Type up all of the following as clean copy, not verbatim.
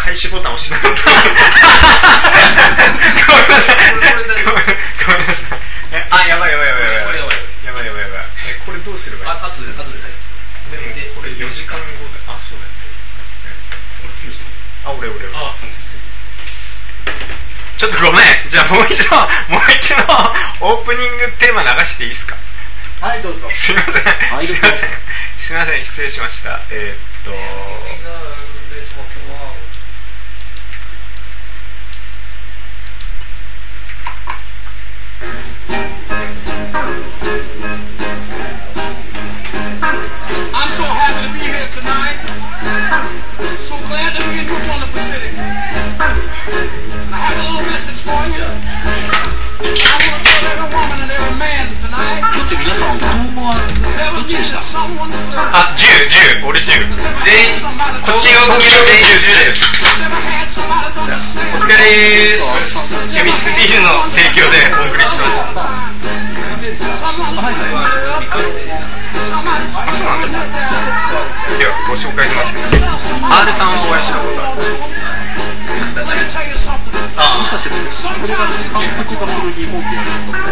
開始ボタン押しなかった。ごめんなさい。ごめんなさい。あ、やばい。これどうすればいい？ 後で最後。これ4時間後で。あ、そうだよね。あ、俺。あ、ちょっとごめん。じゃあもう一度オープニングテーマ流していいですか？ はい、どうぞ。 すいません、失礼しました。 I'm so happy to be here tonight. So glad to be in this wonderful city. I have a little message for you. I want to tell every woman and every man tonight. ちょっと皆さん、今後はどっちでした？ あ、10、俺10。全員、こっち側の10です。お疲れでーす。ケミスクビールの提供でお送りします。ではご紹介します。R さんはお会いしたことある？ もしかしてこれが韓国がする日本でやるのかな？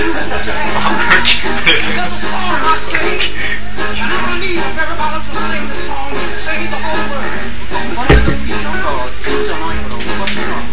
そうじゃないからおかしいな。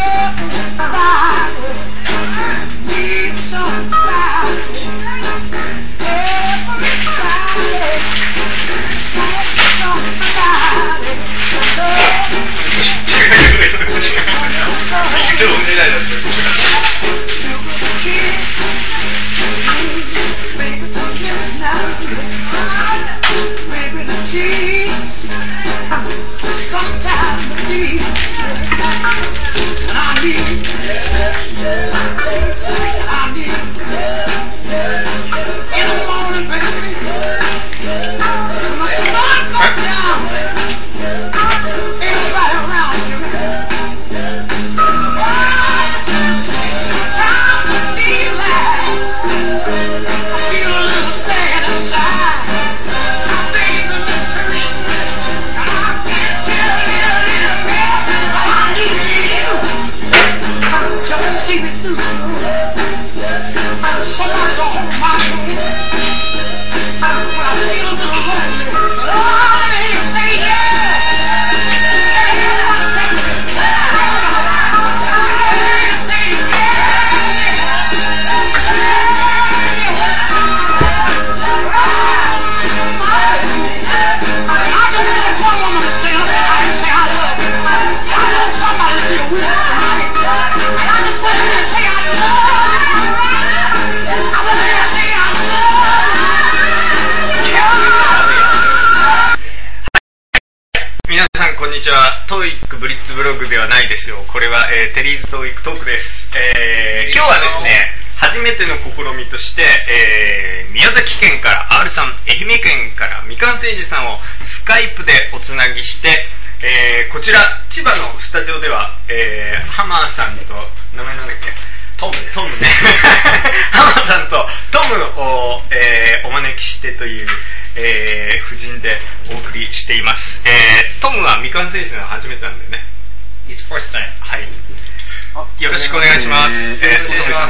こんにちは。トーイックブリッツブログではないですよ。これは、テリーズトーイックトークです。今日はですね、初めての試みとして、宮崎県から R さん、愛媛県からみかんせいじさんをスカイプでおつなぎして、こちら千葉のスタジオでは、ハマーさんと名前なんだっけ？ トムです。 トムね。ハマーさんとトムを、お招きしてという、夫人でお送りしています。トムはみかんせいじの初めてなんだよね。 It's first time. はい。よろしくお願いします。お願いします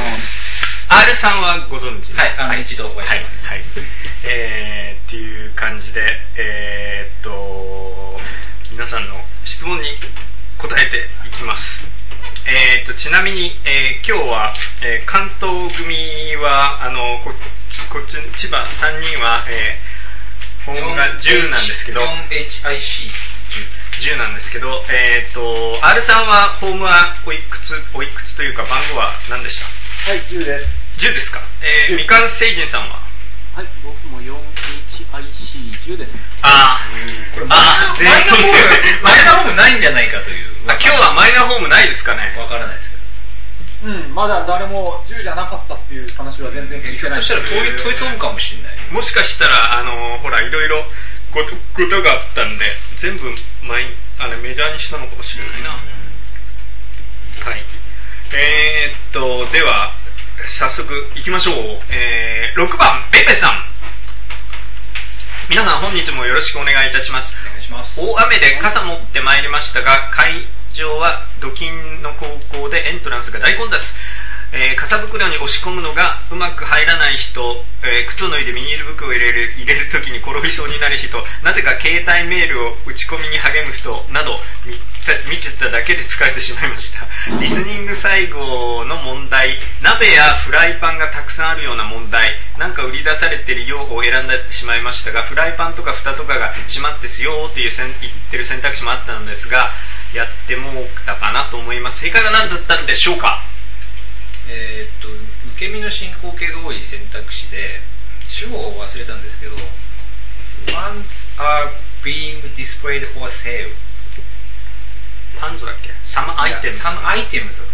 。R さんはご存知？ はい、一度お会いします。 はい。っていう感じで、皆さんの質問に答えていきます。ちなみに、今日は、関東組はこっち千葉3人は、ホームが10なんですけど 4HIC10 なんですけど、R さんはホームはおいくつというか番号は何でした？ はい、10です。 10ですか。みかんせいじんさんは？ はい、僕も 4HIC10 です。 これマイナホームないんじゃないかという。 今日はマイナホームないですかね？ わからないですけど。 まだ誰も10じゃなかったっていう話は全然聞いてない。 ひょっとしたら統一ホームかもしれない。 もしかしたらほらいろいろことがあったんで全部メジャーにしたのかもしれないな。はい。では早速行きましょう。6番ベベさん。皆さん本日もよろしくお願いいたします。 します。 大雨で傘持ってまいりましたが、会場は土金の高校でエントランスが大混雑。傘袋に押し込むのがうまく入らない人、靴を脱いでビニール袋を入れる時に転びそうになる人、なぜか携帯メールを打ち込みに励む人など、見てただけで疲れてしまいました。リスニング最後の問題、鍋やフライパンがたくさんあるような問題、なんか売り出されている用語を選んでしまいましたが、フライパンとか蓋とかが閉まってすよーという言ってる選択肢もあったのですが、やってもうたかなと思います。正解は何だったんでしょうか。 受け身の進行形が多い選択肢で主語を忘れたんですけど Funds are being displayed for sale ファンズだっけ Some items だったかな、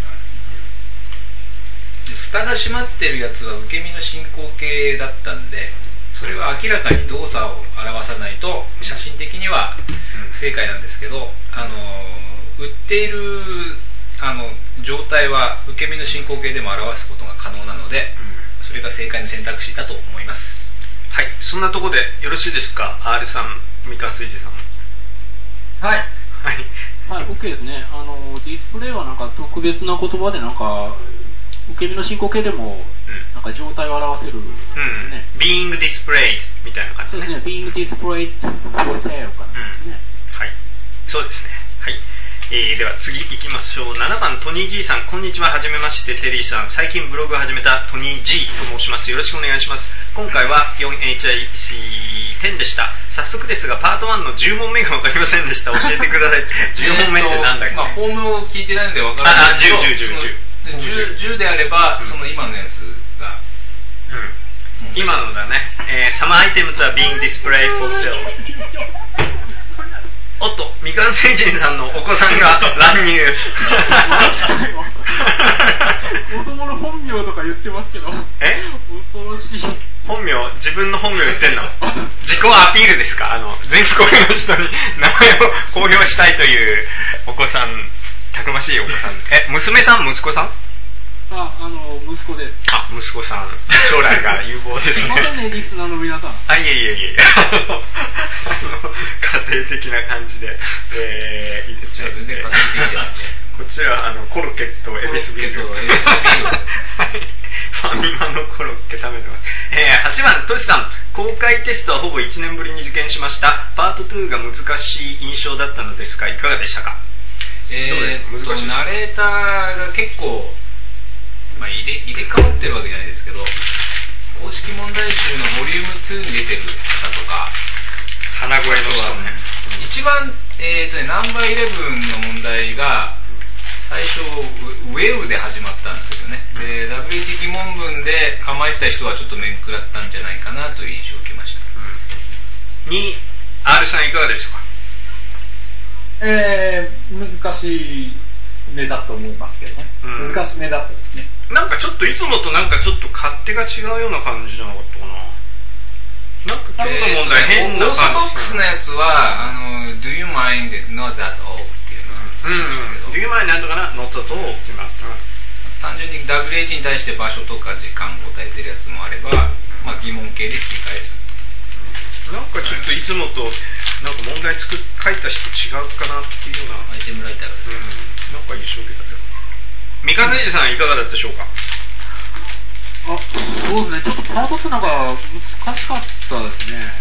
蓋が閉まってるやつは受け身の進行形だったんで、それは明らかに動作を表さないと写真的には不正解なんですけど、売っている状態は受け身の進行形でも表すことが可能なので、それが正解の選択肢だと思います。 はい、そんなところでよろしいですか。 R さん、三河水司さん。 はいはいはい、OK ですね。ディスプレイはなんか特別な言葉でなんか受け身の進行形でもなんか状態を表せる、ね、 being displayed みたいな感じですね。being displayed for sale かな、 はい、そうですね。はい。では次行きましょう。7番トニー G さん、こんにちは、はじめまして。テリーさん、最近ブログを始めたトニー G と申します。よろしくお願いします。今回は 4HIC10 でした。早速ですがパート1の10問目が分かりませんでした。教えてください。10問目ってなんだっけ。 フォームを聞いてないので分からないですけど、10であれば、その今のやつが、 今のだね。Some items are being displayed for sale。おっと、みかん星人さんのお子さんが乱入。 お友の本名とか言ってますけど。恐ろしい。 本名、自分の本名言ってんの。自己アピールですか。全国の人に名前を公表したいというお子さん、たくましいお子さん。娘さん、息子さん？ 息子です。 息子さん、将来が有望ですね。 まだね、リスナーの皆さん。 いえ。家庭的な感じで、いいですね。 全然家庭的じゃないですね。 こちらはコロッケとエビスビール。ファミマのコロッケ食べてます。8番、トシさん、公開テストはほぼ1年ぶりに受験しました。パート2が難しい印象だったのですが、いかがでしたか？ ナレーターが結構、入れ替わってるわけじゃないですけど、公式問題集のボリューム2に出てる方とか、 鼻声の人ね。 一番、ナンバー11の問題が、最初、ウェウで始まったんですよね。で、W1 疑問文で構えてた人はちょっと面食らったんじゃないかなという印象を受けました。 2、R さんいかがでしたか？ 難しい目だと思いますけどね。難しめだったですね。 なんかちょっといつもとなんかちょっと勝手が違うような感じじゃなかったかな。なんか今日の問題変な感じ。 オーソドックスなやつは、Do you mind not at all っていうのがあるんですけど、 Do you mind なんとかな not at all っていうのが単純に WH に対して場所とか時間答えてるやつもあれば、疑問形で繰り返す。 なんかちょっといつもとなんか問題書いた人違うかなっていうようなアイテムライターがですね、 なんか印象を受けたけど。三河根治さんいかがだったでしょうか？ そうですね、ちょっとパート2なんか難しかったですね。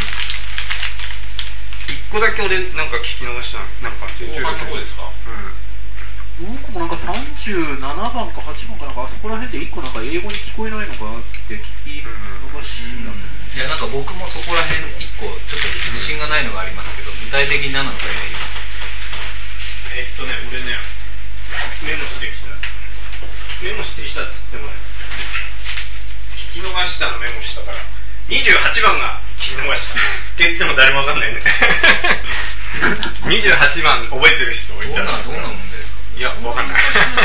一個だけ俺なんか聞き逃したなんか後半の方ですか？ 僕もなんか37番か8番かなんかあそこら辺で1個なんか英語に聞こえないのかって聞き逃しなんです。 いやなんか僕もそこら辺1個ちょっと自信がないのがありますけど、具体的に何なのか言います。 俺ねメモしてきたって言ってもね、聞き逃したのメモしたから28番が聞き逃したって言っても誰もわかんないね。28番覚えてる人いたらどんな問題ですか？ いやわかんない。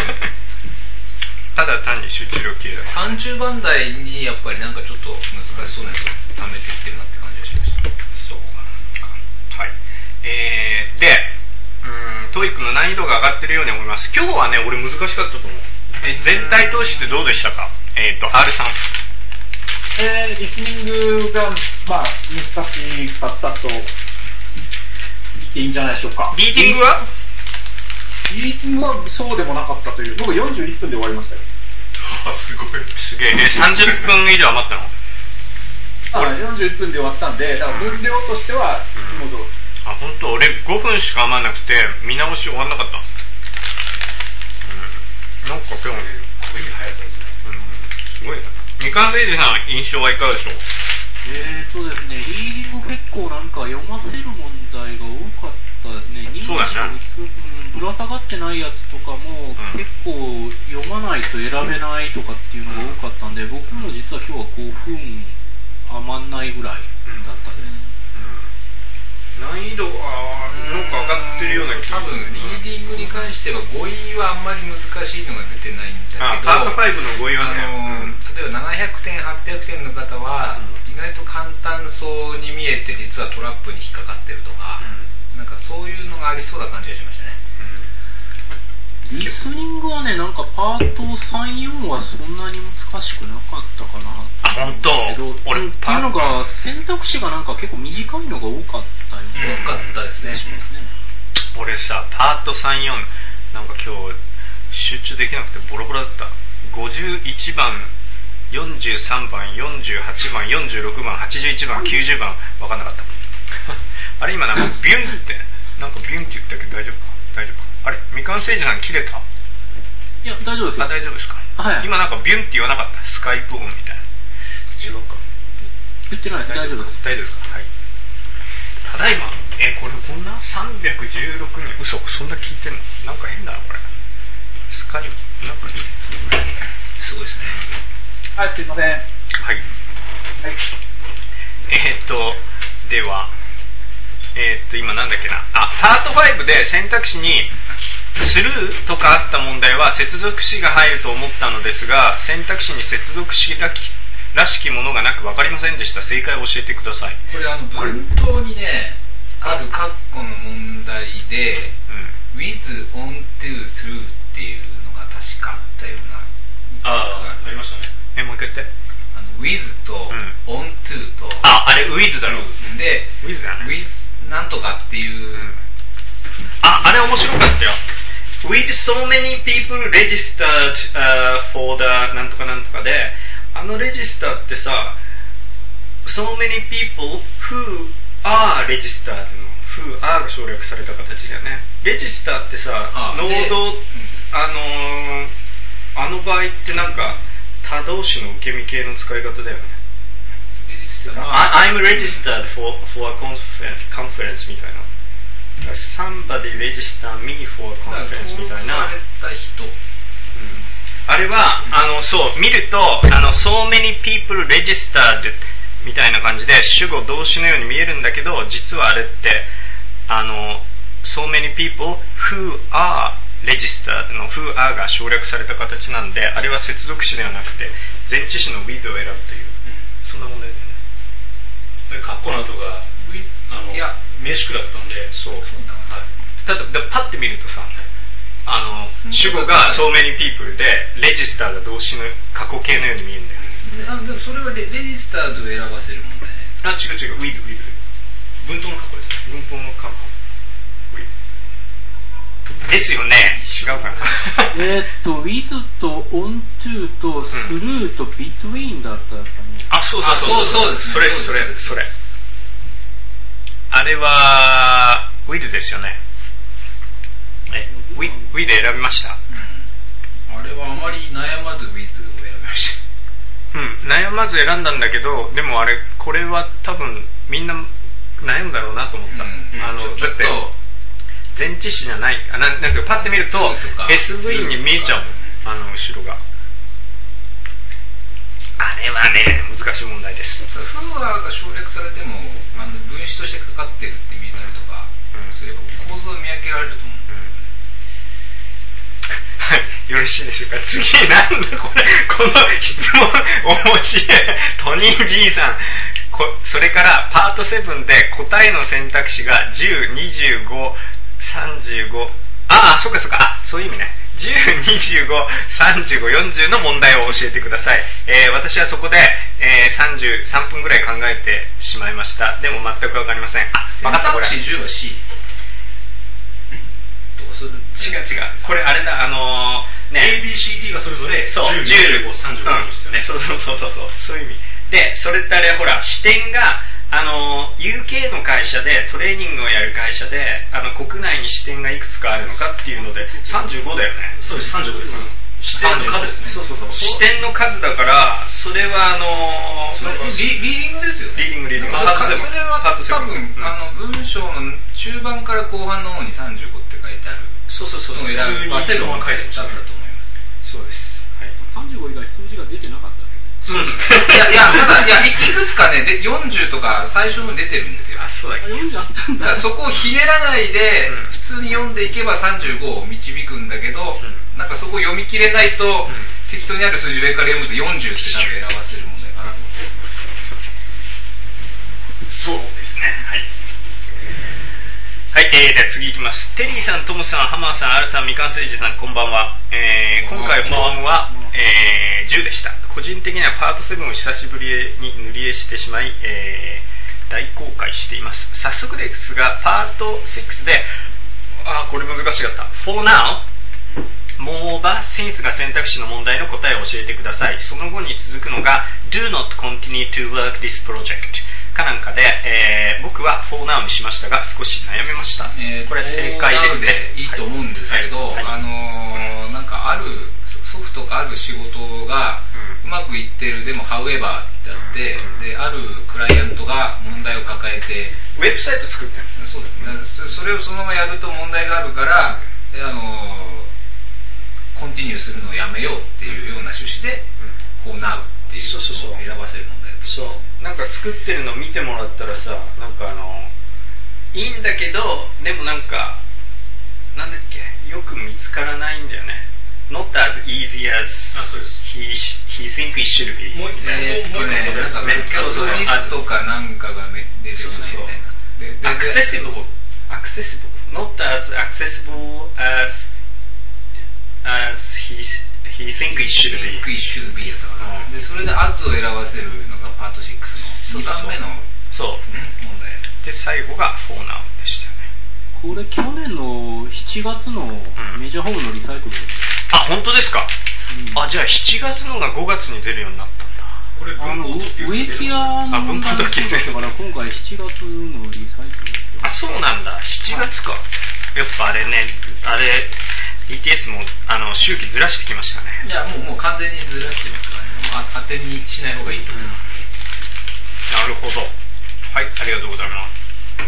ただ単に集中力系だ。 30番台にやっぱりなんかちょっと難しそうなやつを貯めてきてるなって感じがしました。 そうはい。でトイックの難易度が上がってるように思います。今日はね俺難しかったと思う。全体通してどうでしたか？R さん。 リスニングが難しかったと。 っていいんじゃないでしょうか。 リーディングはそうでもなかったという。僕41分で終わりましたよ。 すごい。すげえ。30分以上余ったの 41分で終わったんで、だから分量としてはいつも通り。 本当俺5分しか余らなくて、見直し終わんなかった。なんか今日ね、 こういう速さですね。 すごいな。みかんせいじさん、印象はいかがでしょう？ ですね、リーディング結構なんか読ませる問題が多かったですね。 そうだね。 ぶら下がってないやつとかも、結構読まないと選べないとかっていうのが多かったんで、僕も実は今日は5分余んないぐらいだったです。 難易度はなんか上がってるような気が多分リーディングに関しては語彙はあんまり難しいのが出てないんだけど、 パート5の語彙はね、 例えば700点800点の方は意外と簡単そうに見えて実はトラップに引っかかってるとか、なんかそういうのがありそうな感じがしましたね。 リスニングはね、なんかパート3、4はそんなに難しくなかったかな。 本当。 俺っていうのが選択肢がなんか結構短いのが多かったよね。 多かったですね。 俺さ、パート3、4なんか今日集中できなくてボロボロだった。51番、43番、48番、46番、81番、90番分かんなかった。あれ今なんかビュンって言ったけど大丈夫か？大丈夫か？あれみかんせいじさん切れた？ いや、大丈夫ですよ。 大丈夫ですか？はい。今なんかビュンって言わなかった。スカイプ音みたいな。違うか。 言ってないです。大丈夫です。 大丈夫ですか？はい。ただいま、これこんな316人、嘘、そんな聞いてんの？なんか変だな、これ。スカイプ、なんかすごいですね。 はい、すいません。はい。 はい。では、今なんだっけな。パート5で選択肢にスルーとかあった問題は接続詞が入ると思ったのですが、選択肢に接続詞らしきものがなく分かりませんでした。正解を教えてください。 これ文頭にね、ある括弧の問題で、with, on to, through っていうのが確かあったような。 ありましたね。もう一回言って。 with と、on to と。 あれ with だろ。 で、 with だね。 with なんとかっていう。 あれ面白かったよ。with so many people registered、for the なんとかなんとかで、レジスターってさ、so many people who are registered の who are が省略された形だよね。レジスターってさ、ノード、場合ってなんか他動詞の受け身系の使い方だよね。I'm registered for a conference みたいな。Somebody register me for a conference みたいな。あれはそう見るとso many people registered みたいな感じで主語動詞のように見えるんだけど、実はあれってso many people who are registered の who are が省略された形なんで、あれは接続詞ではなくて前置詞の with を選ぶという、そんな問題だよね。カッコの後が with 名詞句だったんで、そう、はい、ただパッて見るとさ、主語が so many people でレジスターが動詞の過去形のように見えるんだよ。 でもそれはレジスタードを選ばせる問題ね。 違う with 文頭の過去ですね。文頭の過去 with ですよね。違うかな。 with と on to と through と between だったんですかね。 そうです。それあれは with ですよね。with で選びました、 あれはあまり悩まず with を選びました。 悩まず選んだんだけど、でもこれは多分みんな悩むだろうなと思った。だって前置詞じゃない、なんかパッて見ると SV に見えちゃうもん、後ろが。あれはね、難しい問題です。 フーアーが省略されても分詞としてかかってるって見えたりとかすれば構造を見分けられると思う。 はい、よろしいでしょうか。次、なんだこれ、この質問、面白い。トニーじいさん。それからパート7で答えの選択肢が10、25、35、そうか、そういう意味ね。10、25、35、40の問題を教えてください。私はそこで、33分ぐらい考えてしまいました。でも全くわかりません。 選択肢10は C。 とかそういう違う。これあれだ、ね。 ABCD がそれぞれ 10、 15、35ですよね。 そういう意味。で、それってあれほら、視点が、UK の会社でトレーニングをやる会社で、国内に支店がいくつかあるのかっていうので、35だよね。 そうです、35です。支店の数ですね。 そう。支店の数だから、それはリーディングですよね。 リーディング。 それは多分、文章の中盤から後半の方に35って書いてある。 そう。 普通に選ばせるものだったと思います。 そうです。はい。 35以外数字が出てなかった。 そうですね。いくつかね、40とか最初の出てるんですよ。 あ、そうだっけ。 40あったんだ。 だからそこをひねらないで、普通に読んでいけば35を導くんだけど、なんかそこを読み切れないと、適当にある数字上から読むと40って多分選ばせる問題かなと思って。 そうですね。はい。はい、では次いきます。テリーさん、トムさん、ハマーさん、アルさん、みかんせいじさん、こんばんは。今回フォームは、10でした。個人的にはパート7を久しぶりに塗り絵してしまい、大公開しています。早速ですが、パート6で、これ難しかった。For now、Moreover, since が選択肢の問題の答えを教えてください。その後に続くのが Do not continue to work this project かなんかで、僕は For now にしましたが少し悩みました。これ正解ですね。 いいと思うんですけど、なんかあるソフトかある仕事がうまくいってる、でも However ってあって、であるクライアントが問題を抱えてウェブサイト作ってる。 そうですね。それをそのままやると問題があるから、コンティニューするのをやめようっていうような趣旨で、For now っていうのを選ばせる問題だと。 そう。なんか作ってるの見てもらったらさ、なんかいいんだけど、でもなんか、なんだっけ、よく見つからないんだよね。Not as easy as he think it should be. なんかメッカリストかなんかが出てこないみたいな。 accessible. Not as accessible as he think it should be. でそれで as を選ばせるのがパート6の2番目の問題で、最後が For now でしたよね。 これ去年の7月のメジャーホームのリサイクルです。 本当ですか。じゃあ7月のが5月に出るようになったんだ。 これ植木屋の問題だから今回7月のリサイクルですよ。 そうなんだ。7月か。やっぱあれね、BTS も周期ずらしてきましたね。 いやもう完全にずらしてますからね。当てにしない方がいいと思います。 なるほど。はい、ありがとうございます。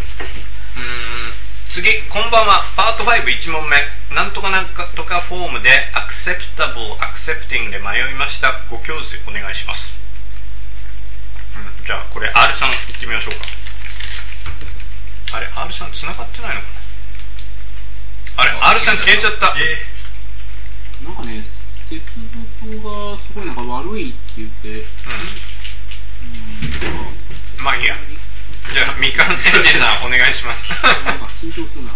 次、こんばんは。パート5、1問目。なんとかなんとかフォームで acceptable, accepting で迷いました。ご教授お願いします。じゃあこれ R さん行ってみましょうか。あれ R さん繋がってないのかな。あれ R さん消えちゃった。 なんかね、接続がすごいなんか悪いって言って、 まあいいや。じゃあみかん先生さんお願いします。 なんか緊張するな。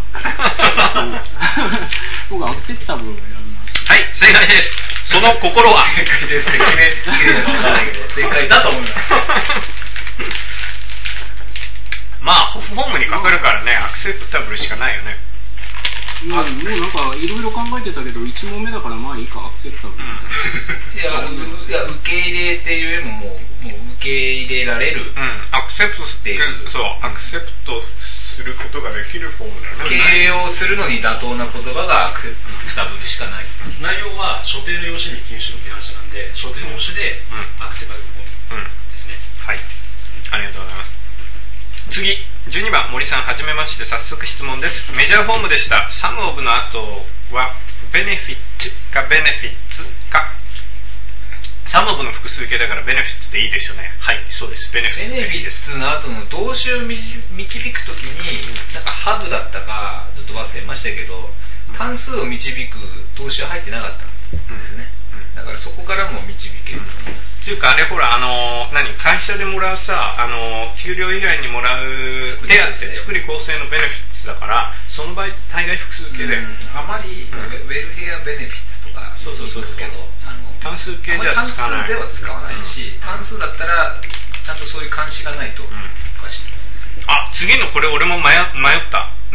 僕はアクセプタブルを選びました。 はい、正解です。その心は正解ですって決めるのかわからないけど正解だと思います。 まあホームにかかるからね、アクセプタブルしかないよね。 もうなんかいろいろ考えてたけど1問目だからまあいいか、アクセプタブル。 いや受け入れっていうよりももう受け入れられる。 アクセプトっていう、そう、アクセプトすることができるフォームだよね。 形容するのに妥当な言葉がアクセプタブルしかない。 内容は所定の用紙に記入しろっていう話なんで、所定の用紙でアクセプタブルフォームですね。 はい。ありがとうございます。次、12番、森さん、はじめまして、早速質問です。メジャーフォームでした。some of の後は、benefit か benefits か。some of の複数形だから benefits でいいですよね。はい、そうです。benefits でいいです。 benefits の後の動詞を導くときに、なんか have だったか、ちょっと忘れましたけど、単数を導く動詞は入ってなかったんですね。だからそこからも導けると思います。 っていうかあれほら会社でもらうさ給料以外にもらう手当福利厚生のベネフィッツだからその場合大概複数形で、 あまりウェルフェアベネフィッツとか言いますけど単数形では単数では使わないし、単数だったらちゃんとそういう監視がないとおかしい。 次のこれ俺も迷った。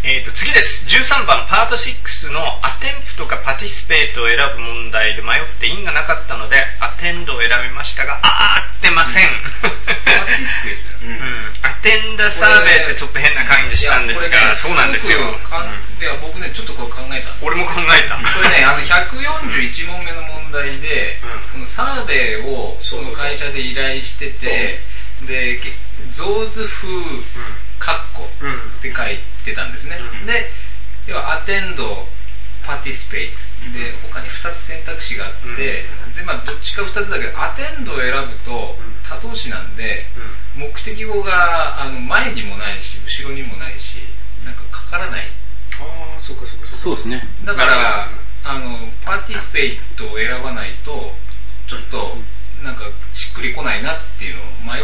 次です。13番パート6のアテンプとかパティスペートを選ぶ問題で迷って因がなかったのでアテンドを選びましたが合ってません。 パティスペート、 アテンダサーベイってちょっと変な感じしたんですが、そうなんですよ。 いや僕ねちょっとこれ考えた。 俺も考えた。 これね141問目の問題で、そのサーベイをその会社で依頼してて、でthose whoカッコって書いてたんですね。で、要はアテンド、パティスペイトで他に2つ選択肢があって、でまあどっちか2つだけどアテンドを選ぶと他動詞なんで、目的語が前にもないし後ろにもないしなんかかからない。 そうですね。 だからパティスペイトを選ばないとちょっとなんかしっくりこないなっていうのを迷って。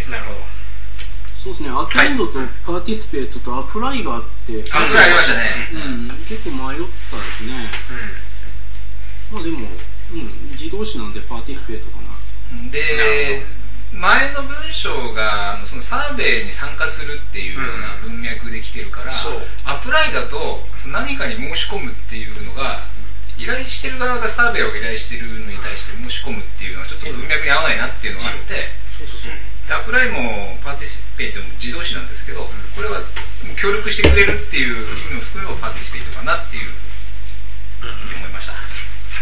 なるほど。 そうですね、アテンドとパーティスペートとアプライがあって、 アプライありましたね。 結構迷ったですね。まあでも、自動詞なんでパーティスペートかな。 で、前の文章がそのサーベイに参加するっていうような文脈で来てるから、アプライだと何かに申し込むっていうのが、依頼してる側がサーベイを依頼してるのに対して申し込むっていうのはちょっと文脈に合わないなっていうのがあって、でアプライもパーティシペイトも自動詞なんですけど、これは協力してくれるっていう意味を含めばパーティシペイトかなっていうふうに思いました。 はい、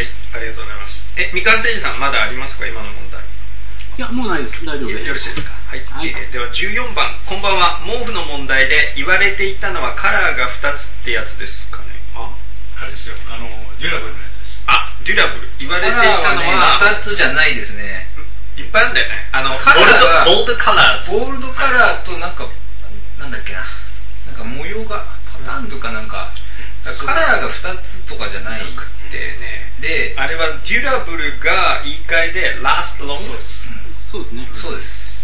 ありがとうございます。みかんせいじさんまだありますか、今の問題。 いや、もうないです。大丈夫です。 よろしいですか。はい。では14番、こんばんは。毛布の問題で言われていたのはカラーが2つってやつですかね。 あれですよ、デュラブルのやつです。 デュラブル。言われていたのは 2つじゃないですね。 いっぱいあるんだよね。 カラーがボールドカラーズ。 ボールドカラーとなんかだっけな。なんか模様が、パターンとかなんか、カラーが2つとかじゃないくってね。で、 あれはデュラブルが言い換えでラストロング。 そうですね。 そうです。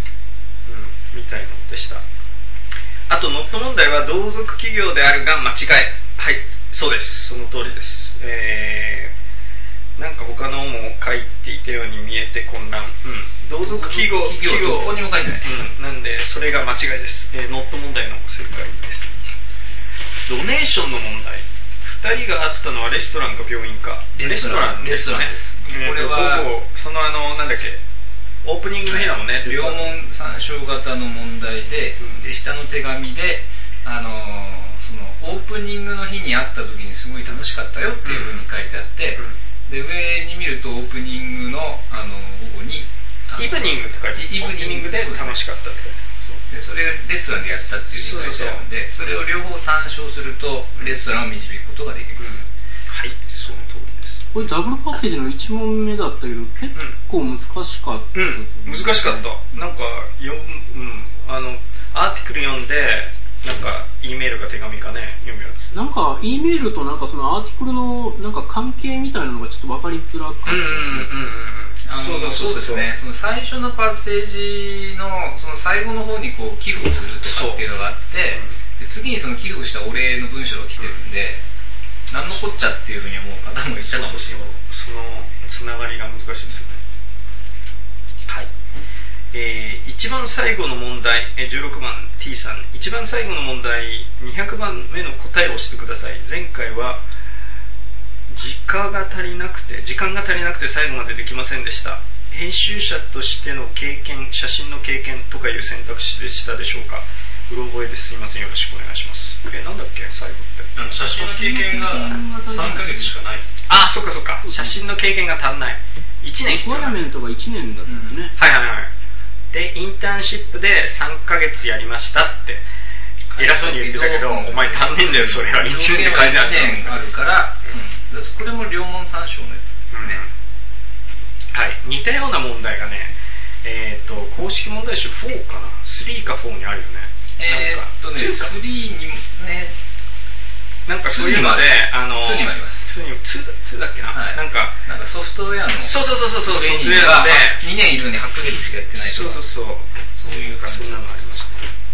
みたいのでした。あと、ノット問題は同族企業であるが間違い。はい、そうです。その通りです。なんか他のも書いていたように見えて混乱。同族企業どこにも書いてない。 なんでそれが間違いです。ノット問題の正解です。ドネーションの問題。2人が会ったのはレストランか病院か。レストランですね。 これはそのなんだっけ、オープニングの日だもんね。 両門参照型の問題で、下の手紙でそのオープニングの日に会った時にすごい楽しかったよっていうふうに書いてあって。で上に見るとオープニングの午後にイブニングとかイブニングで楽しかったってでそれレストランでやったっていうふうに書いてあるので、それを両方参照するとレストランを導くことができます。 はい、その通りです。 これダブルパッセージの1問目だったけど結構難しかった。 難しかった。なんかアーティクル読んでなんか E メールか手紙かね読むやつ。 なんか E メールとなんかそのアーティクルのなんか関係みたいなのがちょっと分かりづらかった。 そうですね。その最初のパッセージのその最後の方にこう寄付するとかっていうのがあって、で次にその寄付したお礼の文章が来てるんで、何のこっちゃっていうふうに思う方もいたかもしれません。 そのつながりが難しいですよね。はい。一番最後の問題、16番 T さん、一番最後の問題200番目の答えを押してください。前回は時間が足りなくて最後までできませんでした。編集者としての経験、写真の経験とかいう選択肢でしたでしょうか。うろ覚えですいません、よろしくお願いします。なんだっけ最後って。 写真の経験が3ヶ月しかない。 そっか。写真の経験が足んない。1年必要。 リクワイアメントが1年だったんですね。 はい。で、インターンシップで3ヶ月やりましたって偉そうに言ってたけど、お前足んねえんだよ、それは1年で書いてある。 1年あるから、これも両門参照のやつですね。 はい、似たような問題がね、公式問題集4かな、3か4にあるよね。 3にね、 なんかそういうので、 2にもあります。 2だっけな、なんかソフトウェアのソフトウェアで 2年いるのに8ヶ月しかやってないとか、そういう感じ。 そんなのあります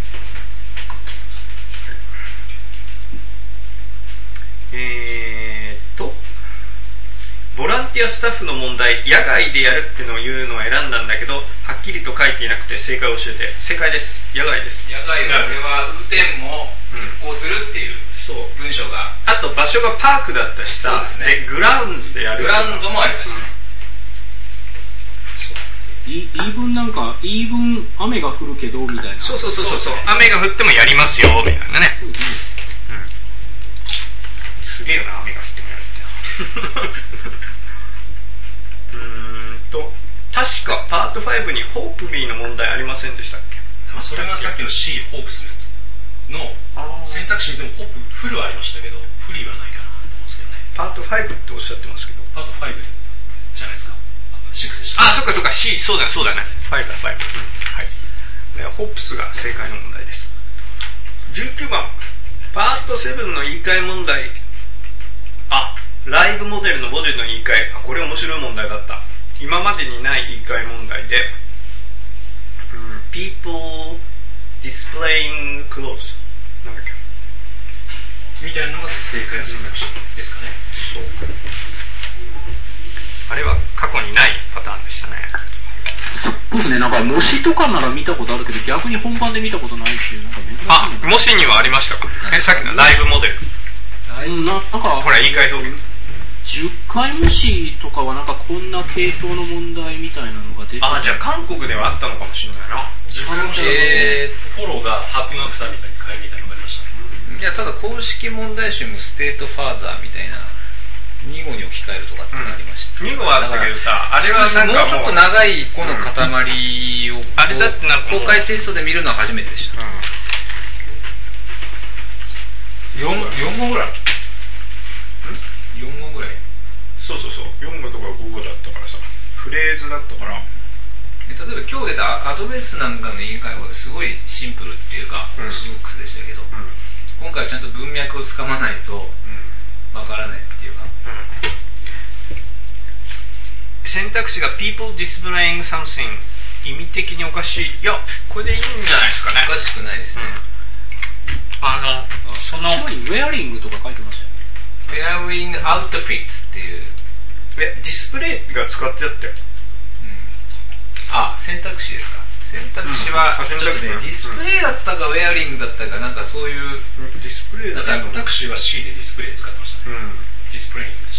ね。ボランティアスタッフの問題、野外でやるってのを言うのを選んだんだけど、はっきりと書いていなくて正解を教えて。正解です。野外です。 野外は俺は雨天も決行するっていう。 そう文章が。 あと場所がパークだったしさ、 そうですね、 グラウンズでやる。 グラウンドもありましたね。 イーブン雨が降るけどみたいな。 そう、雨が降ってもやりますよみたいなね。すげえよな、雨が降ってもやるって確かパート5にホープビーの問題ありませんでしたっけ？ それがさっきの C ホープするやつの選択肢にでもホープフルはありましたけど、フリーはないかなと思うんですけどね。 パート5っておっしゃってますけど、 パート5じゃないですか。6でした。 そっか C、そうだね、5だ、5。はい。ホップスが正解の問題です。19番、パート7の言い換え問題。ライブモデルのモデルの言い換え。これ面白い問題だった。今までにない言い換え問題で、people displaying clothes なんだっけみたいなのが正解の選択肢ですかね。 そう。あれは過去にないパターンでしたね。 そうですね、なんか模試とかなら見たことあるけど、逆に本番で見たことないっていう、なんか珍しい。 模試にはありましたか？さっきのライブモデル。 なんか、 ほら、言い換え表現。 10回模試とかはなんかこんな系統の問題みたいなのが出てる。 じゃあ韓国ではあったのかもしれないな。 10回模試フォローがハープナフターみたいに変えみたいなのがありました。 いや、ただ公式問題集もステートファーザーみたいな2語に置き換えるとかってありました。 2語はあったけどさ、あれはなんかもうちょっと長い語の塊を、 あれだってなんか公開テストで見るのは初めてでした。4語ぐらい4語ぐらいそう4語とか5語だったからさ、フレーズだったから。 例えば今日出たアドベースなんかの言い換えはすごいシンプルっていうかオーソドックスでしたけど、今回はちゃんと文脈をつかまないとわからないっていうか、 選択肢が people displaying something 意味的におかしい。いや、これでいいんじゃないですかね。 おかしくないですね。 その後ろにウェアリングとか書いてましたよ。 ウェアリングアウトフィットっていうディスプレイが使ってあったよ。 選択肢ですか。選択肢はちょっとね、ディスプレイだったかウェアリングだったか、なんかそういうディスプレイだった選択肢は C でディスプレイ使ってましたね。ディスプレイングで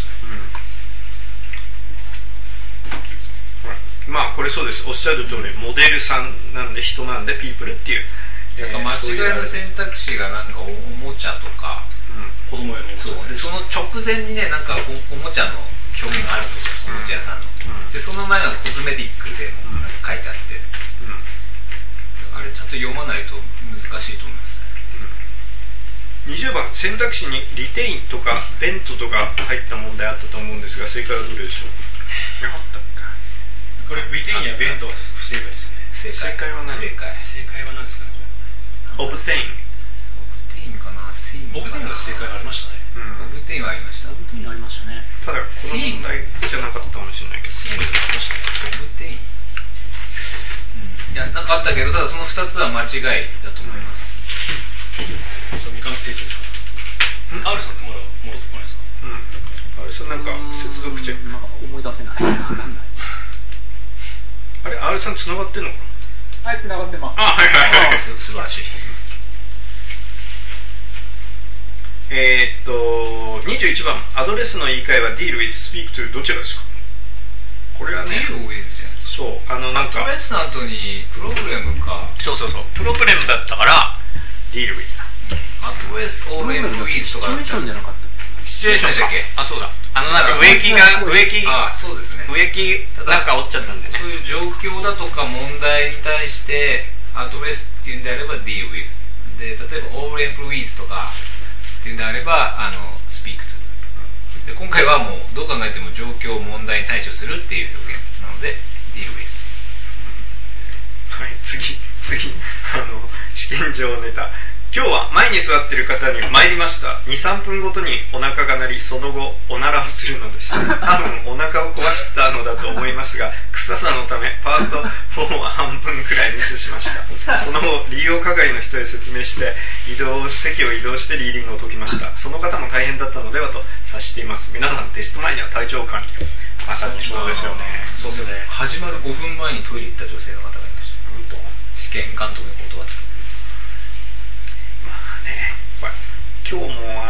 したね。 これそうです。おっしゃる通り、モデルさんなんで、人なんで、ピープルっていう。 なんか間違いの選択肢がなんかおもちゃとか、 子供用のおもちゃ。 で、その直前にね、なんかおもちゃの表現があるんですよ、そのおもちゃ屋さんの。で、その前がコスメティックでも書いてあって、あれちゃんと読まないと難しいと思いますね。 20番、選択肢にリテインとかベントとか入った問題あったと思うんですが、正解はどれでしょう？なかったっけ？ これ、リテインやベントは不正解ですね。 正解は何？ 正解は何ですかね？ オブテイン。 オブテインかな？ オブテインが正解がありましたね。 オブテインはありました。 オブテインありましたね。 ただ、この問題じゃなかったかもしれないけど。 シームでありましたね。 オブテイン。いや、なんかあったけど、ただその2つは間違いだと思います。 未完成形ですか？R さんってまだ戻ってこないですか？ あれさ、なんか接続チェック。 なんか思い出せない。わかんない。 あれ、R さん繋がってんのかな？ はい、繋がってます。 素晴らしい。 21番、アドレスの言い換えは deal with, speak to どちらですか？これはね、 deal with じゃないですか。 そう、なんか、 アドレスの後にプログラムか。 そう、プログラムだったから、deal with。 アドレス or with とか。 シチュエーションじゃなかった。 シチュエーションでしたっけ？そうだ。なんか植木、 そうですね。 植木なんか折っちゃったんでね。 そういう状況だとか問題に対してアドレスっていうんであれば deal with。で、例えば all employees とかっていうんであればspeak to。で、今回はもうどう考えても状況問題に対処するっていう表現なので deal with。 はい、次、試験場ネタ。今日は前に座っている方に参りました。2、3分ごとにお腹が鳴り、その後おならをするのです。多分お腹を壊したのだと思いますが、臭さのためパート4は半分くらいミスしました。その後利用係の人へ説明して席を移動してリーディングを解きました。その方も大変だったのではと察しています。皆さんテスト前には体調管理を。まさにそうですよね。 そうですね。 始まる5分前にトイレ行った女性の方がいました。試験監督に断って。 今日も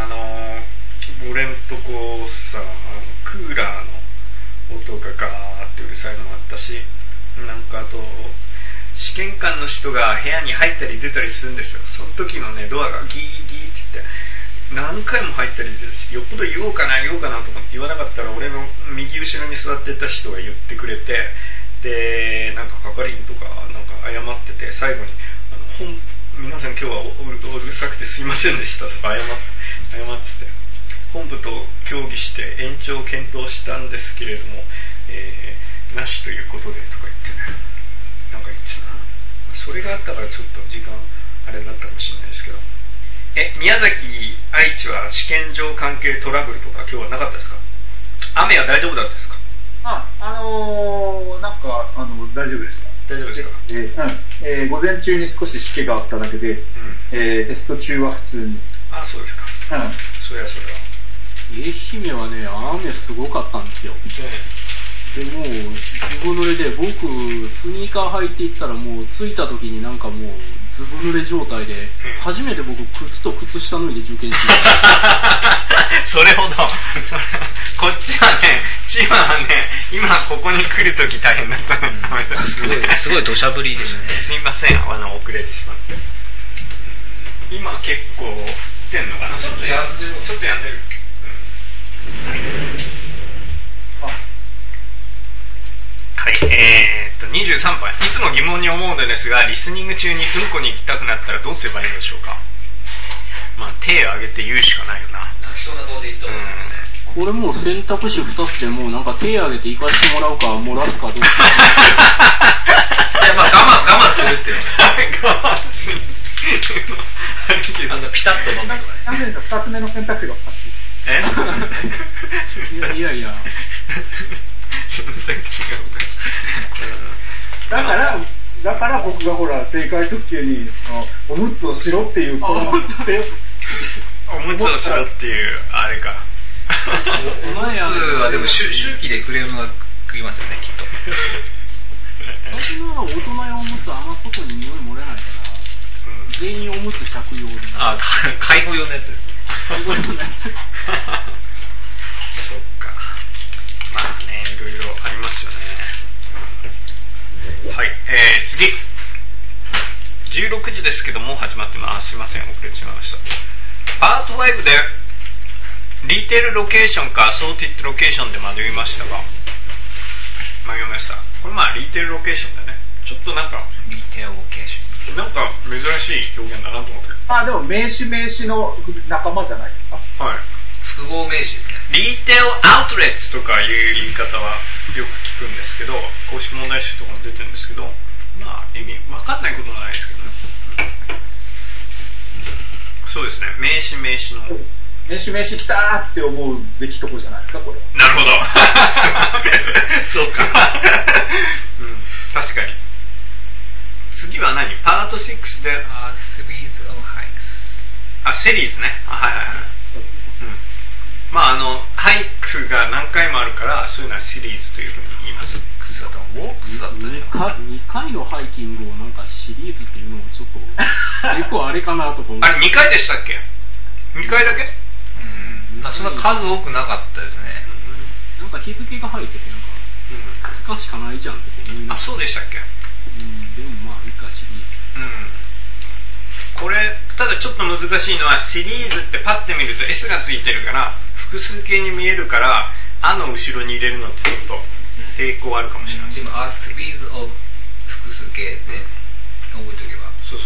こさクーラーの音がガーってうるさいのもあったし、なんかあと試験官の人が部屋に入ったり出たりするんですよ。その時のねドアがギーギーって言って何回も入ったり出たりして、よっぽど言おうかなと思って言わなかったら俺の右後ろに座ってた人が言ってくれて、でなんか係員とかなんか謝ってて、最後に皆さん今日はうるさくてすいませんでしたとか謝ってて、本部と協議して延長を検討したんですけれども、なしということでとか言ってね、なんか言ってたな。それがあったからちょっと時間あれだったかもしれないですけど。宮崎愛知は試験場関係トラブルとか今日はなかったですか？雨は大丈夫だったですか？ なんか大丈夫でした。 大丈夫ですか？ 午前中に少し湿気があっただけで、テスト中は普通に。 あ、そうですか。それは。 愛媛はね、雨すごかったんですよ。でもうずぶ濡れで、僕スニーカー履いていったらもう着いた時になんかもうずぶ濡れ状態で、初めて僕靴と靴下脱いで受験しましたそれほどこっちはね、千葉はね、今ここに来る時大変だったね、 すごい土砂降りでしたね。 すいません、遅れてしまって。今結構降ってんのかな。ちょっとやんでる、はい、23番。いつも疑問に思うのですが、リスニング中にうんこに行きたくなったらどうすればいいんでしょうか。まあ手を挙げて言うしかないよな。 泣きそうな顔で言ったことですね。 これもう選択肢2つでもうなんか手を挙げて行かしてもらうか漏らすかどうか。 いやまあ我慢するっていうの我慢するピタッと飲むとかね。 2つ目の選択肢がおかしい。 いやその選択肢がおかしい。 だから僕がほら正解特急におむつをしろっていうおむつをしろっていうあれか。 おむつはでも周期でクレームが食いますよね、きっと。 私の大人用おむつあんま外に匂い漏れないから、全員おむつ着用で。 介護用のやつですね。 介護用のやつ。 そっか。まあね、いろいろありますよね。はい、次。16時ですけどもう始まってます。すいません、遅れてしまいました。パート5でリテールロケーションかアソーティッドロケーションで迷いました。これまあリテールロケーションだね。ちょっとなんかリテールロケーションなんか珍しい表現だなと思って。 でも名詞の仲間じゃないですか。 はい。 複合名詞ですね。 リテールアウトレットとかいう言い方はよく聞くんですけど、公式問題集とかも出てるんですけど、まあ意味わかんないことはないですけどね。そうですね。名詞の。 名詞来たーって思うべきとこじゃないですか、これは。 なるほど。そうか。確かに。次は何？パート6で。 Series of Hikes。 シリーズね。はい。まあハイクが何回もあるからそういうのはシリーズというふうに言います。 ウォークスだったね。 2回のハイキングをなんかシリーズっていうのもちょっと結構あれかなと思う。 あれ2回でしたっけ？2回だけ？ そんな数多くなかったですね。 なんか日付が入っててなんか2日しかないじゃんって思います。 そうでしたっけ？ でもまあいいかシリーズ。これただちょっと難しいのはシリーズってパッて見ると S がついてるから複数形に見えるからあの後ろに入れるのってちょっと抵抗あるかもしれない。 でもseries of 複数形で覚えておけば。 そう。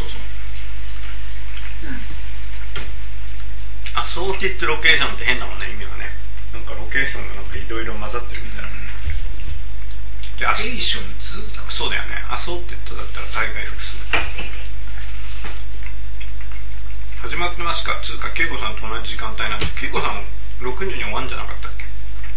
アソーティッドロケーションって変だもんね、意味がね。なんかロケーションがなんかいろいろ混ざってるみたいな。 ロケーションズ？ そうだよね。アソーティッドだったら大概複数。始まってますか？つうか、ケイコさんと同じ時間帯なんで、ケイコさん6時に終わんじゃなかったっけ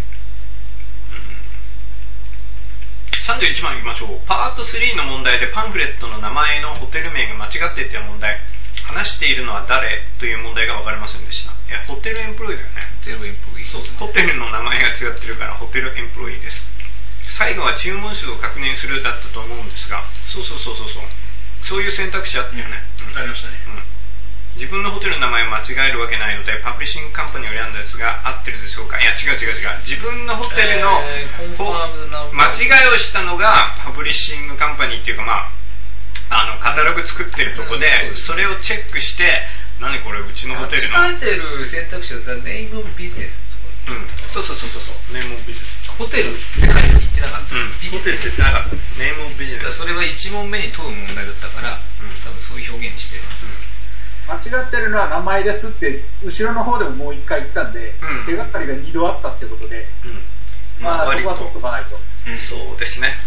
？31番いきましょう。パート3の問題でパンフレットの名前のホテル名が間違っていた問題。話しているのは誰という問題が分かりませんでした。いや、ホテルエンプロイだよね。 ホテルエンプロイ。 そうです。ホテルの名前が違ってるからホテルエンプロイです。最後は注文数を確認するだったと思うんですが、そういう選択肢あったよね。 ありましたね。 自分のホテルの名前を間違えるわけないので、パブリッシングカンパニーを選んだやつが合ってるでしょうか。いや、違う。自分のホテルの、間違いをしたのが、パブリッシングカンパニーっていうか、カタログ作ってるとこで、それをチェックして、何これ、うちのホテルの。 間違えてる選択肢はネームオブビジネスとか。 そう。ネームオブビジネス。 ホテルって書いて言ってなかった。 ホテルって言ってなかった。ネームオブビジネス。 それは1問目に問う問題だったから、多分そういう表現にしてます。 間違ってるのは名前ですって後ろの方でももう一回言ったんで、手がかりが2度あったってことで、そこは取っとかないと。 そうですね。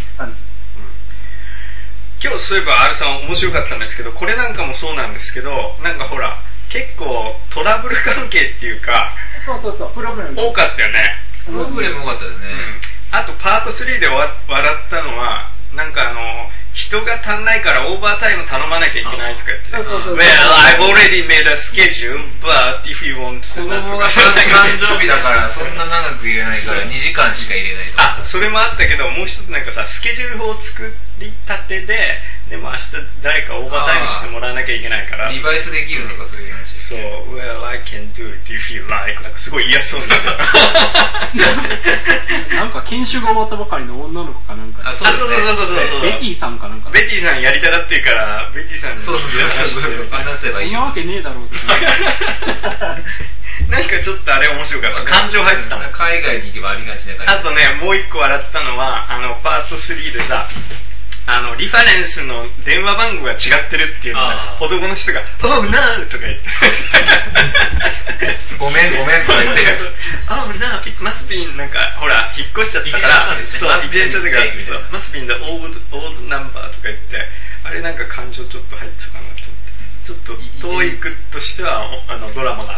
今日そういえば R さん面白かったんですけど、これなんかもそうなんですけど、なんかほら結構トラブル関係っていうか、 そうプログラム多かったよね。 プログラム多かったですね。 あとパート3で笑ったのは、なんか人が足んないからオーバータイム頼まなきゃいけないとか言って、Well, I've already made a schedule, but if you want to... 子供が誕生日だからそんな長く入れないから2時間しか入れないとか。 それもあったけど、もう一つなんかさ、スケジュール表を作りたてで、でも明日誰かオーバータイムしてもらわなきゃいけないから。 リバイスできるとかそういう話。 そう、Well, I can do it if you like. なんかすごい嫌そうになって。 なんか研修が終わったばかりの女の子かなんか。 そう。 ベティさんかなんか。 ベティさんやりたがってるから、ベティさんにそう話せばいい。 そんなわけねえだろうって。 なんかちょっとあれ面白かった。感情入ってたもん。 海外に行けばありがちな感じ。 あとね、もう一個笑ったのは、パート3でさ、リファレンスの電話番号が違ってるっていうのが、男の人が、Oh no! とか言って。 ごめんとか言って。 Oh no! It must be なんか、ほら、引っ越しちゃったから、そう、遺伝子が、そう、must be the old number とか言って、あれなんか感情ちょっと入ってたかなと思って。ちょっと、トーイックとしては、ドラマがあった。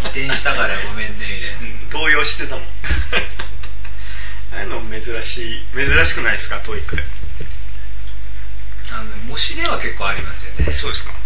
移転したからごめんね、みたいな。動揺してたもん。ああいうの珍しくないですか、トーイックで。 模試では結構ありますよね。 そうですか。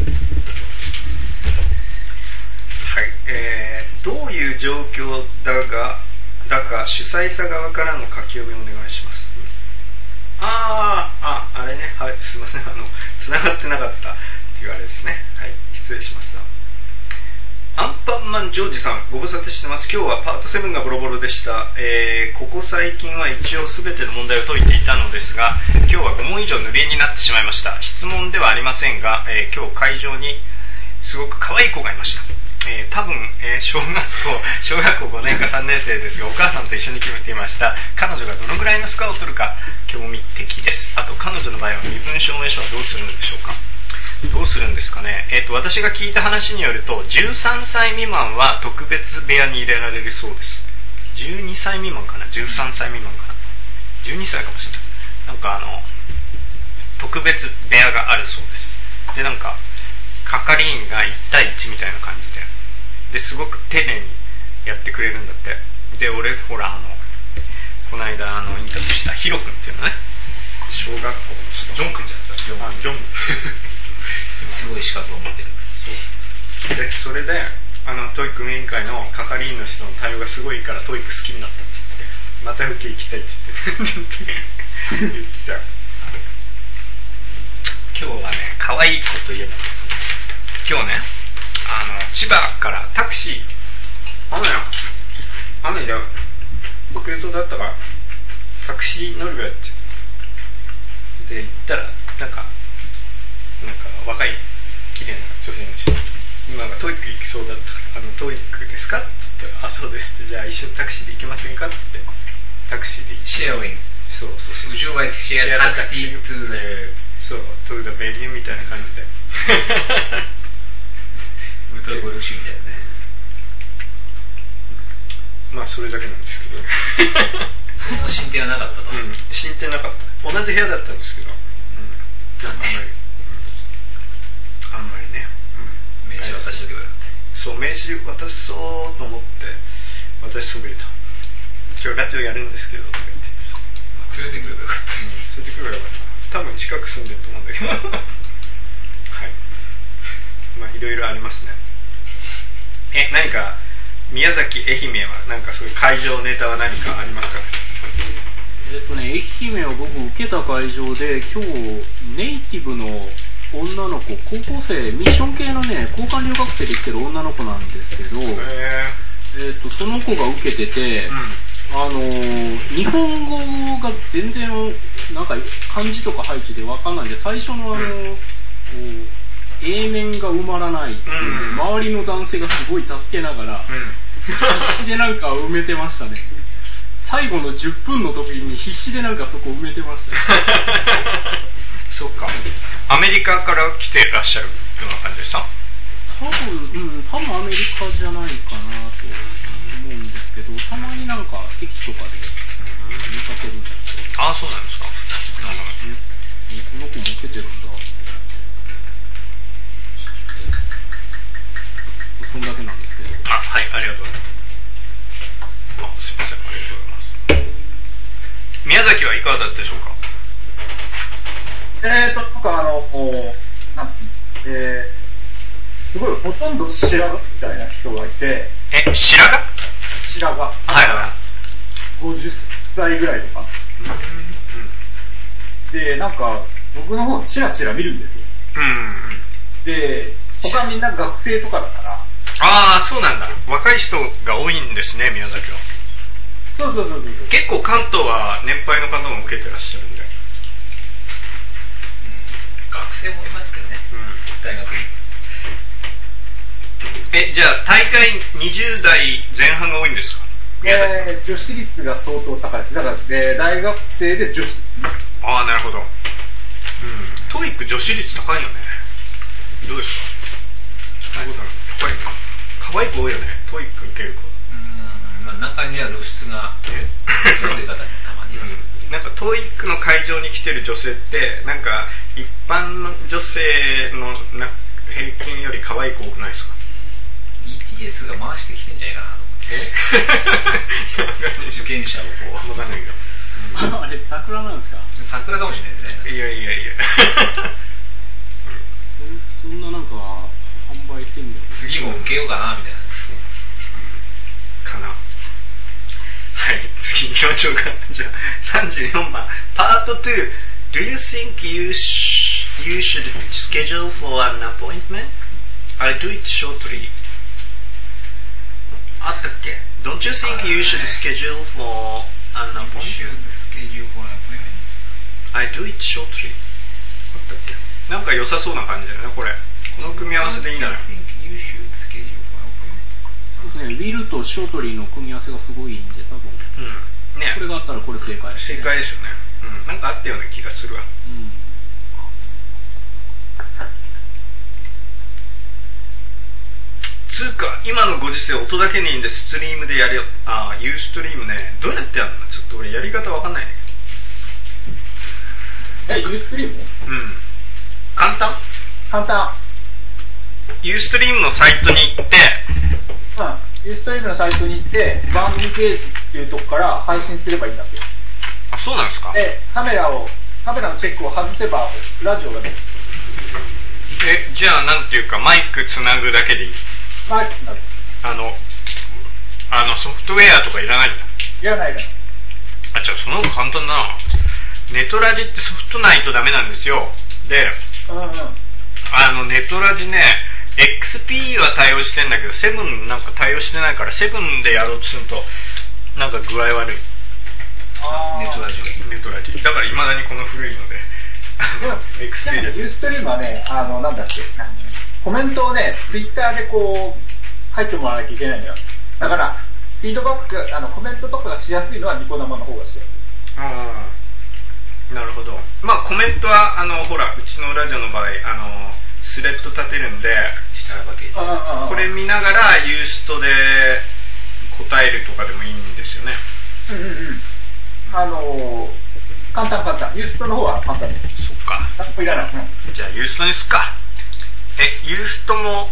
はい。どういう状況だか主催者側からの書き読みをお願いします。あれね。はい、すいません。繋がってなかったっていうあれですね。はい、失礼しました。アンパンマンジョージさん、ご無沙汰してます。今日はパート7がボロボロでした。ここ最近は一応全ての問題を解いていたのですが、今日は5問以上塗り絵になってしまいました。質問ではありませんが、今日会場にすごく可愛い子がいました。多分、小学校5年か3年生ですが、お母さんと一緒に決めていました。彼女がどのぐらいのスコアを取るか興味的です。あと彼女の場合は身分証明書はどうするんでしょうか。どうするんですかね。私が聞いた話によると、13歳未満は特別部屋に入れられるそうです。12歳未満かな ?13 歳未満かな ?12 歳かもしれない。なんか特別部屋があるそうです。で、なんか、係員が1対1みたいな感じで。で、すごく丁寧にやってくれるんだって。で、俺、ほら、この間、インタビューしたヒロ君っていうのね。小学校の人。 ジョン君じゃないですか。 ジョン。 すごい資格を持ってる。 そう。で、それで、トイック運営委員会の係員の人の対応がすごいから、トイック好きになったっつって、また受け行きたいっつって言ってたよ。今日はね、可愛い子といえばですね、今日ね、千葉からタクシー、雨で遅れそうだったから、タクシー乗り場やって。で、行ったら、なんか若い綺麗な女性の人、今がトイック行きそうだったから、トイックですかっつったら、そうですって、じゃあ一緒にタクシーで行けませんかっつって、タクシーで行って。 シェアウィング。 そう。 Would you like to share taxi to the... そう、to the venue みたいな感じで。 ウルトラゴルフシュみたいですね。 まあ、それだけなんですけど。 その進展はなかったと。 進展なかった。同じ部屋だったんですけど。あんまりね。 名刺渡しとけばよかった。 そう、名刺渡そうと思って渡しそびれた。今日ラジオやるんですけどとか言って。 連れてくればよかった。 連れてくればよかった。多分近く住んでると思うんだけど。はい。まあいろいろありますね。何か宮崎、愛媛はなんかそういう会場ネタは何かありますか？ 愛媛は僕受けた会場で今日ネイティブの女の子、高校生、ミッション系のね、交換留学生で来てる女の子なんですけど、その子が受けてて、日本語が全然、なんか漢字とか配置でわかんないんで、最初のA 面が埋まらないっていう、周りの男性がすごい助けながら、必死でなんか埋めてましたね。最後の10分の時に必死でなんかそこ埋めてましたね。 そうか。アメリカから来てらっしゃるような感じでした？ 多分アメリカじゃないかなと思うんですけど、たまになんか駅とかで見かけるんですけど。 ああ、そうなんですか。 この子も受けてるんだ。そんだけなんですけど。 あ、はい、ありがとうございます。すいません、ありがとうございます。宮崎はいかがだったでしょうか？ なんかなんつうの、すごいほとんど白髪みたいな人がいて。 白髪？ 白髪。 はいはい。 50歳ぐらいとか。で、なんか、僕の方チラチラ見るんですよ。で、他みんな学生とかだから。 ああ、そうなんだ。若い人が多いんですね、宮崎は。 そう。 結構関東は年配の方も受けてらっしゃるんで。 学生もいますけどね、大学に。 じゃあ大会20代前半が多いんですか？ 女子率が相当高いです。だから、大学生で女子ですね。 ああ、なるほど。トイック女子率高いよね。どうですか？高いね。可愛い子多いよね。トイック受ける子。 中には露出が読んで方にたまにいます。 なんかトイックの会場に来てる女性ってなんか一般の女性の平均より可愛い子多くないですか？ ETS が回してきてんじゃないかなと思って。受験者をこう。 わかんないけど。 あれ桜なんですか？ 桜かもしれないですね。 いや。 そんななんか販売戦略。 次も受けようかなみたいな。 かな。はい、次行きましょうか。じゃあ34番パート2。 Do you think you should schedule for an appointment? I'll do it shortly. あったっけ？ Don't you think you should schedule for an appointment? I'll do it shortly. あったっけ？なんか良さそうな感じだよね、これ。この組み合わせでいいんだね。 ウィルとショートリーの組み合わせがすごいいいんで、多分、 ね、 これがあったらこれ正解です、ね。 正解ですよね。なんかあったような気がするわ。つうか、今のご時世音だけにいいんでストリームでやるよ。ユーストリームね、どうやってやるの？ちょっと俺やり方わかんないね。 ユーストリーム？ 簡単。ユーストリームのサイトに行って、 ユーストリームのサイトに行って、番組ページっていうとこから配信すればいいんだって。 あ、そうなんですか？ で、カメラのチェックを外せば、ラジオが出る。 じゃあなんていうか、マイクつなぐだけでいい？ マイクつなぐ。 ソフトウェアとかいらないんだ。 いらない。 じゃあその方が簡単だな。ネトラジってソフトないとダメなんですよ。で、ネトラジね、XP は対応してんだけど、7なんか対応してないから、7でやろうとすると、なんか具合悪い。ネトラジ。だから未だにこの古いので。XP で。 ユーストリームはね、なんだっけ、コメントをね、ツイッターでこう、入ってもらわなきゃいけないのよ。だから、フィードバックが、コメントとかがしやすいのはニコ生の方がしやすい。 なるほど。まあコメントは、ほら、うちのラジオの場合、スレッド立てるんで、これ見ながらユーストで答えるとかでもいいんですよね。 簡単。ユーストの方は簡単です。 そっか。 いらない。 じゃあユーストにすっか。ユーストも、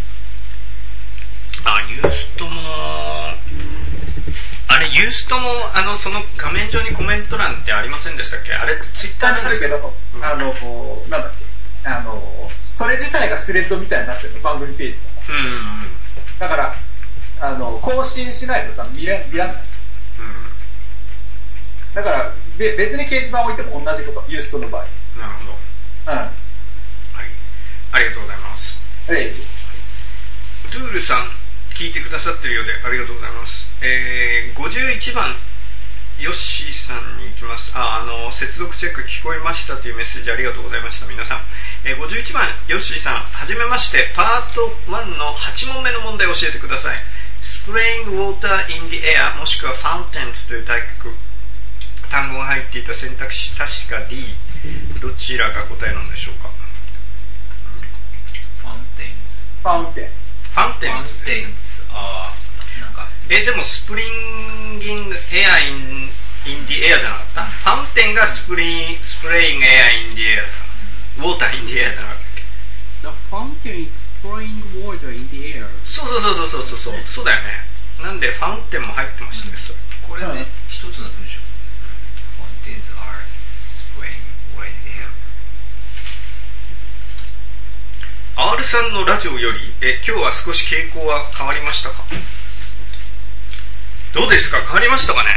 ユーストも、その画面上にコメント欄ってありませんでしたっけ？あれツイッターにあるけど、 なんだっけ、それ自体がスレッドみたいになってるの、番組ページとか。だから、更新しないとさ、見らんないんですよ。だから、別に掲示板置いても同じこと、ユーストの場合。 なるほど。 はい。 ありがとうございます。 はい。 ドゥールさん、聞いてくださってるようでありがとうございます。51番、ヨッシーさんに行きます。接続チェック聞こえましたというメッセージありがとうございました、皆さん。51番、ヨッシーさん、はじめまして、パート1の8問目の問題を教えてください。Spraying water in the air もしくは fountains という単語が入っていた選択肢、確か D。どちらが答えなんでしょうか。 ファウンテン。 なんかでもスプリンギングエアインディエアじゃなかった？ファウンテンがスプレイングエアインディエアだ。ウォーターインディエアじゃなかったっけ？ The fountain is spraying water in the air. そうだよね。なんでファウンテンも入ってましたね、それ。 これね、一つの文章。Fountains are spraying water in the air. R さんのラジオより今日は少し傾向は変わりましたか？どうですか？変わりましたかね？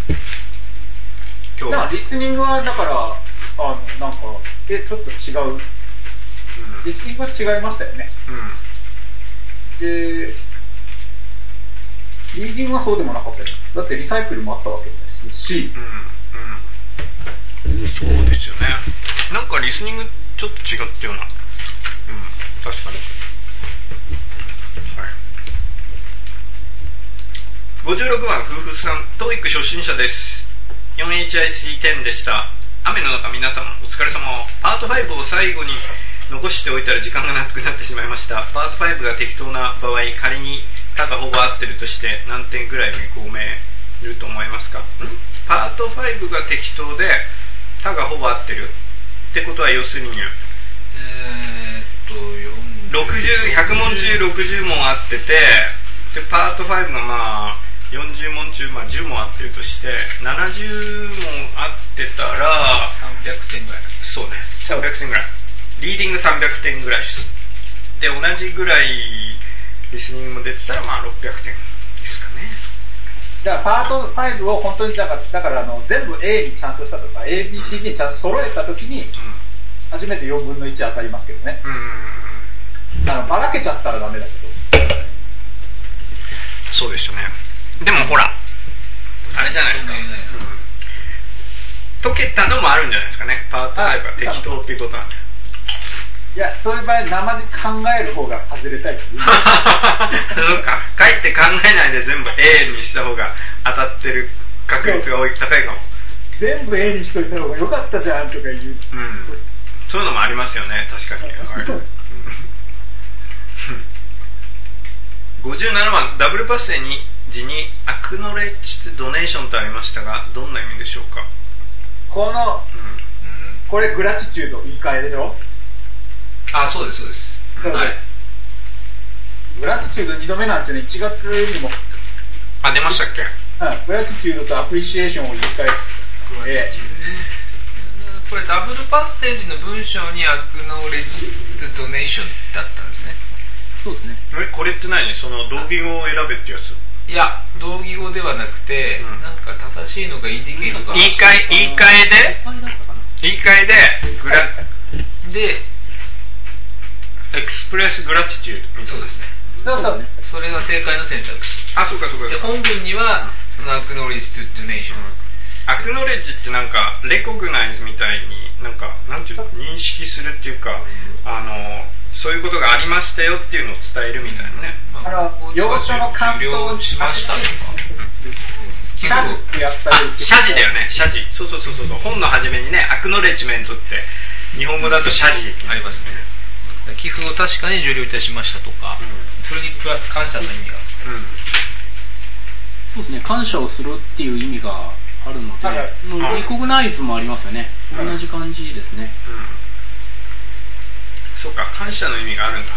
今日はリスニングはだからなんかちょっと違う、リスニングは違いましたよね。でリーディングはそうでもなかったよ。だってリサイクルもあったわけですし、 そうですよね。なんかリスニングちょっと違ったような。確かに。はい。56番、夫婦さん、TOEIC 初心者です。4HIC10 でした。雨の中皆さん、お疲れ様。パート5を最後に残しておいたら時間がなくなってしまいました。パート5が適当な場合、仮に他がほぼ合ってるとして何点ぐらい見込めると思いますか？パート5が適当で他がほぼ合ってるってことは要するに100問中60問合ってて、でパート5が40問中10問合ってるとして70問合ってたら 300点ぐらい。 そうね、300点ぐらい。リーディング300点ぐらいです。で同じぐらいリスニングも出てたら600点ですかね。 だからパート5を本当にだから全部 A にちゃんとしたとか ABCD にちゃんと揃えた時に初めて4分の1当たりますけどね。ばらけちゃったらダメだけど。 そうですよね。でもほらあれじゃないですか、解けたのもあるんじゃないですかね。パート5は適当っていうことなんで。 いや、そういう場合生地考える方が外れたりする。 そうか、かえって考えないで全部 A にした方が当たってる確率が高いかも。 全部 A にしといた方が良かったじゃんとか言う。 そういうのもありますよね、確かに。57番、ダブルパッセージにアクノレッジドネーションとありましたが、どんな意味でしょうか？ これグラチチュード言い換えでしょ？ そうです。 はい。グラチチュード2度目なんですよね。1月にも。 出ましたっけ？ グラチチュードとアプリシエーションを言い換え。 これダブルパッセージの文章にアクノレッジドネーションだったんですね。 そうですね。 これって何？その同義語を選べってやつ？ いや、同義語ではなくて、なんか正しいのかインディケートか。 言い換えでエクスプレスグラティチュード。 そうですね。それが正解の選択肢。 そうか。 で本文にはそのアクノレッジドネーション。 アクノレッジってなんかレコグナイズみたいになんていうの、認識するっていうか、そういうことがありましたよっていうのを伝えるみたいなね。 要所の関東しましたとか。 謝辞って訳される。 謝辞だよね、謝辞。そう。本の初めにね、アクノレッジメントって日本語だと謝辞ありますね。寄付を確かに受領いたしましたとか、それにプラス感謝の意味が。 そうですね、感謝をするっていう意味があるので、リコグナイズもありますよね。同じ感じですね。 そうか、感謝の意味があるんだ。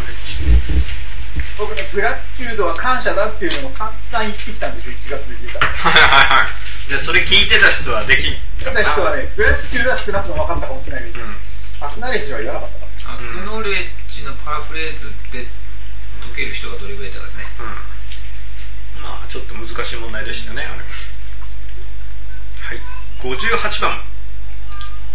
僕ね、グラチュードは感謝だっていうのを散々言ってきたんですよ、1月に出た。 じゃあそれ聞いてた人はできん。 人はね、グラチュードは少なくとも分かったかもしれないけど、アクノレッジは言わなかったかな。アクノレッジのパラフレーズで解ける人がどれぐらいいたかですね。 ちょっと難しい問題でしたね、あれは。はい、58番。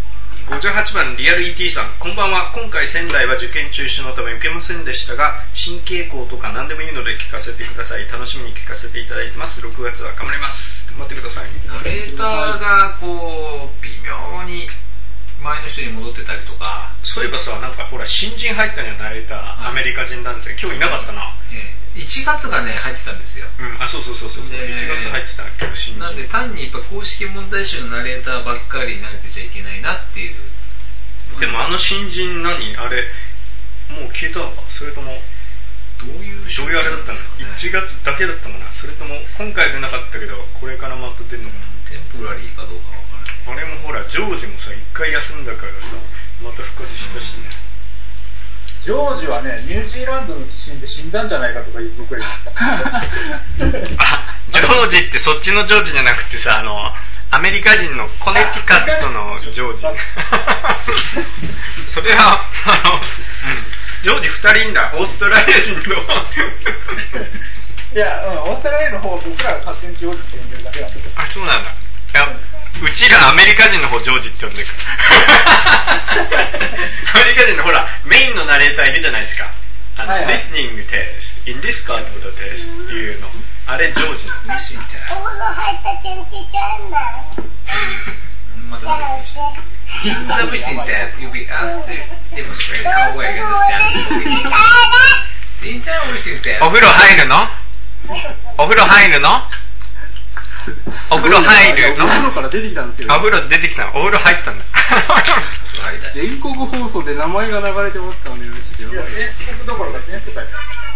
58番リアル ET さん、こんばんは。今回仙台は受験中止のため受けませんでしたが、新傾向とか何でもいいので聞かせてください。楽しみに聞かせていただいてます。6月は頑張ります。頑張ってください。 ナレーターがこう微妙に前の人に戻ってたりとか。 そういえばさ、なんかほら新人入ったのよ、ナレーター、アメリカ人男性。今日いなかったな。 1月がね入ってたんですよ。 あ、そう1月入ってたけど新人。 なんで単にやっぱ公式問題集のナレーターばっかりに慣れてちゃいけないなっていう。 でも新人あれもう消えたのか、それともどういうあれだったの、1月だけだったのかな、それとも今回出なかったけどこれからまた出るのかな。 テンポラリーかどうかわからない。 あれもほらジョージもさ1回休んだからさまた復活したしね。 ジョージはね、ニュージーランドの地震で死んだんじゃないかとか僕は言ったジョージってそっちのジョージじゃなくてさ、アメリカ人のコネティカットのジョージそれはジョージ2人いんだ。オーストラリア人のいや、オーストラリアの方僕らが勝手にジョージって呼んでるだけなんだけど。 あ、そうなんだ。うちらアメリカ人の方ジョージって呼んでるアメリカ人のほらメインのナレーターいるじゃないですか。リスニングテスト、インディスカードテストっていうの、あれジョージのリスニングテスト。 お風呂入った点聞いちゃうんだ。 またIn the written test, you'll be asked to demonstrate how well you understand speaking. The internal written test. お風呂入るの？お風呂入るの？お風呂入るの？ お風呂から出てきたんですよ。 お風呂出てきたの？お風呂入ったんだ。 全国放送で名前が流れてますからね。 いや、全国どころか全世界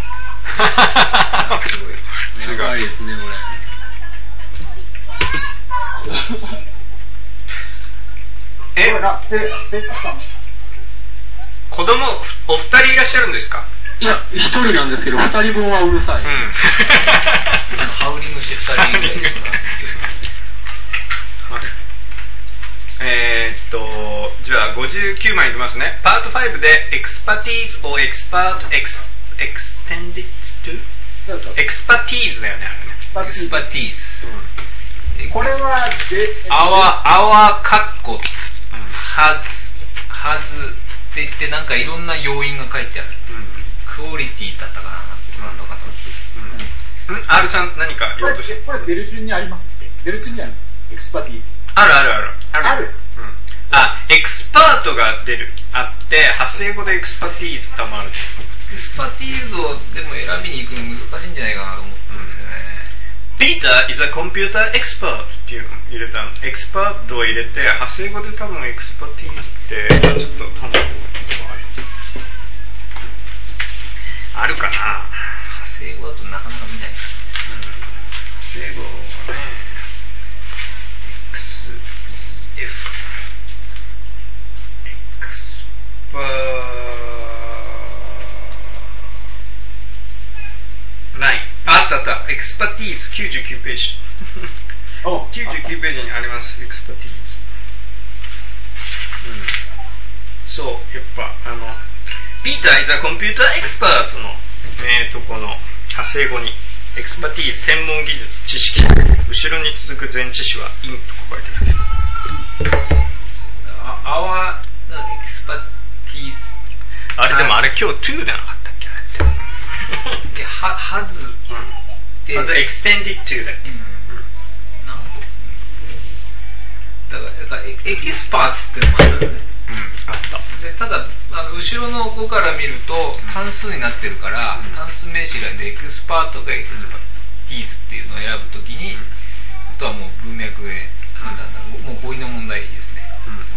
だ。 すごい。 すごいですね、これ。 子供お二人いらっしゃるんですか？ いや、一人なんですけど、二人分はうるさい。 ハウリングして二人ぐらいですから。 じゃあ59枚いきますね。パート5でエクスパティーズ or expert extended to エクスパティーズだよね、あれね。 エクスパティーズ。 これは our カッコhas って言ってなんかいろんな要因が書いてある。クオリティだったかな、なんとかと。 R さん何か言おうとして。 これベル順にありますっけ？ベル順にあるエクスパティーズ。 ある。エクスパートが出る。あって、派生語でエクスパティーズたまる。 エクスパティーズをでも選びに行くの難しいんじゃないかなと思ったんですけどね。 Peter is a computer expert っていうのを入れたの。エクスパートを入れて、派生語で多分エクスパティーズって、ちょっと単語があるかな。 派生語だとなかなか見ないですね。 派生語はね。あった。エクスパティーズ99ページ。99ページにあります。エクスパティーズ。そう、やっぱPeter is a computer expert のとこの派生語にエクスパティーズ専門技術知識、後ろに続く前置詞は in と書いてある。 our expertise あれでもあれ今日 to じゃなかったっけあれって。 has まず extended to だっけ。 だからエキスパーツっていうのもあるんだよね。 あった。 でただ後ろの語から見ると単数になってるから、単数名詞がでエクスパートかエクスパティーズっていうのを選ぶときに、あとはもう文脈で判断だ。もう語彙の問題ですね。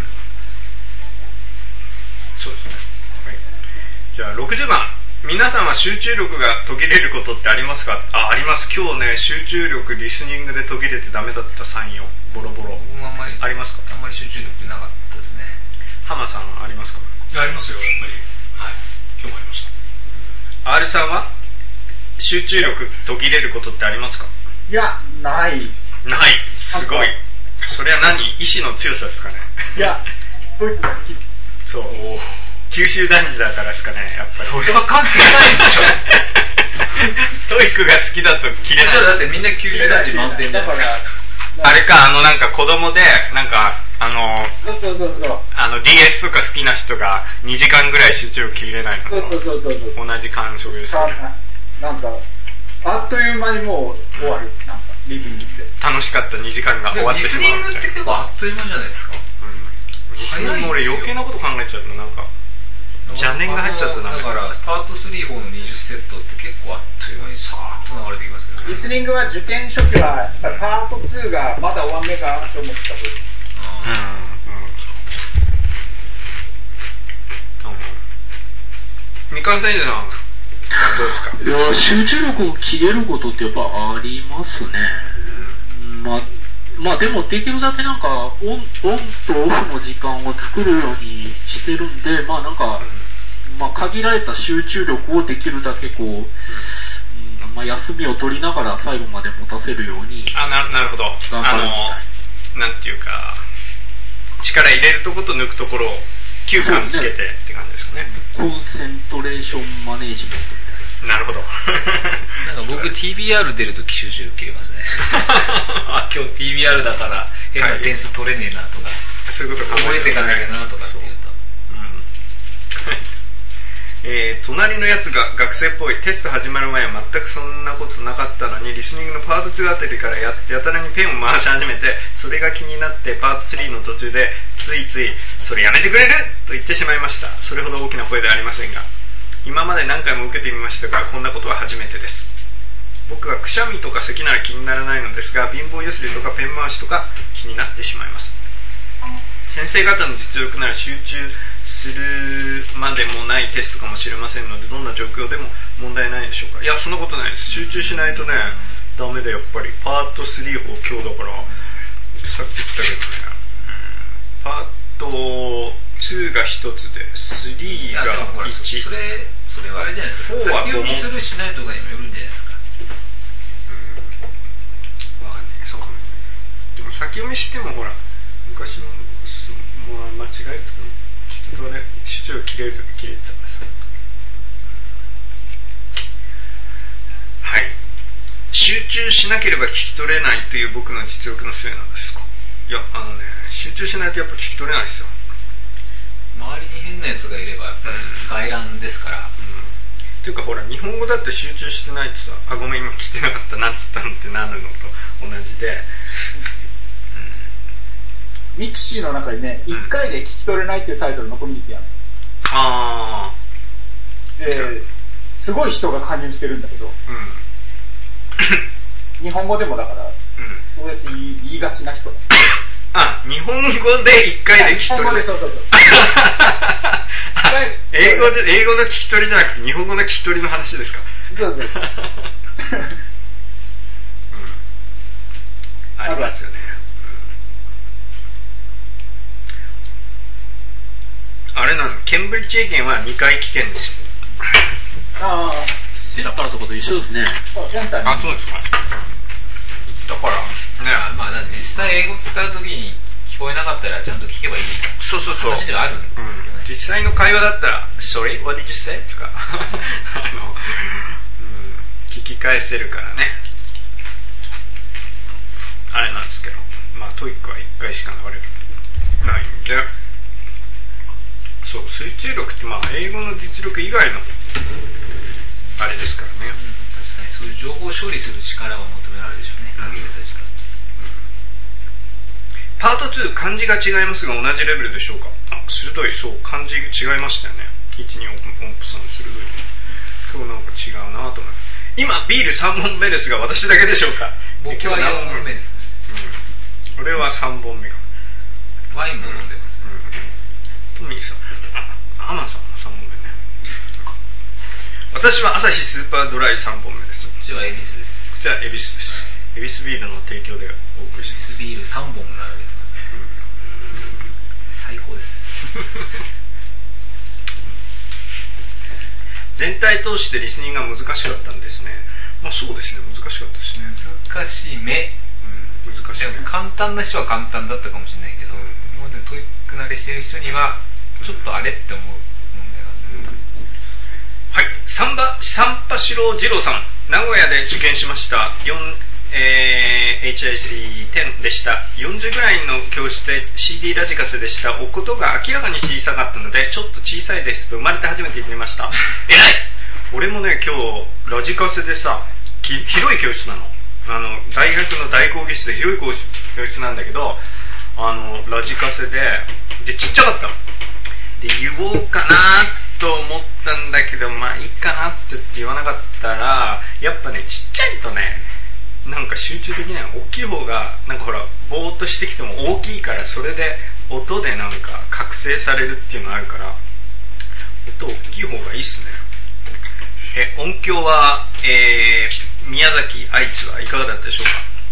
そうですね。はい。じゃあ60番。皆さんは集中力が途切れることってありますか？あります。今日ね、集中力リスニングで途切れてダメだった3よ。ボロボロ。ありますか？ あんまり集中力なかったですね。 浜さんありますか？ ありますよ、やっぱり。はい。今日もありました。 R さんは集中力途切れることってありますか？ いや、ない。 すごい。それは何？意志の強さですかね。 いや、トイックが好き。 そう。九州男児だからですかね、やっぱり。 それは関係ないでしょ。 トイックが好きだと切れない。 だってみんな九州男児満点だから、 あれか、なんか子供で、なんか、 そうそうそうそう。 DS とか好きな人が2時間ぐらい集中力切れないのと同じ感触ですね。 なんか、あっという間にもう終わる。なんか、リビングで。 楽しかった2時間が終わってしまうみたいな。 リスニングって結構あっという間じゃないですか。 リスニング俺余計なこと考えちゃうとなんか、邪念が入っちゃうとだからパート3、4の20セットって結構あっという間にさーっと流れてきますけどね。 リスニングは受験初期はパート2がまだ終わんねえかなと思ってた分。 三河先生のどうですか？ いや、集中力を切れることってやっぱありますね。まあでもできるだけなんかオンとオフの時間を作るようにしてるんで、まあなんか、まあ限られた集中力をできるだけこう、まあ休みを取りながら最後まで持たせるように。 なるほど。なんていうか、力入れるところと抜くところを9巻つけてって感じですかね。 コンセントレーションマネージメントみたいな。 なるほど。 なんか僕 TBR 出るとき集中力切れますね。あ、今日 TBR だから変な点数取れねえなとか、 そういうこと覚えていかなきゃなとかっていうと。隣のやつが学生っぽい。テスト始まる前は全くそんなことなかったのに、リスニングのパート2あたりからやたらにペンを回し始めて、それが気になってパート3の途中でついついそれやめてくれると言ってしまいました。それほど大きな声ではありませんが、今まで何回も受けてみましたが、こんなことは初めてです。僕はくしゃみとか咳なら気にならないのですが、貧乏ゆすりとかペン回しとか気になってしまいます。先生方の実力なら集中するまでもないテストかもしれませんので、どんな状況でも問題ないでしょうか。いや、そんなことないです。集中しないとね、ダメだよ、やっぱり。パート3を今日だから、さっき言ったけどね、パート2が1つで、3が1。 それはあれじゃないですか。先読みするしないとかにもよるんじゃないですか。 わかんない。そうかも。でも先読みしてもほら、昔のもう間違えるとかも、ちょっとね、集中切れてたからさ。はい。集中しなければ聞き取れないという僕の実力のせいなんですか。いや、集中しないとやっぱ聞き取れないですよ。 周りに変なやつがいればやっぱり外乱ですから。 っていうかほら、日本語だって集中してないってさ、あ、ごめん今聞いてなかった、なんつったのってなるのと同じで。 ミクシーの中にね、1回で聞き取れないっていうタイトルのコミュニティあるの。すごい人が加入してるんだけど、日本語でもだから、そうやって言いがちな人。 あ、日本語で1回で聞き取れない。 日本語でそう。 英語の聞き取りじゃなくて、日本語の聞き取りの話ですか。 そう。 ありますよね。あれなの、ケンブリッジ英検は2回聞けんですよ。 センターとかと一緒ですね。 あ、そうですか。だからね、 まあ実際英語使うときに聞こえなかったらちゃんと聞けばいい。 そう。 話ではあるんですよね。 実際の会話だったら Sorry, what did you say? とか聞き返せるからね。あれなんですけど、まあトイックは1回しか流れないんで、そう、集中力ってまあ英語の実力以外のあれですからね。 確かにそういう情報処理する力を求められるでしょうね。限られた時間。 パート2、漢字が違いますが同じレベルでしょうか。あ、鋭い、そう、漢字違いましたよね。1、2、音符さん鋭い。今日なんか違うなと思います。今、ビール3本目ですが、私だけでしょうか。 僕は4本目ですね。 俺は3本目が。 ワインも飲んでます。 トミーさん、アマンさんも3本目ね。私は朝日スーパードライ3本目です。 こっちは恵比寿です。 じゃあ恵比寿です。恵比寿ビールの提供でお送りします。 恵比寿ビール3本並べてますね。最高です。 全体通してリスニングが難しかったんですね。まあそうですね、難しかったですね。 難しい目。 難しいね。 簡単な人は簡単だったかもしれないけど、今までトイック慣れしてる人にはちょっとあれって思う問題がある。 はい、サンパシロー二郎さん、名古屋で受験しました。 HIC10 でした。40ぐらいの教室で CD ラジカセでした音が明らかに小さかったので、ちょっと小さいですと生まれて初めて言ってみました。偉い。俺もね、今日ラジカセでさ、広い教室なの。大学の大講義室で広い教室なんだけど、ラジカセでちっちゃかったの。で、言おうかなと思ったんだけど、まあいいかなって言わなかったら、やっぱね、ちっちゃいとね、なんか集中できない。大きい方が、なんかほら、ぼーっとしてきても大きいから、それで音でなんか覚醒されるっていうのがあるから、音大きい方がいいっすね。音響は、宮崎、愛知はいかがだったでしょう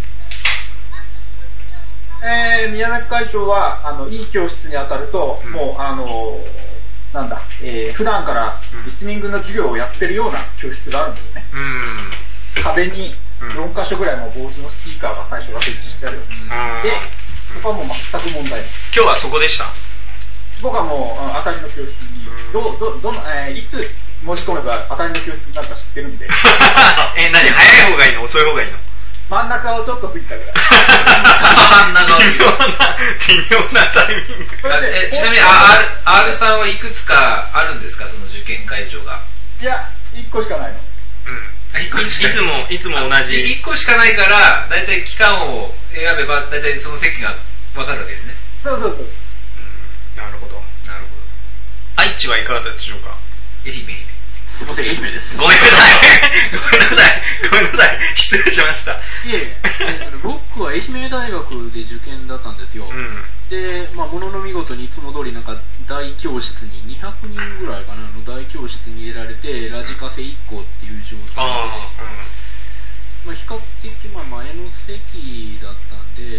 か？ 宮崎会長はいい教室に当たると、もう普段からリスニングの授業をやってるような教室があるんですよね。壁に4箇所ぐらいの防塵のスピーカーが最初が設置してあるよ。で、そこはもう全く問題ない。 今日はそこでした。 僕はもう当たりの教室にいつ申し込めば当たりの教室になるか知ってるんで。 何？早い方がいいの？遅い方がいいの？ 真ん中をちょっと過ぎたぐらい。 真ん中を微妙なタイミング。 ちなみに R さんはいくつかあるんですか、その受験会場が？ いや、1個しかないの。 いつも同じ。 1個しかないから、だいたい期間を選べば、だいたいその席が分かるわけですね。 そう。 なるほど。愛知はいかがだったでしょうか？ 愛媛。 すいません、愛媛です。 ごめんなさい。失礼しました。 いえ、僕は愛媛大学で受験だったんですよ。で、ものの見事にいつも通りなんか大教室に200人ぐらいかなの大教室に入れられて、ラジカセ1個っていう状態で、比較的前の席だったんで、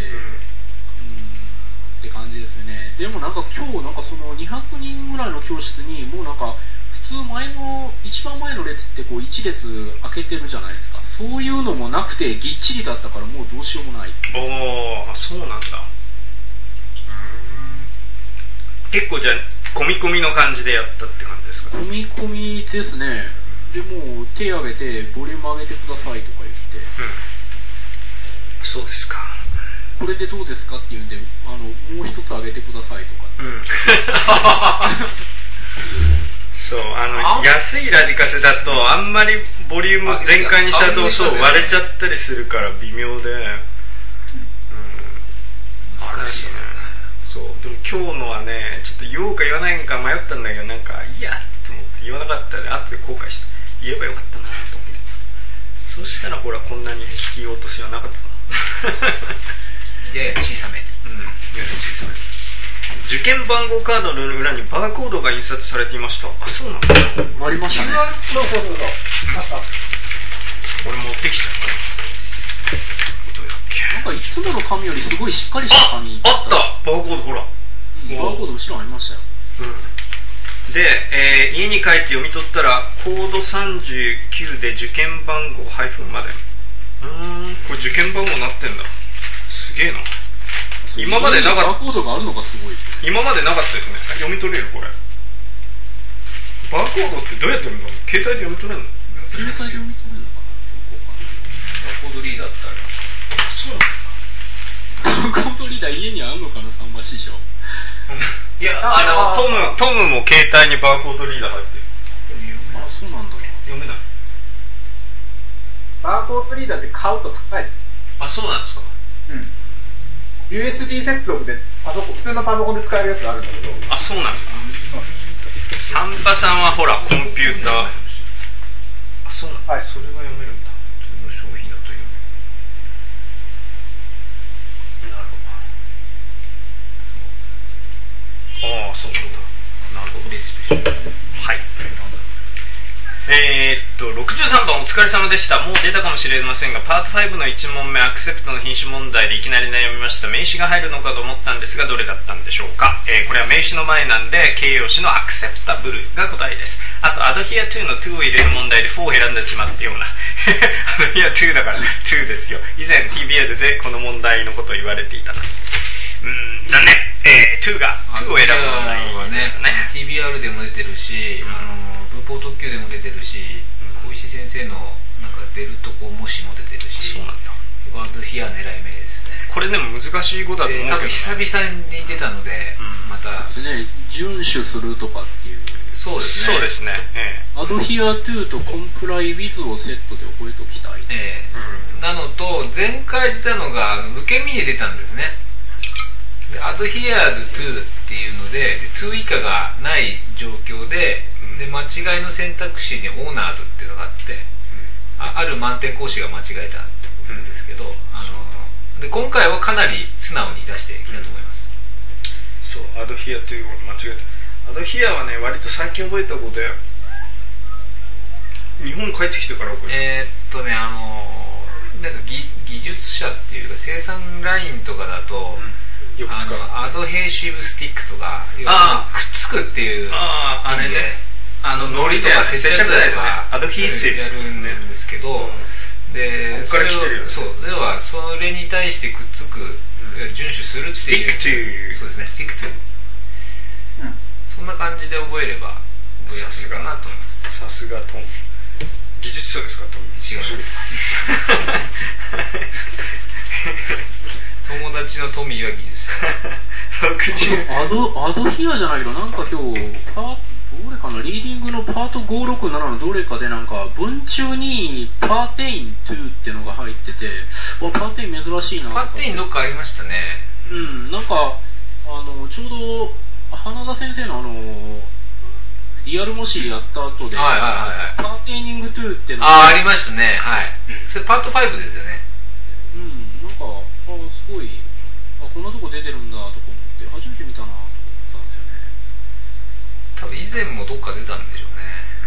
って感じですよね。でもなんか今日なんかその200人ぐらいの教室にもうなんか普通一番前の列ってこう1列開けてるじゃないですか。そういうのもなくてぎっちりだったからもうどうしようもない。 そうなんだ。結構じゃあ込み込みの感じでやったって感じですか？ 込み込みですね。でも手挙げてボリューム上げてくださいとか言って、 そうですか。 これでどうですかって言うんで、もう一つ上げてくださいとか。 そう、安いラジカセだとあんまりボリューム全開にしたと割れちゃったりするから微妙で、 難しいですよね。 そう、でも今日のはね、ちょっと言おうか言わないか迷ったんだけど、なんかいいやと思って言わなかったで後で後悔した。言えばよかったなと思って。そしたらほらこんなに聞き落としはなかったの。 やや小さめ。 やや小さめ。受験番号カードの裏にバーコードが印刷されていました。あ、そうなんだ。 ありましたね。 そう。 俺持ってきたよ。どうやっけ。 なんかいつもの紙よりすごいしっかりした紙。 あった。バーコードほら。 バーコード後ろありましたよ。 で、家に帰って読み取ったらコード39で受験番号配まで。これ受験番号になってんだ。すげえな。今までなかった。 バーコードがあるのがすごいですね。 今までなかったですね。読み取れるこれ。バーコードってどうやって読むの？携帯で読み取れるの？ 携帯で読み取れるのかな？ バーコードリーダーってある。 そうなんだ。バーコードリーダー家にあるのかな、桟橋師匠。 いや、トムも携帯にバーコードリーダー入ってる。 あ、そうなんだ。 読めない。 バーコードリーダーって買うと高い。 あ、そうなんですか。 USB 接続で普通のパソコンで使えるやつがあるんだけど。 あ、そうなんだ。サンバさんはほらコンピューター。あ、そうなんだ。それが読めるんだ。普通の商品だと読める。なるほど。ああ、そうなんだ。なるほど。はい。63番お疲れ様でした。もう出たかもしれませんが、パート5の1問目アクセプトの品種問題でいきなり悩みました。名詞が入るのかと思ったんですが、どれだったんでしょうか。これは名詞の前なんで形容詞のアクセプタブルが答えです。あとアドヒア2の2を入れる問題で4を選んでしまったようなアドヒア2だから2ですよ。以前 TBL でこの問題のことを言われていたのに残念。2を選ぶ問題でしたね。 TBR でも出てるし、文法特急でも出てるし、小石先生のなんか出るとこ模試も出てるし、 そうなんだ。 ワードヒア狙い目ですね。 これでも難しい語だと思うけど、ね、 多分久々に出たので、またね、遵守するとかっていう。 そうですね。 そうですね。 アドヒアトゥとコンプライウィズをセットで覚えておきたい。 なのと、前回出たのが受け身で出たんですね。でアドヒアドトゥっていうので、トゥ以下がない状況で、で間違いの選択肢にオーナードっていうのがあって、ある満点講師が間違えたんですけど、で今回はかなり素直に出してきたと思います。 そう、アドヒアということ間違えた。アドヒアはね、割と最近覚えたことで、日本帰ってきてから覚えた。 なんか技術者っていうか生産ラインとかだと、 よく使うアドヘーシブスティックとかくっつくっていうあれね、 ノリとか接着剤とかアドヒーセーやるんですけど、でここから来てるよね。 そうではそれに対してくっつく、遵守するっていう、 スティックトゥそうですね、スティックトゥ、そんな感じで覚えれば覚えやすいかなと思います。 さすがトム。技術者ですか、トム。 違います。友達のトミーは技術者。 アドヒアじゃないけど、なんか今日どれかな、リーディングのパート567のどれかでなんか文中にパーテイン2っていうのが入ってて、パーテイン珍しいな。 パーテインどっかありましたね。 なんかちょうど花田先生のリアル模試やった後で、パーテイニング2っていうのがありましたね。はい。それパート5ですよね。 なんかすごいこんなとこ出てるんだとか思って初めて見たなと思ったんですよね。 多分以前もどっか出たんでしょうね。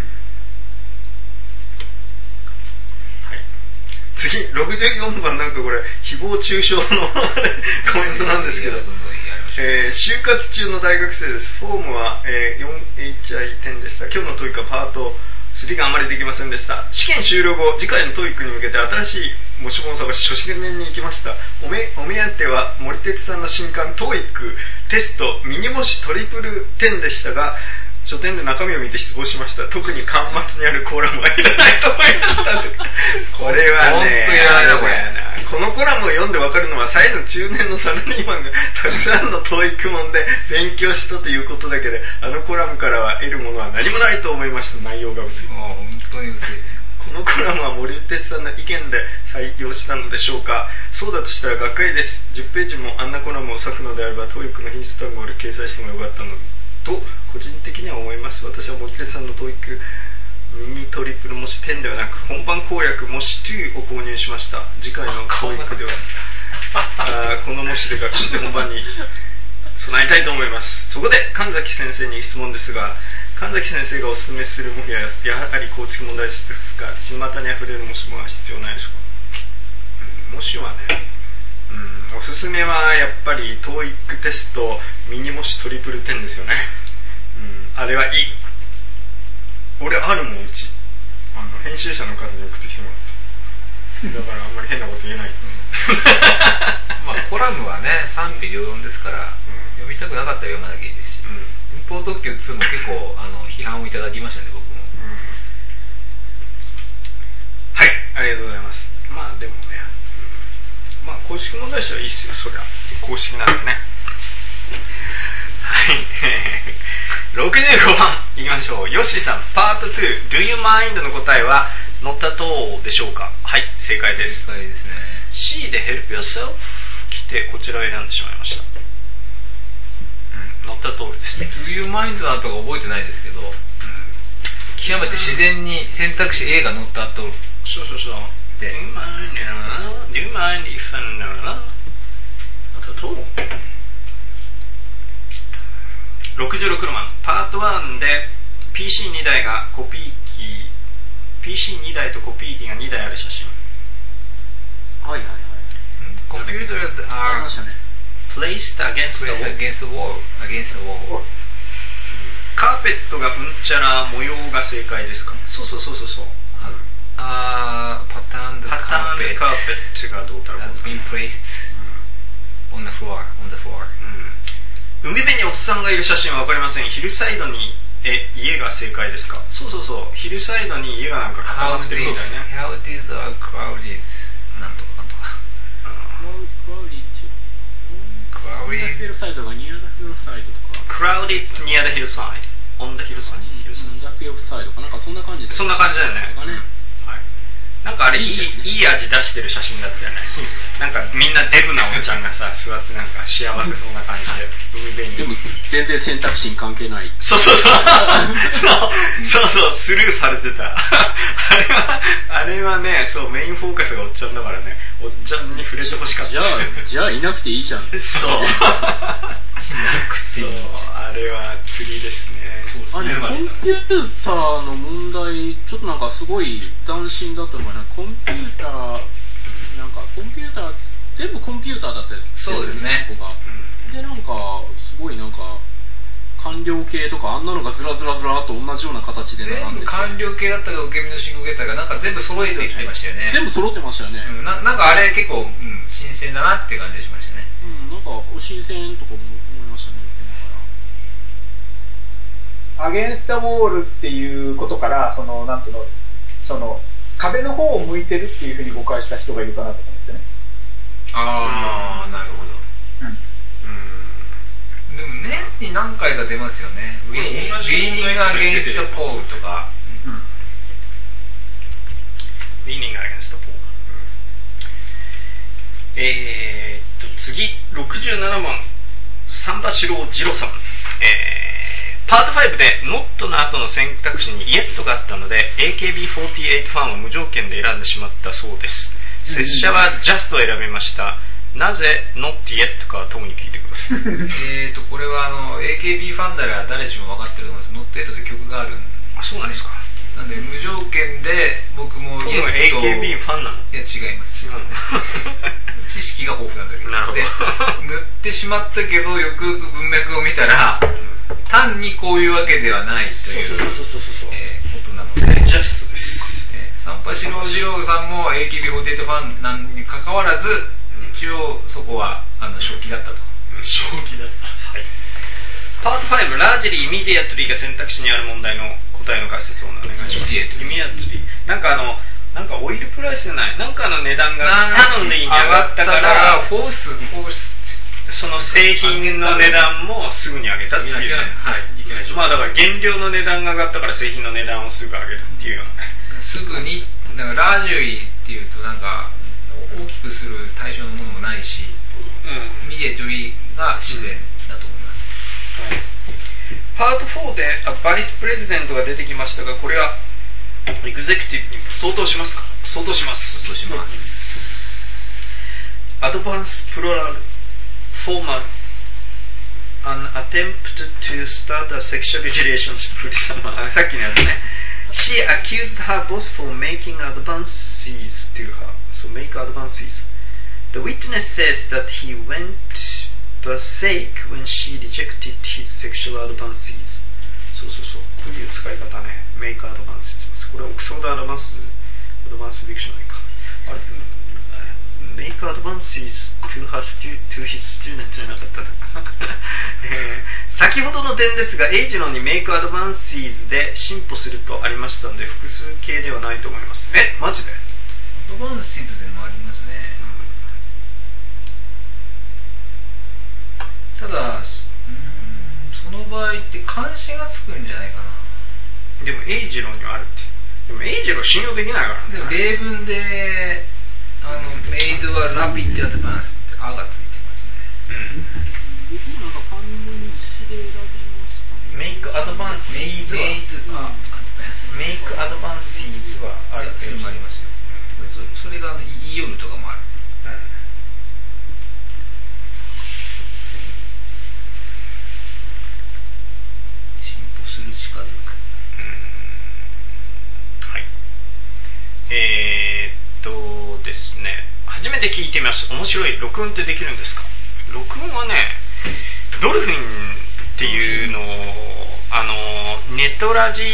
はい。次64番、なんかこれ誹謗中傷のコメントなんですけど、就活中の大学生です。フォームは、4HI10 でした。今日のトイックはパート3があまりできませんでした。試験終了後、次回のトイックに向けて新しい模試本探し初試験に行きました。お目当ては森哲さんの新刊トイックテストミニ模試トリプル10でしたが、書店で中身を見て失望しました。特に巻末にあるコラムはいらないと思いました。これはね、 本当いらないなこれ。 このコラムを読んでわかるのは、再度中年のサラリーマンがたくさんのトーイック問で勉強したということだけで、あのコラムからは得るものは何もないと思いました。内容が薄い。 本当に薄い。 このコラムは森哲さんの意見で採用したのでしょうか。そうだとしたらがっかりです。10ページもあんなコラムを割くのであれば、トーイックの品質単語を掲載してもよかったのと個人的には思います。私は森哲さんのトーイックミニトリプル模試10ではなく本番攻略模試2を購入しました。次回のトーイックではこの模試で学習して本番に備えたいと思います。そこで神崎先生に質問ですが、神崎先生がおすすめする模試はやはり構築問題ですが、巷にあふれる模試も必要ないでしょうか。模試はね、おすすめはやっぱりトーイックテストミニ模試トリプル10ですよね。あれはいい。俺あるもん、うち編集者の方に送ってきてもらった。だからあんまり変なこと言えない。 まあコラムはね、賛否両論ですから、読みたくなかったら読まなきゃいいですし、民放特急2も結構批判をいただきましたね、僕も。 はい、ありがとうございます。まあでもね、公式問題集はいいっすよ、そりゃ公式なんですね。はい、65番いきましょう。ヨッシーさん、パート2 Do you mind の答えは Not at all でしょうか。はい、正解です。 正解ですね。 C で Help yourself 来てこちらを選んでしまいました。Not at all ですね。 Do you mind の後が覚えてないですけど、極めて自然に選択肢 A が Not at all。 そうで Do you mind if I'm not at all。66番、パート1で PC2 台がコピー機 PC2 台とコピー機が2台ある写真。 はいはいはい。 コンピューターありましたね。 Placed against the wall。カーペットがうんちゃら模様が正解ですか。そうパターンカーペットがどうたら has been placed on the floor。 海辺におっさんがいる写真は分かりません。ヒルサイドに家が正解ですか。そうヒルサイドに家がなんか固まってるみたいね。 How it is a crowd is なんとか Crowded near the hillside が near the hillside とか Crowded near the hillside on the hillside on the hillside とかなんかそんな感じでそんな感じだよね、はい、なんかあれいい味出してる写真だったよね。そうですね。なんかみんなデブなおっちゃんがさ座ってなんか幸せそうな感じで海辺に。 でも全然選択肢に関係ない。 そうスルーされてた。あれはね、そうメインフォーカスがおっちゃんだからね、おっちゃんに触れてほしかった。 じゃあいなくていいじゃん。 そう。あれは釣りですね。 コンピューターの問題、ちょっとなんかすごい斬新だと思うな。コンピューター、全部コンピューターだったよ。 そうですね。 ここが。で、なんか、すごいなんか、官僚系とかあんなのがずらと同じような形で並んでて。 官僚系だったか受け身の信号形態がなんか全部揃えてきてましたよね。 全部揃ってましたよね。 なんかあれ結構、新鮮だなって感じがしましたね。 なんか新鮮とかも思いましたね。 アゲンストウォールっていうことから、なんていうの、壁の方を向いてるっていうふうに誤解した人がいるかなと思ってね。 ああ、なるほど。でも年に何回か出ますよね。ウィーニングアゲンストポールとか。 ウィーニングアゲンストポール。次、67番、サンバシロージロさん。パート5で NOT の後の選択肢に YET があったので AKB48 ファンは無条件で選んでしまったそうです。拙者は JUST を選びました。なぜ NOT YET かはともに聞いてください。 これはAKB ファンなら誰しも分かってると思います。NOT YET で曲があるんです。 あ、そうなんですか。 なんで無条件で僕もトム AKB ファンなの？ いや違います。知識が豊富なんだけど。 なるほど。 で塗ってしまったけどよくよく文脈を見たら単にこういうわけではないということなので、 ジャストです。 サンパシロージローさんも AKB48 ファンなんに関わらず、一応そこは正気だったと。 正気だった。はい。パート5、ラージリー、イミディアトリーが選択肢にある問題の答えの解説をお願いします。イミディアトリー。なんかオイルプライスじゃない。なんかの値段がサドンで上がったから、 フォースその製品の値段もすぐに上げたっていうね。 はい。 まあだから原料の値段が上がったから製品の値段をすぐ上げるっていうような。 すぐに、だからラージュリーっていうとなんか大きくする対象のものもないし、ミディアトリーが自然だと思います。 パート4でバイスプレジデントが出てきましたが、これはエグゼクティブに相当しますか？相当します。アドバンスプロラルformal an attempt to start a sexual relationship with someone さっきのやつね。She accused her boss for making advances to her. So make advances. The witness says that he went berserk when she rejected his sexual advances. そうこういう使い方ね。make advances。これはオックスフォードアドバンスディクショナリーか。あれmake advances to his student じゃなかった先ほどの点ですが、エイジロンに make advances で進歩するとありましたので、複数形ではないと思います。マジで？ アドバンシーズでもありますね。ただ、その場合って監視がつくんじゃないかな。 でもエイジロンにはあるって。でもエイジロン信用できないからね。 でも例文でメイドはラピッドアドバンスってあがついてますね。 僕もなんかファンドに指令選びましたね。 メイクアドバンスイズはメイクアドバンスイズはある。 それもありますよ。それが言いよるとかもある。進歩する近づく。 はい。ですね、初めて聞いてみました。面白い。録音ってできるんですか？録音はね、ドルフィンっていうのをネットラジ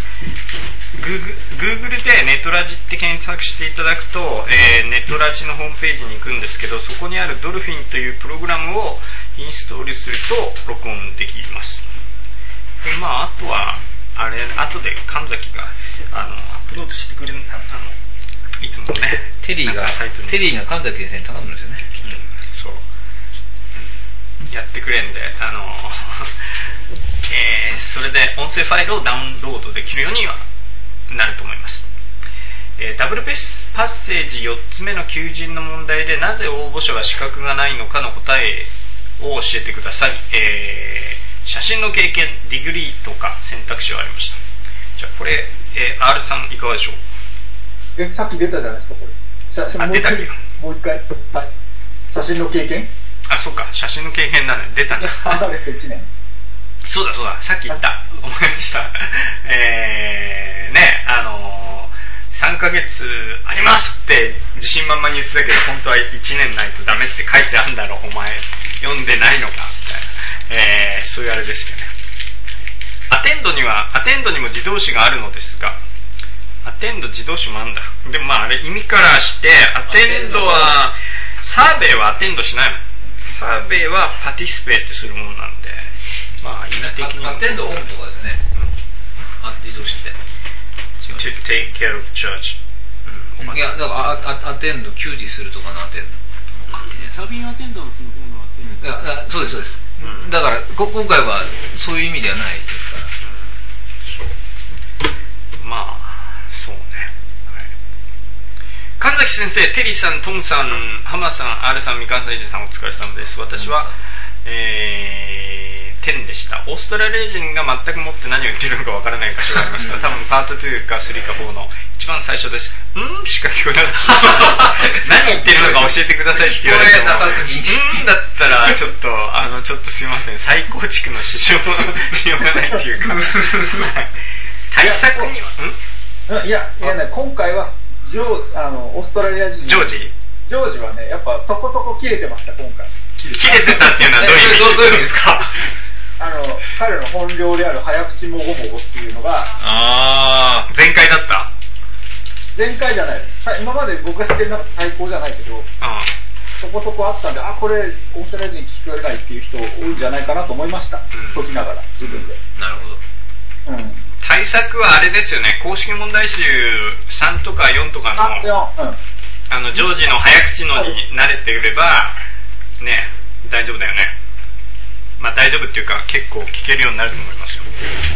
Google でネットラジって検索していただくと、ネットラジのホームページに行くんですけど、そこにあるドルフィンというプログラムをインストールすると録音できます。で、あとは後で神崎がアップロードしてくれるいつもね。 テリーが神崎先生に頼むんですよね。 そう。やってくれんで、それで音声ファイルをダウンロードできるようにはなると思います。ダブルパッセージ4つ目の求人の問題で、なぜ応募者は資格がないのかの答えを教えてください。写真の経験、ディグリーとか選択肢はありました。じゃあこれ、R さんいかがでしょう？ さっき出たじゃないですか、これ。 出たっけ？ もう一回。写真の経験？ あ、そうか、写真の経験なの出たね。 3ヶ月と1年。 そうだ、さっき言った。思いました。3ヶ月ありますって自信満々に言ってたけど、本当は1年ないとダメって書いてあるんだろ、お前。読んでないのかみたいな。そういうあれですよね。アテンドにも自動詞があるのですが、アテンド自動詞もあるんだ。でもあれ意味からして、アテンドは、サーベイはアテンドしないの。サーベイはパティスペートするものなんで、意味的にアテンドオンとかですね。自動詞って。 to take care of church。 いや、だからアテンド、給仕するとかのアテンド。 サビンアテンダンスの方のアテンダンス。 そうです、そうです。だから、今回はそういう意味ではないですから。 そうね。神崎先生、テリーさん、トムさん、ハマさん、R さん、みかんさん、イジさん、お疲れ様です。私は、10でした。オーストラリア人が全くもって何を言っているのかわからない箇所がありました。多分パート2か3か4の一番最初です。しか聞こえなかった。何言ってるのか教えてくださいって言われても。 なさすぎ。 だったらちょっとすいません。再構築の支障しようがないっていうか。対策には、 いや、今回はオーストラリア人。 ジョージはね、やっぱそこそこ切れてました、今回。 切れてたっていうのはどういう意味ですか？ 彼の本領である早口もごもごっていうのが、 前回だった？ 前回じゃない。今まで僕が知ってる中で最高じゃないけど、そこそこあったんで、これオーストラリア人聞き取れないっていう人多いんじゃないかなと思いました。解きながら、自分で。 なるほど。 対策はあれですよね、公式問題集3とか4とかの、ジョージの早口のに慣れていれば、ね、大丈夫だよね。大丈夫っていうか結構聞けるようになると思いますよ。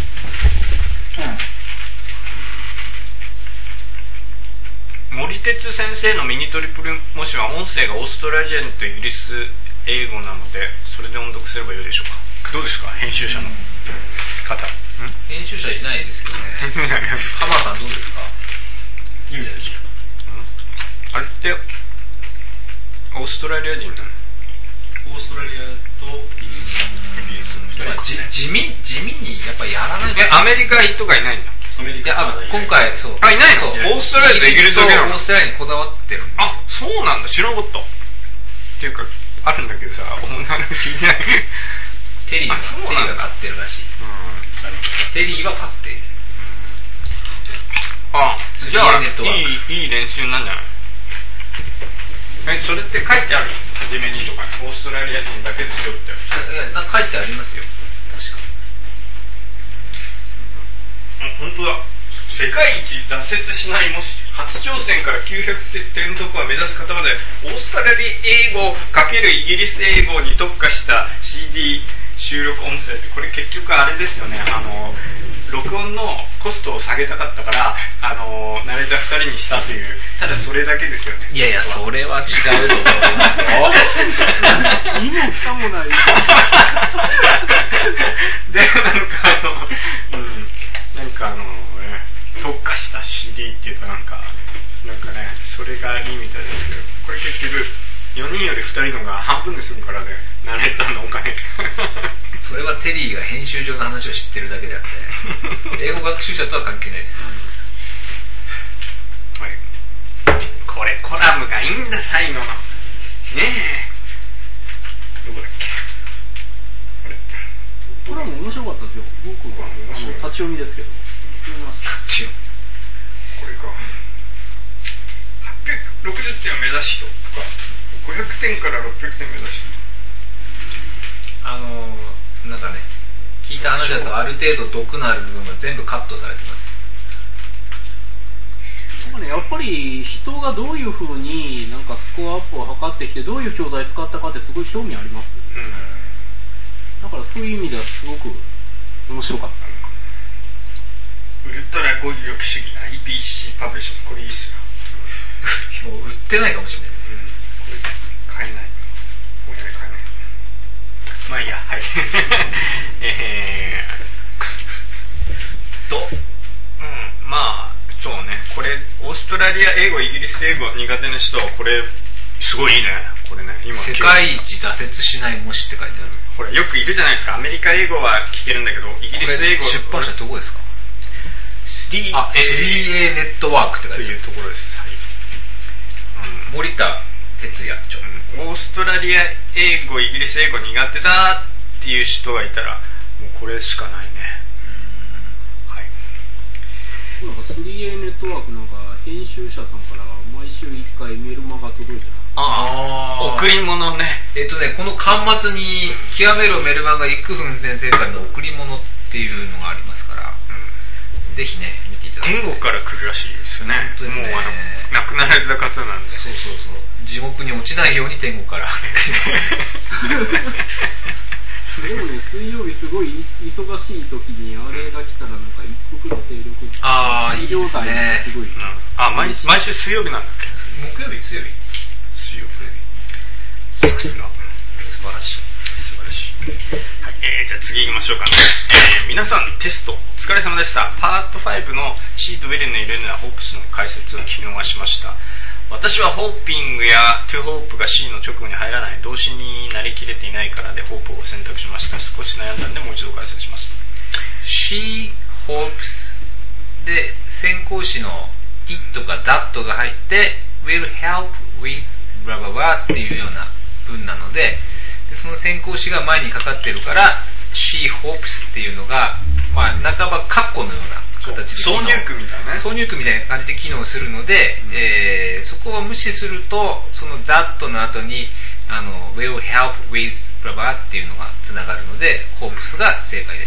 森哲先生のミニトリプル模試は音声がオーストラリア人とイギリス英語なので、それで音読すればよいでしょうか。どうですか、編集者の方。 編集者いないですけどね。ハマーさんどうですか？ いいんじゃないですか。 あれってオーストラリア人なの？ オーストラリアとイギリス地味にやっぱりやらないと。 アメリカとかいないんだ。 アメリカ今回そう。 いないの？オーストラリアとイギリスだけなの？ オーストラリアにこだわってる。 そうなんだ、知らなかった。っていうかあるんだけどさ、聞いてない。 テリーが買ってるらしい。テリーは買っている。 じゃあいい練習なんじゃない？それって書いてある？初めにとか、オーストラリア人だけですよって。 書いてありますよ。確か。 本当だ。世界一挫折しない模試、初挑戦から900点突破を目指す方まで、オーストラリア英語×イギリス英語に特化した CD 収録音声って、これ結局あれですよね。録音のコストを下げたかったから、ナレーター2人にしたという、ただそれだけですよね。 いや、それは違うと思いますよ。 意味も不可もない。 で、特化した CD っていうとなんかね、それがいいみたいですけど、これ結局、4人より2人のが半分で済むからね、ナレーターのお金。 それはテリーが編集上の話を知ってるだけであって、英語学習者とは関係ないです。 これコラムがいいんだ、最後の。ねえ。どこだっけ。 コラム面白かったですよ。僕は立ち読みですけど。読みました。 これか。860点を目指しとか、500点から600点目指しなんかね、聞いた話だとある程度毒のある部分が全部カットされてます。 ね、やっぱり人がどういう風になんかスコアアップを測ってきてどういう教材使ったかってすごい興味あります。だからそういう意味ではすごく面白かった。 ウルトラ語彙力主義 IBC パブリッシング、これいいっすよ。 もう売ってないかもしれない。 これ買えない。これ買えない。まあいいや、はい。まあそうね、これオーストラリア英語、イギリス英語苦手な人はこれすごいいいね。これね、今世界一挫折しない模試って書いてある。 ほらよくいるじゃないですか。アメリカ英語は聞けるんだけど、イギリス英語出版社どこですか ？3A ネットワークって書いてある。 というところです。はい。 森田哲也長。 オーストラリア英語、イギリス英語苦手だっていう人がいたらもうこれしかないね。はい。 なんか 3A ネットワークなんか編集者さんから毎週1回メルマガ届いてます。 贈り物ね。 この巻末に極めろメルマガ幾分先生からの贈り物っていうのがありますから、ぜひね見ていただきたい。 天国から来るらしいですよね。 本当ですね。 もう亡くなられた方なんで。 そう地獄に落ちないように天国からでもね、水曜日すごい忙しい時にあれが来たらなんか一服の勢力に。 いいですね。 すごい。 毎週水曜日なんだっけ？ 木曜日、水曜日。 さすが。 素晴らしい。 はい、じゃあ次行きましょうかね。皆さんテストお疲れ様でした。パート5のシートウェルの入れるなホープスの解説を聞き逃しました。私はホーピングやトゥホープが C の直後に入らない動詞になりきれていないからでホープを選択しました。少し悩んだんでもう一度解説します。 She hopes で先行詞の it が that が入って will help with blah blah blah っていうような文なので、その先行詞が前にかかってるから She hopes っていうのが、半ばカッコのような形で挿入句みたいなね。 挿入句みたいな感じで機能するので、そこを無視するとその that の後にwill help with blah blah っていうのがつながるので hopes が正解です。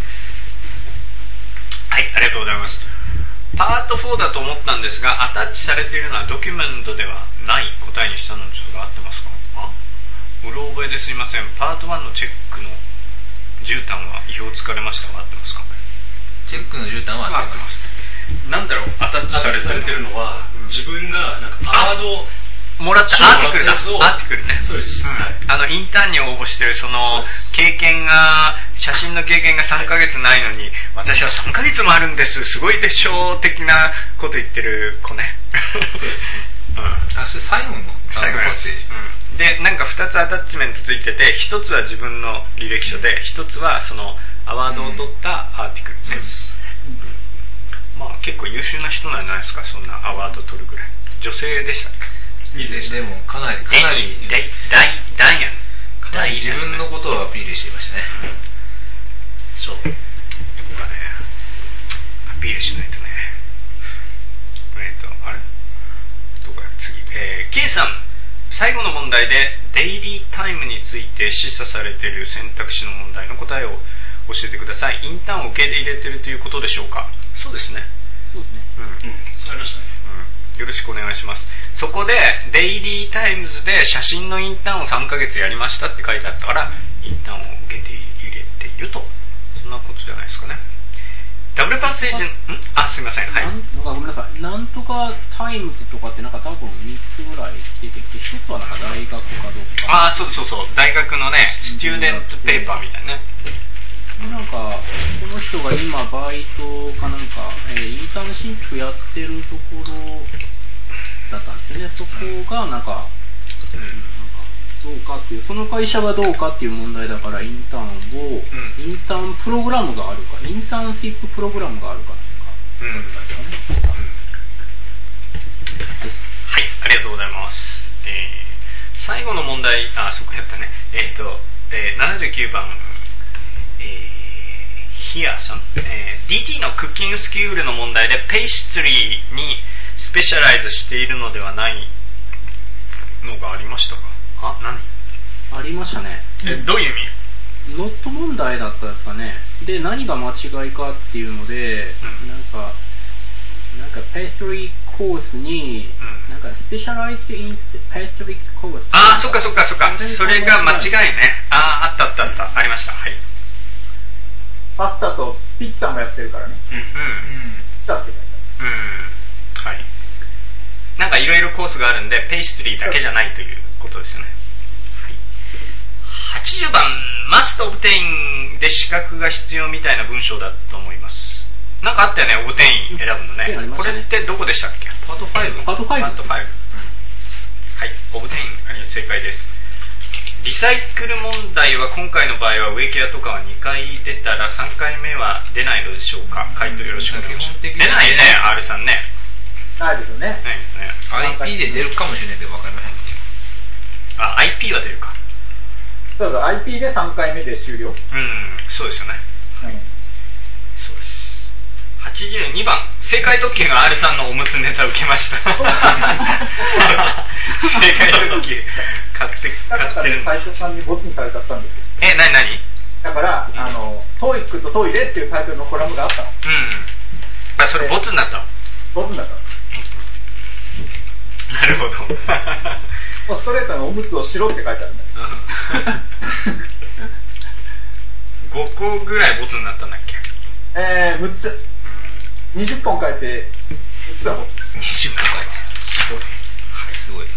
はい、ありがとうございます。パート4だと思ったんですが、アタッチされているのはドキュメントではない答えにしたので、それが合ってますか？うろ覚えですいません。パート1のチェックの絨毯は意表つかれましたが合ってますか？ チェックの絨毯は合ってます。 なんだろう、アタッチされてるのは、 自分がなんかアワードをもらったアーティクルだ。アーティクルね。 そうです。 インターンに応募してるその経験が、写真の経験が3ヶ月ないのに、私は3ヶ月もあるんです、すごいでしょう的なこと言ってる子ね。 そうです。それ最後の最後のやつ。で、なんか2つアタッチメントついてて、1つは自分の履歴書で、1つはそのアワードを取ったアーティクルです。結構優秀な人なんじゃないですか、そんなアワード取るぐらい。女性でしたっけ？ でもかなりダイアン。 かなり自分のことをアピールしていましたね。 そう。ここはね、アピールしないとね。あれ？どこだ次。K さん、最後の問題でデイリータイムについて示唆されている選択肢の問題の答えを教えてください。インターンを受け入れているということでしょうか？そうですね。 そうですね。 伝わりましたね。 よろしくお願いします。そこでデイリータイムズで写真のインターンを3ヶ月やりましたって書いてあったから、インターンを受けて入れていると、そんなことじゃないですかね。ダブルパッセージすいません。はい。 なんかごめんなさい。なんとかタイムズとかってなんか多分3つぐらい出てきて、1つはなんか大学かどうか。 そう。大学のね、スチューデントペーパーみたいなね。 なんかこの人が今バイトかなんか、インターンシップやってるところだったんですよね。そこがなんか、どうかっていう、その会社がどうかっていう問題だから、インターンを、インターンプログラムがあるか、インターンシッププログラムがあるかなんか、ですかね。 はい、ありがとうございます。最後の問題、そこやったね。79番、ヒアさん、DT のクッキングスキュールの問題でペイストリーにスペシャライズしているのではないのがありましたか？何？ ありましたね。 どういう意味？ ノット問題だったですかね。で、何が間違いかっていうので、なんかペイストリーコースに、なんかスペシャライズインペストリックコース。 ああ、そっかそっかそっか。それが間違いね。あった、ありました。はい。 パスタとピッツァもやってるからね。ピッツァって書いてある。 はい。なんかいろいろコースがあるんで、ペイストリーだけじゃないということですよね。はい、80番、マストオブテインで資格が必要みたいな文章だと思います。なんかあったよね、オブテイン選ぶのね。これってどこでしたっけ？ パート5。 パート5。 はい、オブテイン、正解です。リサイクル問題は今回の場合は植木屋とかは2回出たら3回目は出ないのでしょうか？回答よろしくお願いします。出ないね、R さんね。 ないですよね。 ないですね。 IP で出るかもしれないけど分かりません。 あ、IP は出るか。 そうだ、IP で3回目で終了。 そうですよね。そうです。82番、正解特急が R さんのおむつネタ受けました。正解特急買ってる。 斉藤さんにボツにされちゃったんですよ。 何だから、トイックとトイレっていうタイトルのコラムがあったの。 それボツになった。 ボツになった。 なるほど。 もうストレートのおむつをしろって書いてあるんだよ。 5個ぐらいボツになったんだっけ ？6つ。20本書いて、6つはボツ。 20本書いて。すごい。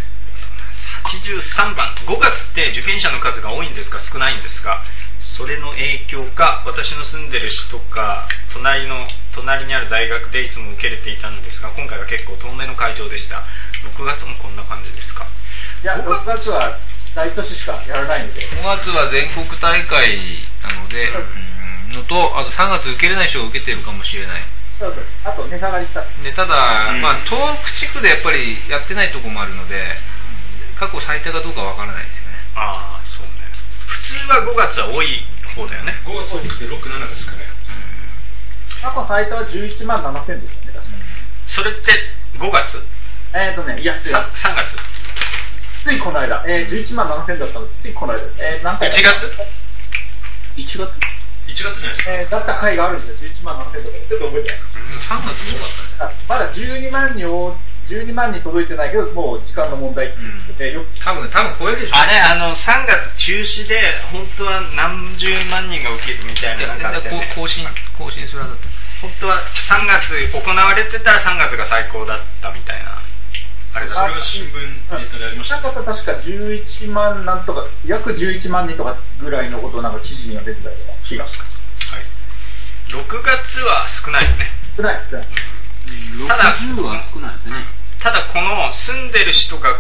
83番、5月って受験者の数が多いんですか少ないんですか？それの影響か、私の住んでる市とか隣にある大学でいつも受けれていたのですが、今回は結構遠めの会場でした。6月もこんな感じですか？ いや、6月は大都市しかやらないので。 5月は全国大会なので、のと、あと3月受けれない人が受けてるかもしれない。 そうそう。あと値下がりした。 で、ただ、東北地区でやっぱりやってないとこもあるので、過去最多かどうかわからないですよね。 ああ、そうね。普通は5月は多い方だよね。 5月多くて6、7ですかね。 過去最多は11万7000でしたね、確かに。 それって5月？ いや、 3月？ ついこの間、11万7000だったので、ついこの間です。何回 1月？ 1月じゃないですか。 だった回があるんですよ、11万7000とか。ちょっと覚えてない。 3月も多かったね。 まだ12万に届いてないけど、もう時間の問題って言ってて、 多分超えるでしょ。 あれ、3月中止で、本当は何十万人が受けるみたいなのがあって、ね、 更新するはずだった。 本当は3月行われてたら3月が最高だったみたいな。 あれだ、それは新聞ネタでありました、ね。 3月は確か11万なんとか、約11万人とかぐらいのことをなんか記事には出てたような気が。はい。 6月は少ないよね。 少ない。 ただ、60は少ないですね。 ただこの住んでる人が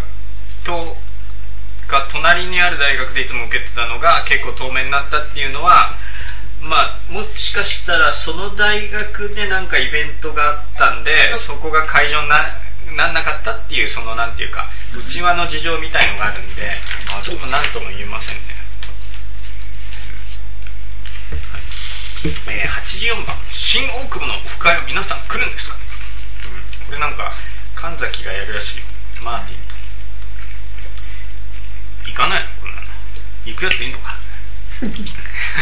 隣にある大学でいつも受けてたのが結構透明になったっていうのは、もしかしたらその大学でなんかイベントがあったんで、そこが会場になんなかったっていう、そのなんていうか内輪の事情みたいのがあるんで、ちょっと何とも言えませんね。84番、新大久保のオフ会は皆さん来るんですか？これなんか神崎がやるらしいよ、マーティンと。行かないのこんなの。行くやついいのか。 行き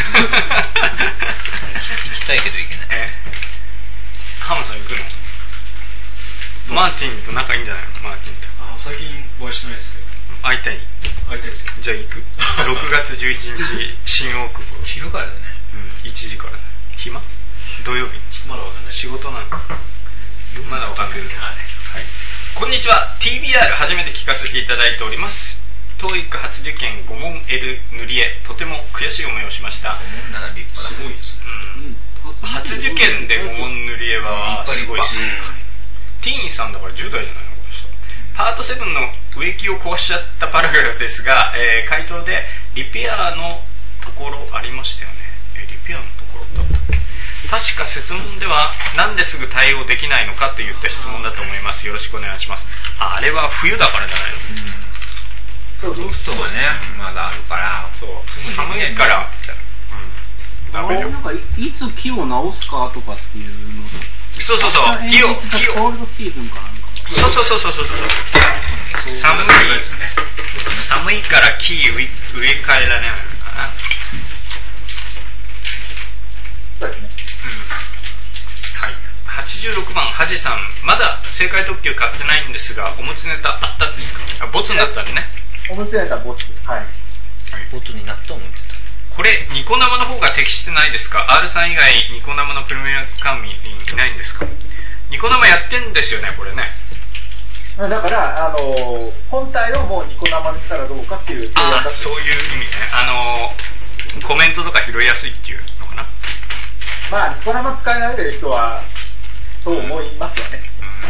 たいけど行けない。 ハムさん行くの？マーティンと仲いいんじゃないの？マーティンと。 最近お会いしてないですけど。 会いたいですよ。 じゃあ行く？ 6 月11日、新大久保。 昼からだね。 1時から。暇？土曜日。 まだわかんない。 仕事なの？まだわかんない。はい。こんにちは。TBR 初めて聞かせていただいております。TOEIC 初受験5問 L 塗り絵、とても悔しい思いをしました。 すごいですね。 初受験で5問塗り絵はすごいです。ティーンさんだから10代じゃないのこの人。パート7の植木を壊しちゃったパラグラフですが、回答でリペアのところありましたよね。リペアのところだったっけ？確か設問ではなんですぐ対応できないのかといった質問だと思います。よろしくお願いします。あれは冬だからじゃないの？ ロフトがね、まだあるから、 寒いから。 なんかいつ木を直すかとかっていうの。 そう。木を。 コールドシーズンかなんか。 そう。寒いから木植え替えられないのかな。そうですね。はい。 86番ハジさん、まだ正解特急買ってないんですが、おむつネタあったんですか？あ、ボツになったんでね。 おむつネタボツ。はい。 ボツになった思ってた。 これ、ニコ生の方が適してないですか？ R さん以外ニコ生のプレミア会員いないんですか？ニコ生やってんですよね、これね。 だから、本体をもうニコ生にしたらどうかっていう提案だった。 そういう意味ね。コメントとか拾いやすいっていうのかな。 まあ、ニコ生使い慣れてる人は、そう思いますよね。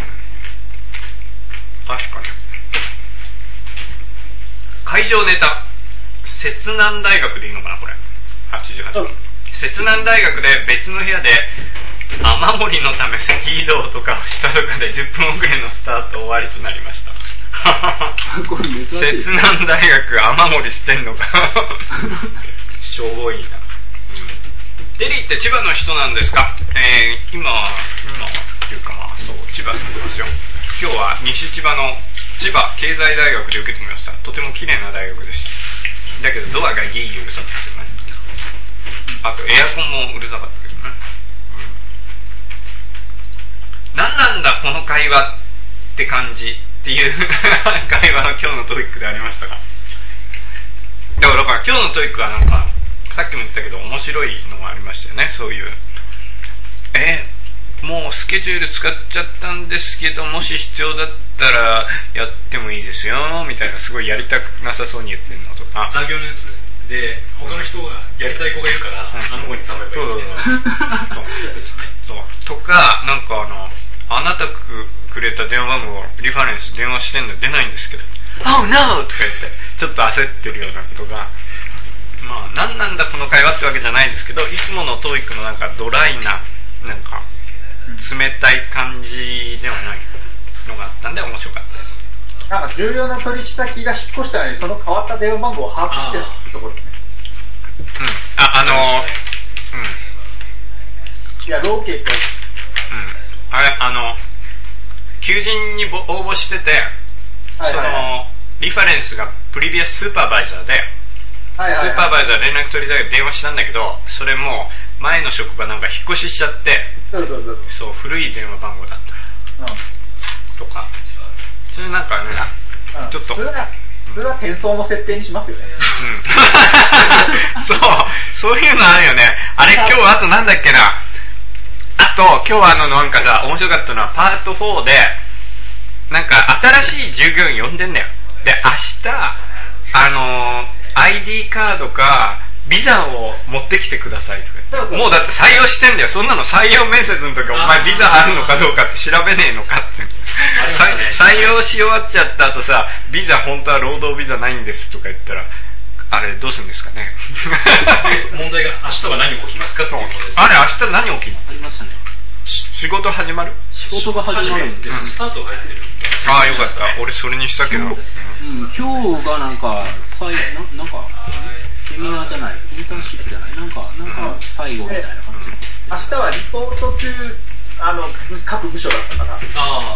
確かに。会場ネタ。摂南大学でいいのかな、これ。88番。摂南大学で別の部屋で、雨漏りのため先移動とかをしたとかで10分遅れのスタート終わりとなりました。 これ珍しい。 摂南大学雨漏りしてんのか。しょぼいな。デリーって千葉の人なんですか？今っていうかまあそう千葉住んでますよ。今日は西千葉の千葉経済大学で受けてみました。とても綺麗な大学です。だけどドアがギーうるさかったけどね。あとエアコンもうるさかったけどね。何なんだこの会話って感じっていう会話が今日のトピックでありましたが。だから今日のトピックはなんかさっきも言ったけど面白いのがありましたよね。そういうもうスケジュール使っちゃったんですけどもし必要だったらやってもいいですよみたいなすごいやりたくなさそうに言ってるのとか残業のやつで他の人がやりたい子がいるから、あの子に頼めばいいみたいなやつですね。 そうとかなんかあなたくれた電話番号リファレンス電話してんの出ないんですけど Oh no! とか言ってちょっと焦ってるようなことがまあ何なんだこの会話ってわけじゃないんですけどいつものトーイックのなんかドライななんか冷たい感じではないのがあったんで面白かったです。 なんか重要な取引先が引っ越したのにその変わった電話番号を把握してるってところですね。いやローケット。 あれ求人に応募してて、そのリファレンスがプリビアスーパーバイザーで、スーパーバイザー連絡取りたい電話したんだけどそれも前の職場なんか引っ越ししちゃってそう古い電話番号だった、とかそれなんかね、ちょっと普通は転送の設定にしますよね。 そういうのあるよね。あれ今日あとなんだっけなあと今日なんかさ面白かったのはパート4でなんか新しい従業員呼んでんだよ。で明日ID カードかビザを持ってきてくださいとかもうだって採用してんだよ。そんなの採用面接の時お前ビザあるのかどうかって調べねえのかって採用し終わっちゃった後さビザ本当は労働ビザないんですとか言ったらあれどうするんですかね。 問題が明日は何が起きますかっていうことです、ね、 あれ明日何起きるの？ ありましたね。 仕事始ままる？ 仕事が始まるんです。 スタートが入ってる。 ああよかった。俺それにしたけど。 今日がなんかなんかセミナーじゃないインターンシップじゃないなんか最後みたいな感じ。 明日はリポート中各部署だったから。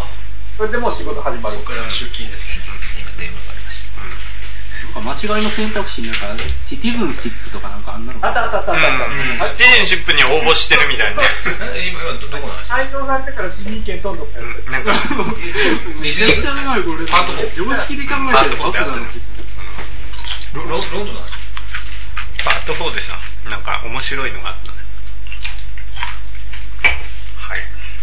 それでもう仕事始まる。 そこから出勤ですね。今電話がありました。 なんか間違いの選択肢になんかシティズンシップとかなんかあんなのかあった。 シティズンシップに応募してるみたいなね。 今どこなんですか？ 採用されてから市民権どんどんやる。 なんかめちゃくちゃ長いこれ。 パート4 常識で考えてるバカだな。 ロンドンなんですか？ パート4でさなんか面白いのがあったね。はい。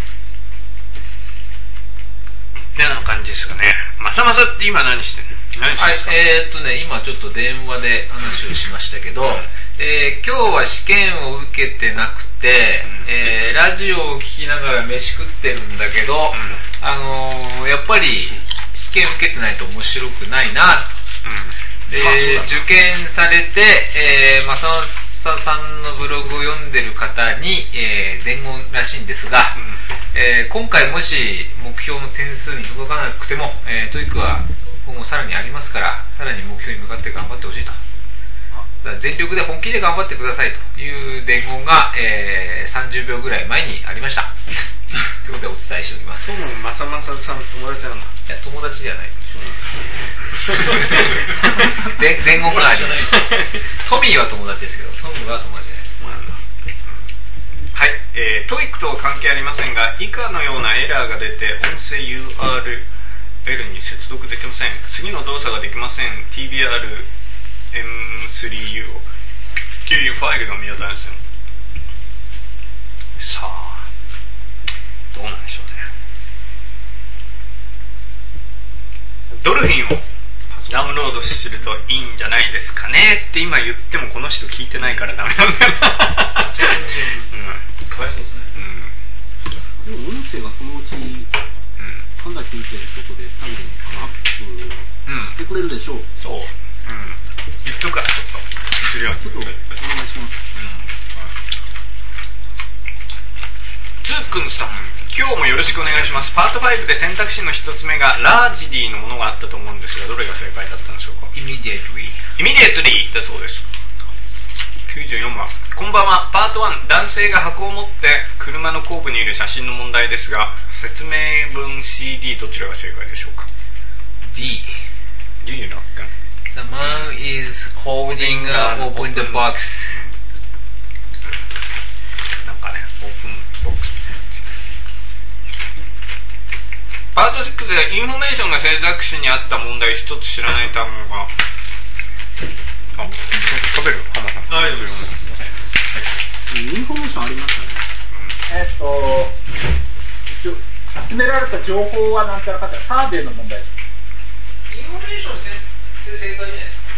ってな感じですかね。まさまさって今何してんの？ 今ちょっと電話で話をしましたけど、今日は試験を受けてなくて、ラジオを聞きながら飯食ってるんだけど、やっぱり試験受けてないと面白くないな、で受験されて、正正さんのブログを読んでる方に、伝言らしいんですが、今回もし目標の点数に届かなくても、トイックは今後さらにありますからさらに目標に向かって頑張ってほしいと。全力で本気で頑張ってくださいという伝言が、30秒ぐらい前にありましたということでお伝えしております。 そうなの？まさまささん友達なの？いや友達じゃないですね伝言がありますトミーは友達ですけどトミーは友達じゃないです、はい。 TOEIC とは関係ありませんが、以下のようなエラーが出て音声 URL に接続できません。次の動作ができません。 TBR-M3U というファイルが見当たりません。さあどうなんでしょうね。ドルフィンをダウンロードするといいんじゃないですかねって今言ってもこの人聞いてないからダメなんだよな。 かわいそうですね。 でも音声がそのうち神田先生のとこで多分アップしてくれるでしょう。 そう、言っとくからちょっとするようにちょっとお願いします。 つーくんさん、今日もよろしくお願いします。パート5で選択肢の一つ目がラージディのものがあったと思うんですが、どれが正解だったんでしょうか。Immediately だそうです。94番、こんばんは。パート1、男性が箱を持って車の後部にいる写真の問題ですが、説明文 CD どちらが正解でしょうか。 D. Do you know? The man is holding open the box. なんかね、オープンボックスみたいな。パート6でインフォメーションが選択肢にあった問題一つ知らない単語が、食べる浜田さん。 大丈夫です。すいません。 インフォメーションありましたね。 集められた情報はなんちゃらかんちゃら、サーベイの問題。 インフォメーション正解じゃないですか。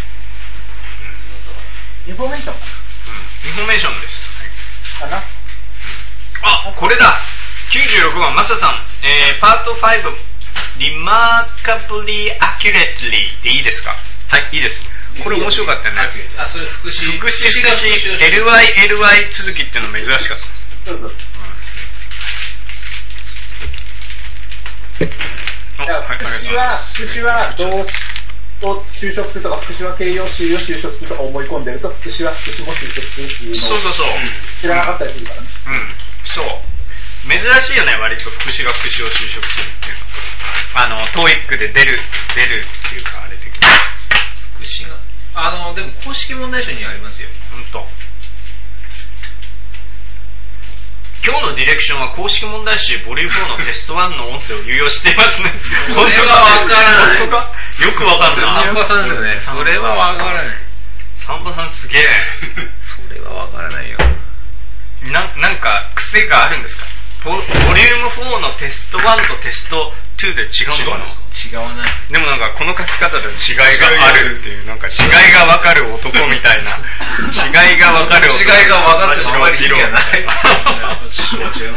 インフォメーションかな。 インフォメーションです。 かな。 あ、これだ。96番、マサさん。パート5、Remarkably Accurately でいいですか。はい、いいです。これ面白かったよね。 あ、それ副詞。 LY 続きっていうの珍しかったです。 そうそう。副詞は動詞と就職するとか、副詞は形容詞を就職するとか思い込んでると、副詞は副詞も就職するっていうのを知らなかったりするからね。 そう。珍しいよね、割と副詞が副詞を就職するっていうの。TOEIC で出るっていうか、あれ的に。 副詞が、でも公式問題集にありますよ。 ほんと。今日のディレクションは公式問題集ボリューム4のテスト1の音声を有用していますね。 本当かわからない。 本当かよくわかんない。 サンバさんですよね。それはわからない。 サンバさんすげえ。 それはわからないよ。 なんか癖があるんですか。ボリューム4のテスト1とテスト2で違うのかな。 違わない。 でもなんかこの書き方で違いがあるっていう、なんか違いがわかる男みたいな。違いがわかる男。 違いがわかるってあまり意味がない。 違いますね。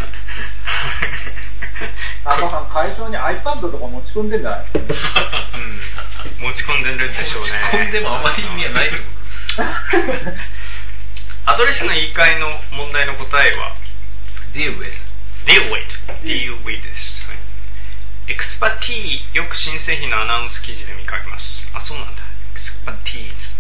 赤さん、会場に iPad とか持ち込んでんじゃないですか。 持ち込んでるでしょうね。 持ち込んでもあまり意味はないと思う。 アドレスの言い換えの問題の答えは deal with です。エクスパティよく新製品のアナウンス記事で見かけます。あ、そうなんだ。エクスパティーズ。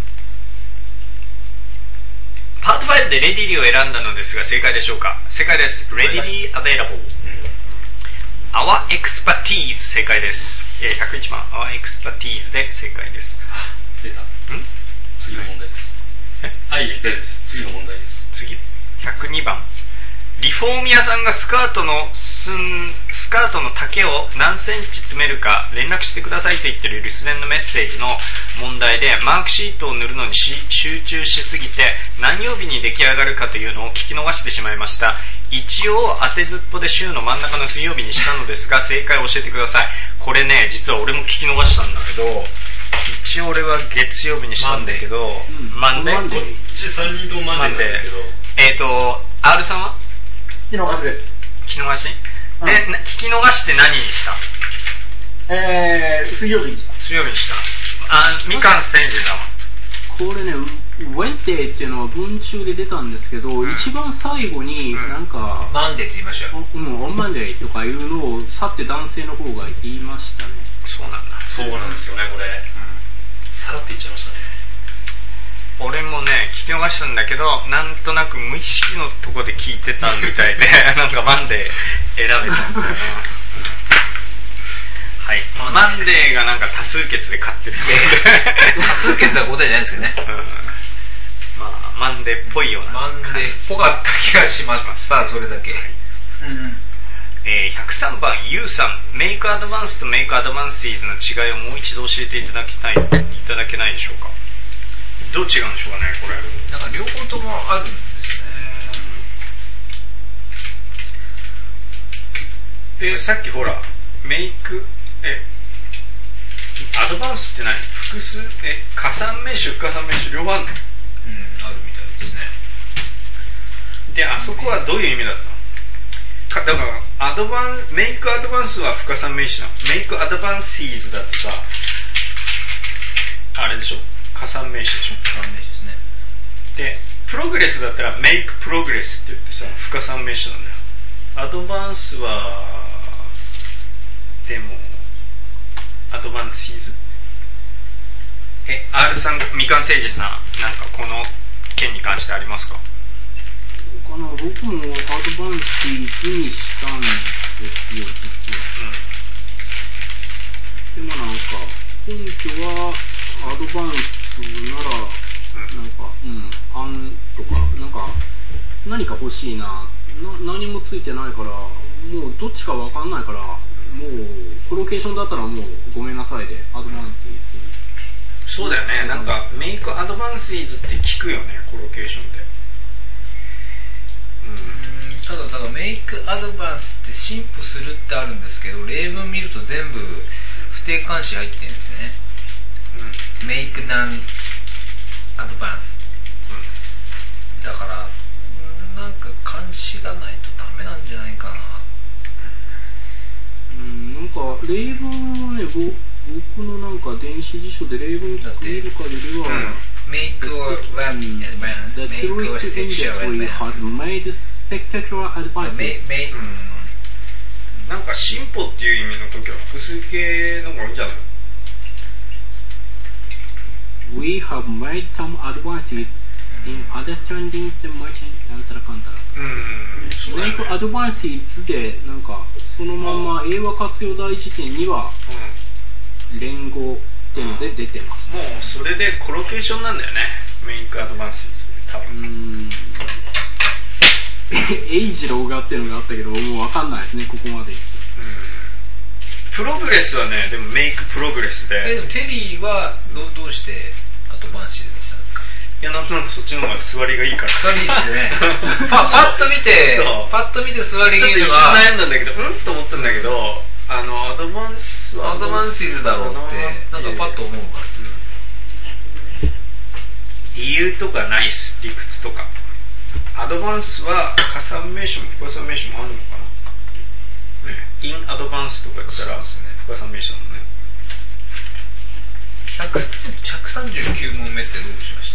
パート5でレディリーを選んだのですが正解でしょうか。正解です。レディリーアベラボー。Our expertise 正解です。101番 Our expertise で正解です。 出た。次の問題です。はい、大丈夫です。次の問題です。 次102番リフォーム屋さんがスカートの丈を何センチ詰めるか連絡してくださいと言ってる留守電のメッセージの問題でマークシートを塗るのに集中しすぎて何曜日に出来上がるかというのを聞き逃してしまいました。一応当てずっぽで週の真ん中の水曜日にしたのですが正解を教えてください。これね実は俺も聞き逃したんだけど一応俺は月曜日にしたんだけどマンデーこっち3人ともマンデーなんですけど R さんは聞き逃しです。 聞き逃し、で聞き逃して何にした？ 水曜日にした。 水曜日にした。みかん先生だわ。 これね、ウェンテイっていうのは文中で出たんですけど、一番最後になんか、 マンデーって言いましたよ。 オンマンデーとかいうのを去って男性の方が言いましたね。 そうなんだ。 そうなんですよね、これ。さらって言っちゃいましたね。 俺もね聞き逃したんだけどなんとなく無意識のとこで聞いてたみたいでなんかマンデー選べたんだよなはい、マンデーがなんか多数決で勝ってる多数決は答えじゃないんですけどね、 まマンデーっぽいようなマンデーっぽかった気がします。さあ、それだけ。 103番ユウさん、メイクアドバンスとメイクアドバンシーズの違いをもう一度教えていただけないでしょうか。どう違うんでしょうかね、これ。 なんか両方ともあるんですね。で、さっきほら、メイク、アドバンスって何？複数、加算名詞、不加算名詞、両方あるの？ あるみたいですね。 で、あそこはどういう意味だったの？だからメイクアドバンスは不加算名詞なの。メイクアドバンシーズだとさ、あれでしょ、加算名詞でしょ。 加算名詞ですね。 で、プログレスだったらメイクプログレスって言ってさ、不加算名詞なんだよ。アドバンスはでもアドバンシーズ。R さん、みかん誠司さん、なんかこの件に関してありますか？ 僕もアドバンシーズにしたんですよ、実は。でもなんか、根拠はアドバンスなら、なんか、案とか、なんか、何か欲しいな、何もついてないから、もうどっちかわかんないから、もう、コロケーションだったらもうごめんなさいで、アドバンシーズ。 そうだよね、なんか、メイクアドバンシーズって聞くよね、コロケーションで。 ただメイクアドバンスって進歩するってあるんですけど、例文見ると全部不定冠詞入ってるんですよね。メイクナンアドバンス、だからなんか冠詞がないとダメなんじゃないかな。 なんか例文はね、僕のなんか電子辞書で例文見る限りは、 Make or advance, make or sexual advance. なんか進歩っていう意味の時は複数形の方がいいんじゃない？ We have made some advances in understanding the merchant なんたらかんたら。Make advances でなんかそのまま英和活用大辞典には連合っていうので出てます。 もうそれでコロケーションなんだよね。メイクアドバンスですね、多分。 エイジローがっていうのがあったけど、もうわかんないですね、ここまで。 プログレスはね、でもメイクプログレスで。 でもテリーはどうしてアドバンシーズにしたんですか？ いや、なんとなくそっちの方が座りがいいから。 座りいいですね。パッと見て座りがいいのは。ちょっと一瞬悩んだんだけど、と思ったんだけど、アドバンスはアドバンシーズだろうって、なんかパッと思うから。 理由とかないっす、理屈とか。アドバンスは加算名詞も不加算名詞もあるのかな、インアドバンスとか言ったら不加算名詞だもんね。 139問目ってどうしました？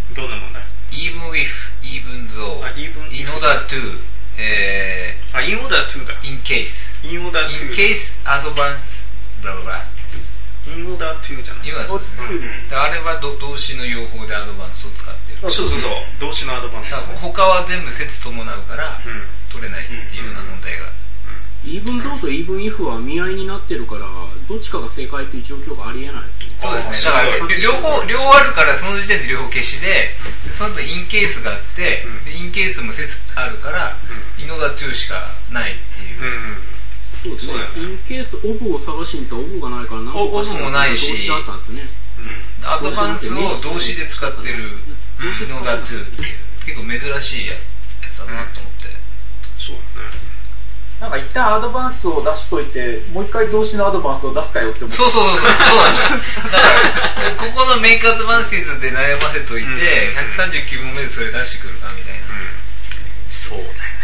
どんな問題？ Even if, even though, in order to, in order to だ。 in case, in order to, in case, advance, blah blah blah。 in order to じゃない。 あれは動詞の用法でアドバンスを使ってる。 そう動詞のアドバンス。 他は全部説伴うから取れないっていうような問題が。 even though と even if は見合いになってるから、どっちかが正解っていう状況がありえないですね。 そうですね。だから両方あるからその時点で両方消しで、その後インケースがあって、インケースも説あるから、in order to しかないっていう。 そうですね。インケースオブを探しに行ったらオブがないから何オブもないし、 動詞だったんですね。 アドバンスを動詞で使ってる in order to っていう結構珍しいやつだなと思って。 そうだね。 なんか一旦アドバンスを出しといて、もう一回動詞のアドバンスを出すかよって思って。 そうなんですよ。だからここのメイクアドバンシーズで悩ませといて、139問目でそれ出してくるかみたいな。 そうだ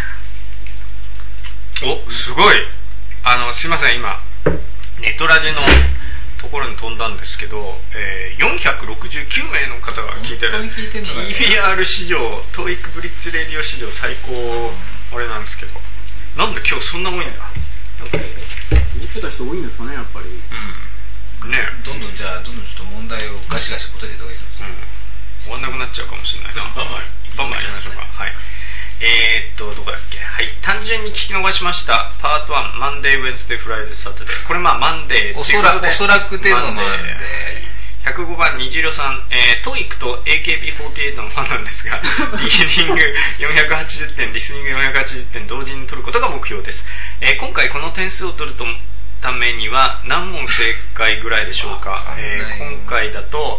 よな。お、すごい。すいません、今ネトラジのところに飛んだんですけど、469名の方が聞いてる TBR 史上、トーイックブリッツレディオ史上最高あれなんですけど、なんで今日そんな多いんだ。 見てた人多いんですかね、やっぱり。 ね。 どんどんちょっと問題をガシガシ答えていただきたいです。 終わんなくなっちゃうかもしれないな。バンバンやりましょうか。はい。どこだっけ。はい。単純に聞き逃しました。パート1、マンデー、ウェンズデー、フライデー、サタデー。これマンデー。 おそらくでのマンデー。 105番、虹色さん、トイックと AKB48 のファンなんですが、リーディング480点、リスニング480点同時に取ることが目標です。今回この点数を取るためには何問正解ぐらいでしょうか。今回だと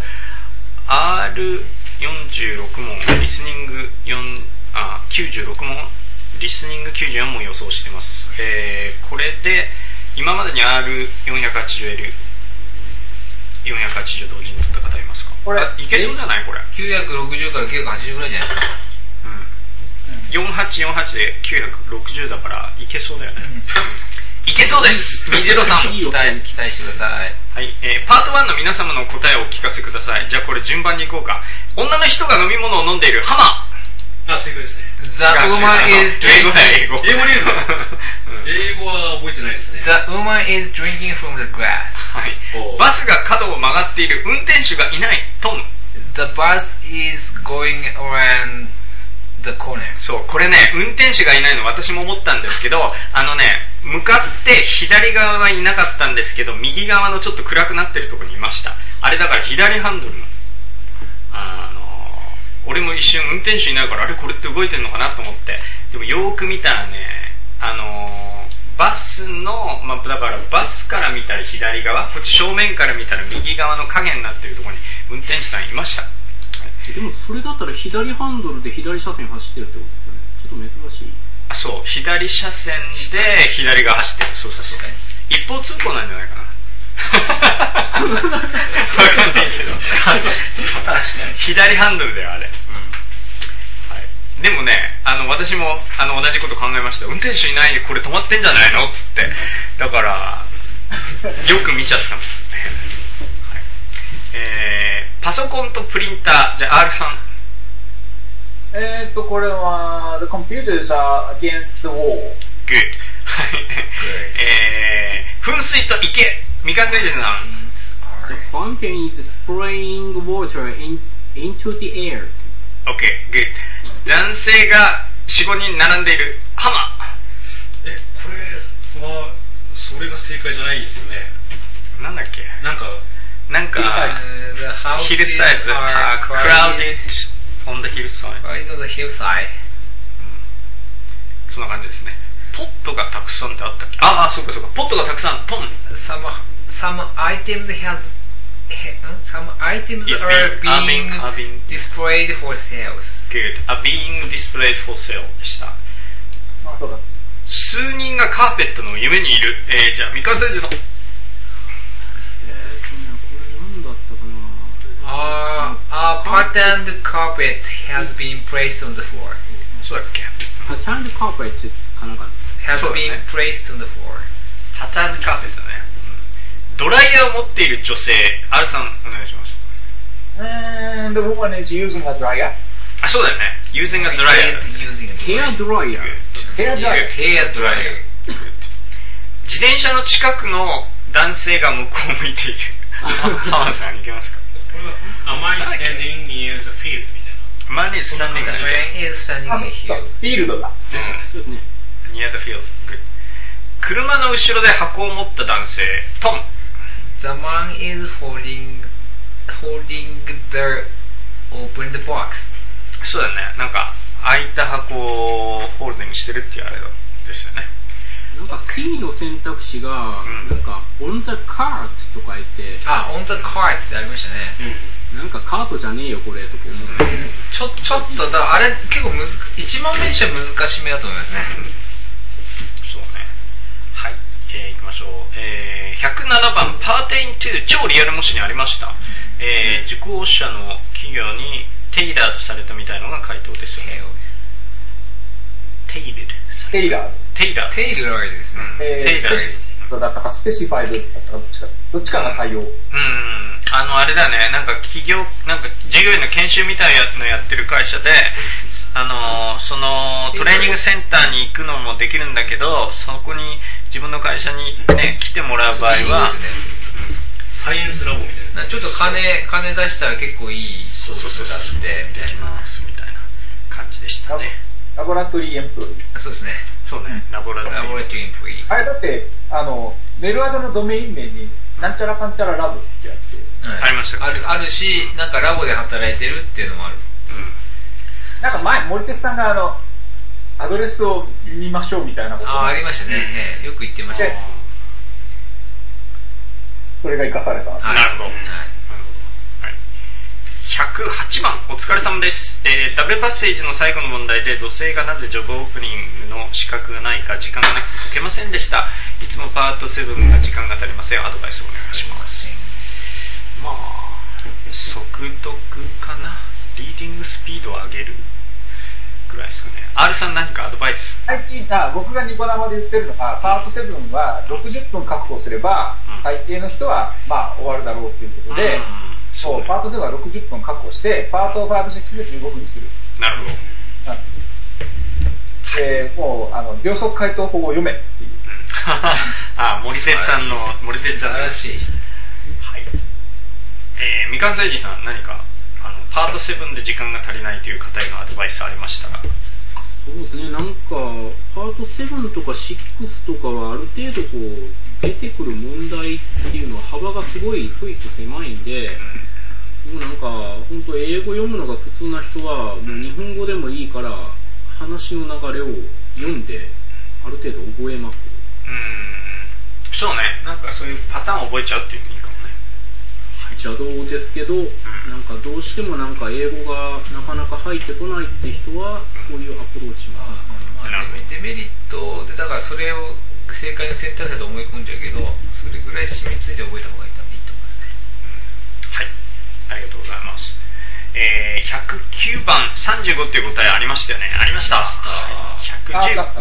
R46 問、リスニング96問、リスニング94問予想してます。これで今までに R480L480 同時に取った方いますか？これいけそうじゃない？これ 960から980ぐらいじゃないですか。 4848で960だからいけそうだよね。いけそうです。虹色さん期待してください。 はい、パート1の皆様の答えをお聞かせください。じゃあこれ順番にいこうか。女の人が飲み物を飲んでいる。ハマ。 正解ですね。 The woman is drinking. 英語英語は覚えてないですね。 The woman is drinking from the glass. はい。バスが角を曲がっている。運転手がいない。トン。 The bus is going around the corner. そう、これね、運転手がいないの私も思ったんですけど、向かって左側はいなかったんですけど、右側のちょっと暗くなってるところにいました。あれだから左ハンドルの。俺も一瞬運転手いないからあれこれって動いてるのかなと思って、でもよーく見たらね、バスの、だからバスから見たら左側、こっち正面から見たら右側の影になってるところに運転手さんいました。 でもそれだったら左ハンドルで左車線走ってるってことですよね。ちょっと珍しい。 そう、左車線で左側走ってる。そうそうそう。一方通行なんじゃないかな。わかんないけど。確かに。左ハンドルだよ、あれ。はい。でもね、私も、同じこと考えました。運転手いないでこれ止まってんじゃないのつって。だから、よく見ちゃったもんね。はい。パソコンとプリンター、じゃあ R さん。 これは、the computers are against the wall. Good. はい。噴水と池。三日月さん。 The fountain is spraying water into the air. Okay, good. 男性が 4,5 人並んでいる。ハマ。 これは、それが正解じゃないですよね。 なんだっけ？なんか、 ヒルサイズ crowded on the hillside. On the hillside. そんな感じですね。ポットがたくさんってあったっけ？そうかそうか。ポットがたくさん、トン。 Some items are being displayed for sales. Good. Are being displayed for sale でした。 そうだ。 数人がカーペットの上にいる。じゃあ、三日月さん。 これ何だったかな。 A patterned carpet has been placed on the floor. そうだっけ？ Patterned carpet かなんか。 has been placed on the floor. パターンカーペットね。ドライヤーを持っている女性、R さんお願いします。 The woman is using a dryer. そうだよね。using a dryer. Hair dryer. Hair dryer. 自転車の近くの男性が向こうを向いている。浜田さんいけますか？ これは、mine is standing near the field みたいな。 mine is standing in the field. フィールドだ。 ですね。near the field. Good. 車の後ろで箱を持った男性、トン。 The man is holding the opened box. そうだね。なんか開いた箱をホールディングしてるっていうあれですよね。 なんか C の選択肢が、なんか on the cart とか言って、 on the cart ってありましたね。 なんかカートじゃねえよこれとか思って、 ちょっとあれ結構1問目にしては難しめだと思いますね。 そうね。はい。行きましょう。107番パーテイン2超リアル模試にありました。受講者の企業にテイラーとされたみたいのが回答ですよね。テイラーですね。 スペシフだったかスペシファイドだったかどっちかが対応。 あれだね、なんか企業、なんか従業員の研修みたいなのやってる会社で、そのトレーニングセンターに行くのもできるんだけど、そこに自分の会社にね、来てもらう場合は、 サイエンスラボみたいな。 ちょっと金出したら結構いいコースだってみたいな感じでしたね。 ラボラトリーエンプロイ。 そうですね。 そうね。ラボラトリーエンプロイ。 あれだって、メールアドのドメイン名になんちゃらかんちゃらラブってやつ、 はい、 ありましたね。 あるし、なんかラボで働いてるっていうのもある。 なんか前、森哲さんがアドレスを見ましょうみたいなことをありましたね。よく言ってました。 それが生かされた。 なるほど。108番、お疲れ様です。ダブルパッセージの最後の問題で、女性がなぜジョブオープニングの資格がないか時間がなくて解けませんでした。いつもパート7が時間が足りません。アドバイスをお願いします。まあ、速読かな。リーディングスピードを上げるぐらいですかね。R さん何かアドバイス？ 最近、僕がニコ生で言ってるのが、パート7は60分確保すれば、大抵の人は、まあ、終わるだろうっていうことで、そう、パート7は60分確保して、パート5、6で15分にする。 なるほど。 もう、秒速回答法を読めっていう。 森哲さんの、森哲さんらしい。はい。みかんせいじさん、何か、パート7で時間が足りないという方へのアドバイスありましたら。 そうですね、なんか、パート7とか6とかはある程度こう、出てくる問題っていうのは幅がすごいトイック狭いんで、もうなんか、本当英語読むのが苦痛な人は、もう日本語でもいいから、話の流れを読んで、ある程度覚えまくる。 そうね、なんかそういうパターンを覚えちゃうっていうのいいかもね。 邪道ですけど、なんかどうしてもなんか英語がなかなか入ってこないって人は、そういうアプローチもある。 デメリットで、だからそれを正解の選択肢だと思い込んじゃうけど、それぐらい染みついて覚えた方がいいと思いますね。 はい、ありがとうございます。109番35っていう答えありましたよね。ありました。110。 あった。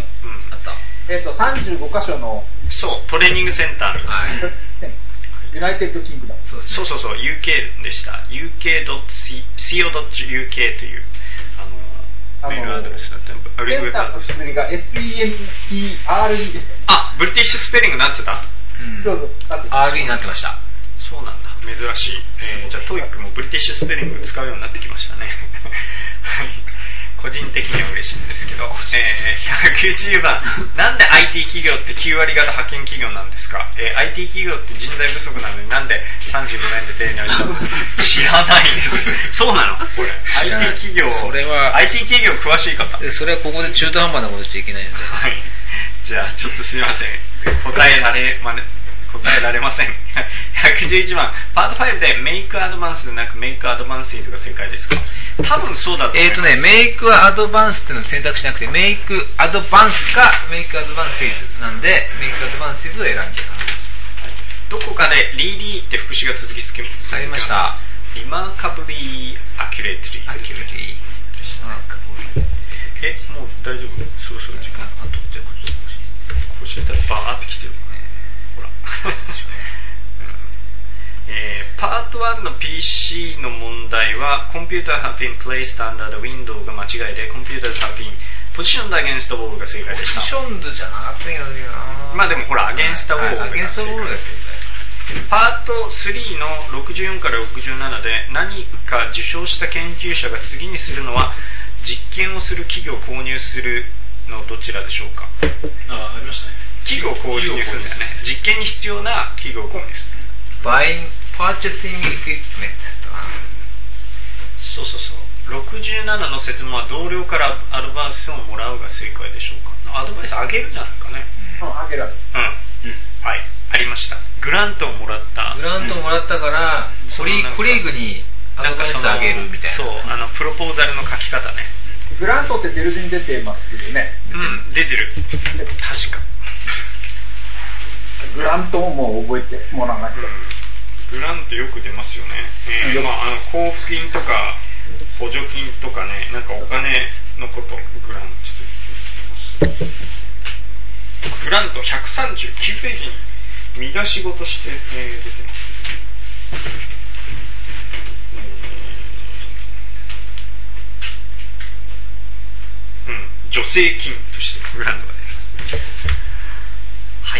35箇所の、 そう、トレーニングセンターみたいな。 ユナイテッドキングダム。 そう、UK でした。uk.co.uk という、メールアドレスだった。 センターの綴りが SENTRE でした。 ブリティッシュスペリングになってた？ そう。 RE になってました。 そうなんだ。珍しい。じゃあ、トイックもブリティッシュスペリング使うようになってきましたね。はい。個人的には嬉しいんですけど、190番、なんで IT 企業って9割型派遣企業なんですか？ IT 企業って人材不足なのになんで35年で定年したんですか？知らないです。そうなのこれ。IT 企業、 それは、 IT 企業詳しい方。 それはここで中途半端なことしちゃいけないので。 はい。じゃあ、ちょっとすみません。答えられません。111番、パート5でメイクアドバンスでなくメイクアドバンスイズが正解ですか？多分そうだと思います。 メイクアドバンスっていうのを選択しなくて、メイクアドバンスかメイクアドバンスイズなんで、メイクアドバンスイズを選んでいます。 はい、どこかでリーリーって副詞が続きつけます。 ありました。 リマーカブリーアキュレートリー。もう大丈夫？そろそろ時間。こうしたらバーってきてる。ほら。パート1の PC の問題は Computer have been placed under the window が間違いで Computers have been positioned against the wall が正解でした。 ポジションドじゃなかったんやけどな。 まあでもほら against the wall が正解。パート3の64から67で何か受賞した研究者が次にするのは実験をする企業を購入するのどちらでしょうか？ ありましたね。 企業を購入するんですね。実験に必要な企業を購入する。 Buying purchasing equipment とか。 そう。67の説問は同僚からアドバイスをもらうが正解でしょうか？アドバイスあげるじゃないかね。 あげる。 はい。ありました。グラントをもらったから、コリーグにアドバイスあげるみたいな。 そう、プロポーザルの書き方ね。 グラントって出る順に出てますよね。 出てる。確か。 グラントをもう覚えてもらわないと。 グラントよく出ますよね。交付金とか補助金とかね、なんかお金のこと、グラントと言います。グラント139ページに見出しごとして、出てます。助成金としてグラントが出てます。はい。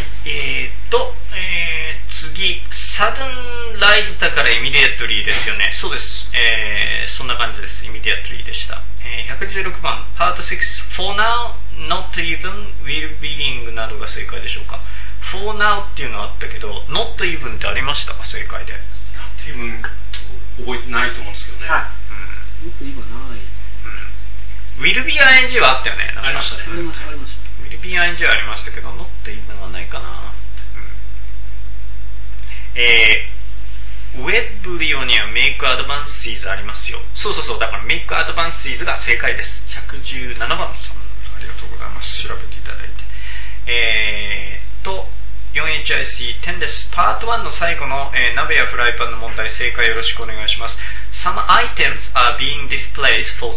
次、サドンライズだからイミディアトリーですよね。そうです。そんな感じです。イミディアトリーでした。116番、パート6、for now, not even, will being などが正解でしょうか。 for now っていうのはあったけど not even ってありましたか、正解で。 not even 覚えてないと思うんですけどね。 もっと今ない。 will be ing はあったよね。 ありましたね。 ありました。 will be ing はありましたけど not even はないかな。ウェブリオには make advances ありますよ。そうそうそう、だから make advances が正解です。117番さん、ありがとうございます。調べていただいて。4HIC10 です。パート1の最後の、鍋やフライパンの問題、正解よろしくお願いします。Some items are being displayed for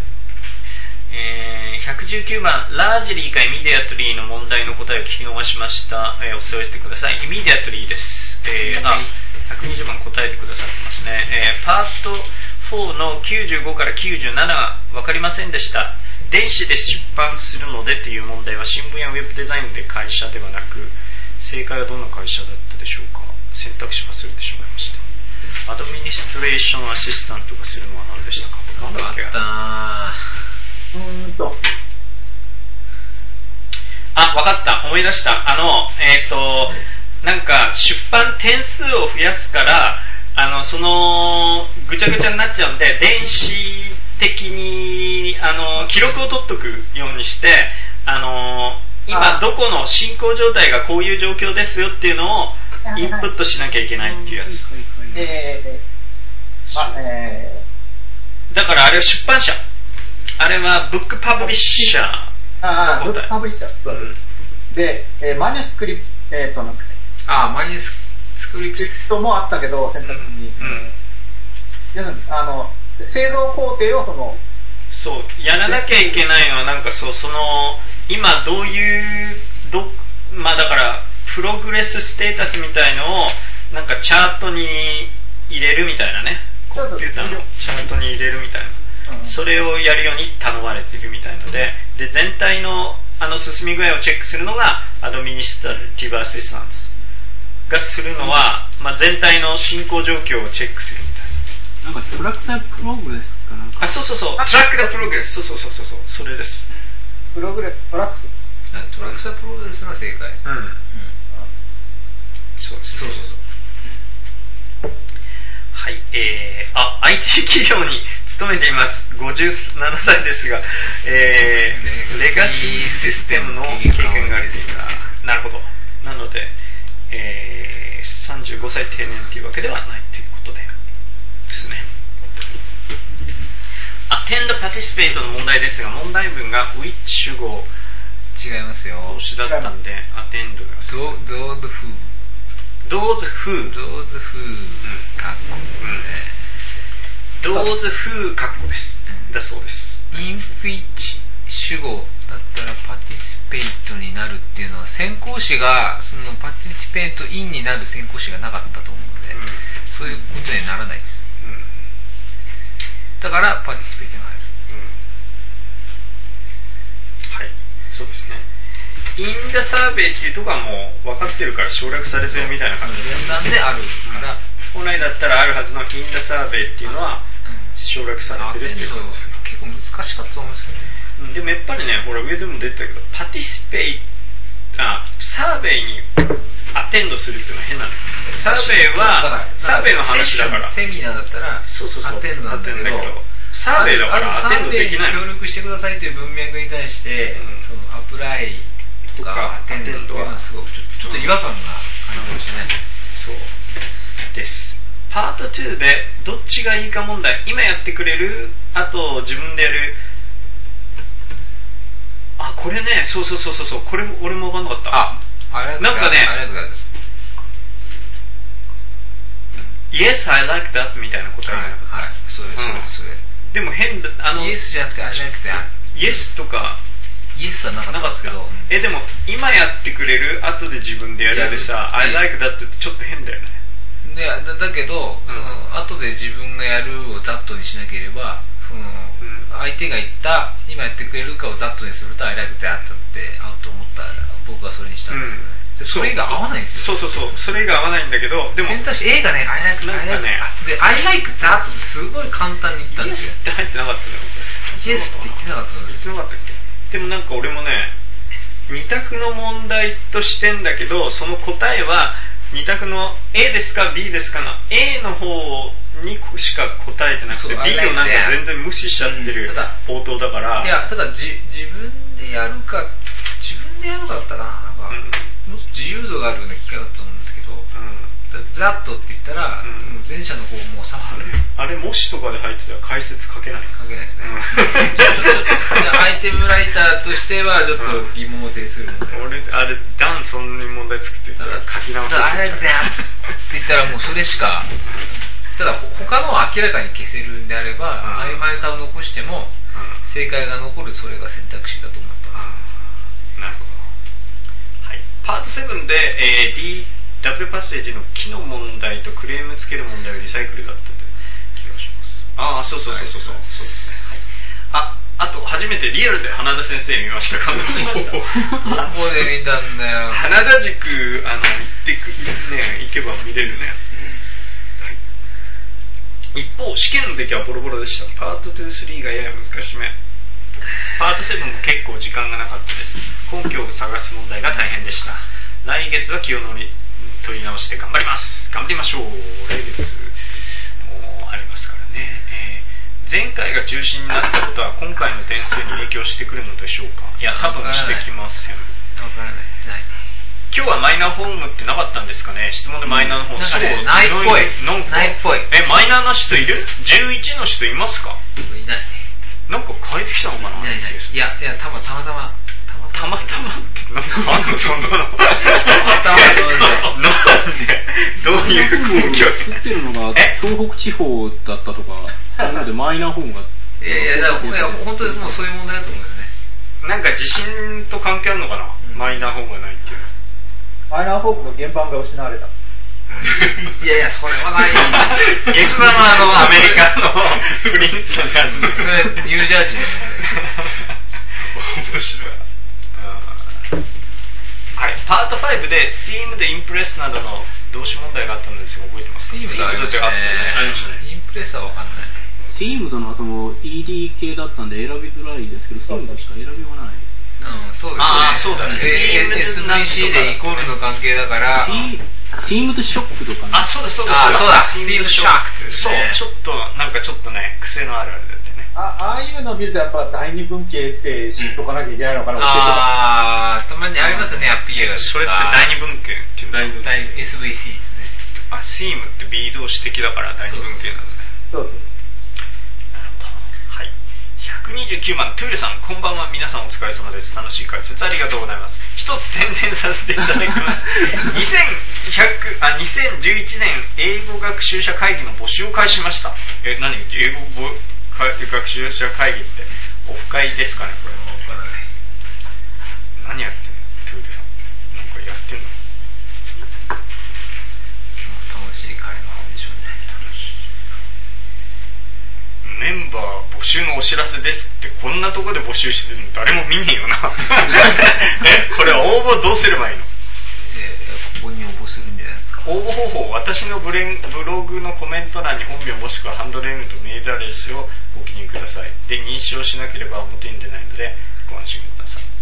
sale。119番、largely か immediately の問題の答えを聞き逃しました。お世話してください。immediately です。120番答えてくださってますね。パート4の95から97は分かりませんでした。電子で出版するのでという問題は新聞やウェブデザインで会社ではなく、正解はどんな会社だったでしょうか。選択肢忘れてしまいました。アドミニストレーションアシスタントがするのは何でしたか。なんだっけ。わかった。思い出した。なんか出版点数を増やすから、そのぐちゃぐちゃになっちゃうんで、電子的に記録を取っとくようにして、今どこの進行状態がこういう状況ですよっていうのをインプットしなきゃいけないっていうやつ。だからあれは出版社。あれはブックパブリッシャー。 ブックパブリッシャー。で、マニュスクリプトの。 マニュスクリプトもあったけど、選択肢に。要するに、製造工程をそう、やらなきゃいけないのは、なんか今どういう、まあだから、プログレスステータスみたいのを、なんかチャートに入れるみたいなね。コンピューターのチャートに入れるみたいな。それをやるように頼まれているみたいので、全体の進み具合をチェックするのがアドミニストラティブアシスタントがするのは、全体の進行状況をチェックするみたいな。 なんかトラックザプログレスかなんか。 そう、トラックザプログレス、そう、それです。 トラックザプログレスが正解。 そうです。そう。はい、IT 企業に勤めています。57歳ですが、レガシーシステムの経験がありますが、なるほど。なので、35歳定年というわけではないということですね。attend participate の問題ですが、問題文が which 主語違いますよ。 動詞だったんで、attend が。those who カッコですね。 those who カッコです。だそうです。 in which 主語だったら participate になるっていうのは先行詞がその participate in になる先行詞がなかったと思うので、そういうことにはならないです。だから participate に入る。 はい、そうですね。in the survey っていうとこはもう分かってるから省略されてるみたいな感じで。 なんであるから、 本来だったらあるはずの in the survey っていうのは省略されてるっていうことです。 結構難しかったと思うんですけどね。 でもやっぱりね、ほら上でも出てたけど、サーベイにアテンドするっていうのは変なんです。サーベイは、サーベイの話だから。 セミナーだったら、アテンドなんだけど、 サーベイだからアテンドできない。 協力してくださいという文脈に対して、そのアプライとかアテンドっていうのはすごくちょっと違和感がありましたね。 そうです。パート2でどっちがいいか問題。今やってくれる、あと自分でやる。これね、そう、これ俺も分かんなかった。なんかね、 ありがとうございます。 Yes, I like that みたいな答え。 はい、そうです。 でも変だ、 Yes じゃなくて、I like that。 Yes とか、 Yes はなかったんですけど。 でも、今やってくれる、後で自分でやるでさ、I like that ってちょっと変だよね。 だけど、その後で自分がやるをざっとにしなければ、その相手が言った今やってくれるかをざっとにすると I like that って合うと思ったら僕はそれにしたんですけどね。それが合わないんですよ。 そう、それが合わないんだけど、でも選択肢 A がね、I like that で I like that ってすごい簡単に言ったんですよ。 Yes って入ってなかったの。 Yes って言ってなかったの。 言ってなかったっけ。でもなんか俺もね、 2択の問題としてんだけど、その答えは2択の A ですか B ですかの A の方にしか答えてなくて B をなんか全然無視しちゃってる応答だから。 いや、ただ自分でやるかだったかな、なんか、もっと自由度があるような聞き方だと思うんですけど、ざっとって言ったら、前者の方をもう指す。 あれもしとかで入ってたら解説書けない。 書けないですね。アイテムライターとしてはちょっと疑問を呈するので。 俺、あれ、ダンそんなに問題作ってたら書き直す。 あれだって言ったらもうそれしか、ただ他のを明らかに消せるんであれば、曖昧さを残しても、正解が残るそれが選択肢だと思ったんですよ。 なるほど。はい。パート7で、ダブルパッセージの木の問題とクレームつける問題はリサイクルだったという気がします。そうですね。はい。あと初めてリアルで花田先生見ました。感動しました。 どこで見たんだよ。 花田塾行けば見れるね。一方試験の出来はボロボロでした。パート2、3がやや難しめ。パート7も結構時間がなかったです。根拠を探す問題が大変でした。来月は気を取り直して頑張ります。頑張りましょう。来月もありますからね。前回が中止になったことは今回の点数に影響してくるのでしょうか。いや、多分してきません。 わからない。 今日はマイナーフォームってなかったんですかね。質問でマイナーのフォーム。 そう、ないっぽい。ないっぽい。 マイナーな人いる ?11 の人いますか？ いない。 なんか変えてきたのかな。 いや、たまたまってなんかあんのそんなの。なんでどういう根拠？ 映ってるのが東北地方だったとか、そういうのでマイナーフォームが。 いや本当にもうそういう問題だと思うんですね。 なんか地震と関係あるのかな、マイナーフォームがないっていう。 マイナーフォームの原版が失われた。 いや、それはない。 原版はアメリカのプリンストンにあるんで。 それニュージャージーの問題。 面白い。はい、パート5で Seam でインプレスなどの動詞問題があったのですが覚えてますか？ Seam ありましたね。インプレスはわかんない。 Seam の後も ED 系だったんで選びづらいですけど、Seam しか選びようがない。 そうですね。SVC でイコールの関係だから。 Seam とショックとかね。 そうだ。 Seam とショック。 そう、ちょっとね、癖のあるあれだってね。 ああいうのを見るとやっぱ第二文系って知っとかなきゃいけないのかな。 たまにありますよね、PA が。 それって第二文系っていう。 SVC ですね。 Seam って B 動詞的だから第二文系なのね。 そう。 129番トゥールさん、こんばんは。皆さんお疲れ様です。楽しい解説ありがとうございます。一つ宣伝させていただきます。2011年英語学習者会議の募集を開始しました。何？英語学習者会議ってオフ会ですかね、これ。わからない。何やってんのトゥールさん。なんかやってんの？ 楽しい会なんでしょうね。 メンバー募集のお知らせですってこんなとこで募集してるの誰も見ねえよな。これ応募どうすればいいの？ ここに応募するんじゃないですか。 応募方法、私のブログのコメント欄に本名もしくはハンドルネームとメールアドレスをご記入ください。で、認証しなければ表に出ないのでご安心ください。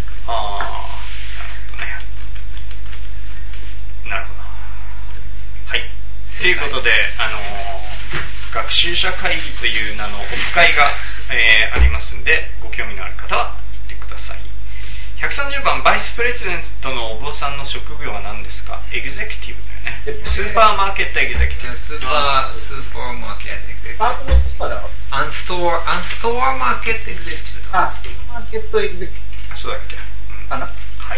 なるほど。はい。ということで、学習者会議という名のオフ会が、ありますんで、ご興味のある方は行ってください。130番、バイスプレジデントのお坊さんの職業は何ですか？エグゼクティブだよね。スーパーマーケットエグゼクティブ。 スーパーマーケットエグゼクティブ。アンストアマーケットエグゼクティブ。 ストアマーケットエグゼクティブ。 そうだっけ？ かな？ はい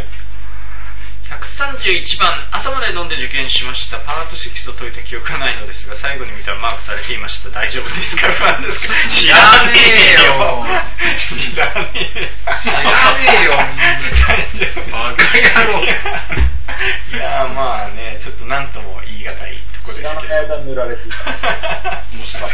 。131番、朝まで飲んで受験しました。パート6と解いた記憶がないのですが、最後に見たらマークされていました。大丈夫ですか？不安ですか？知らねえよ。 知らねえよ。バカ野郎。 いやまあね、ちょっとなんとも言い難いとこですけど。 知らない間に塗られていた。 面白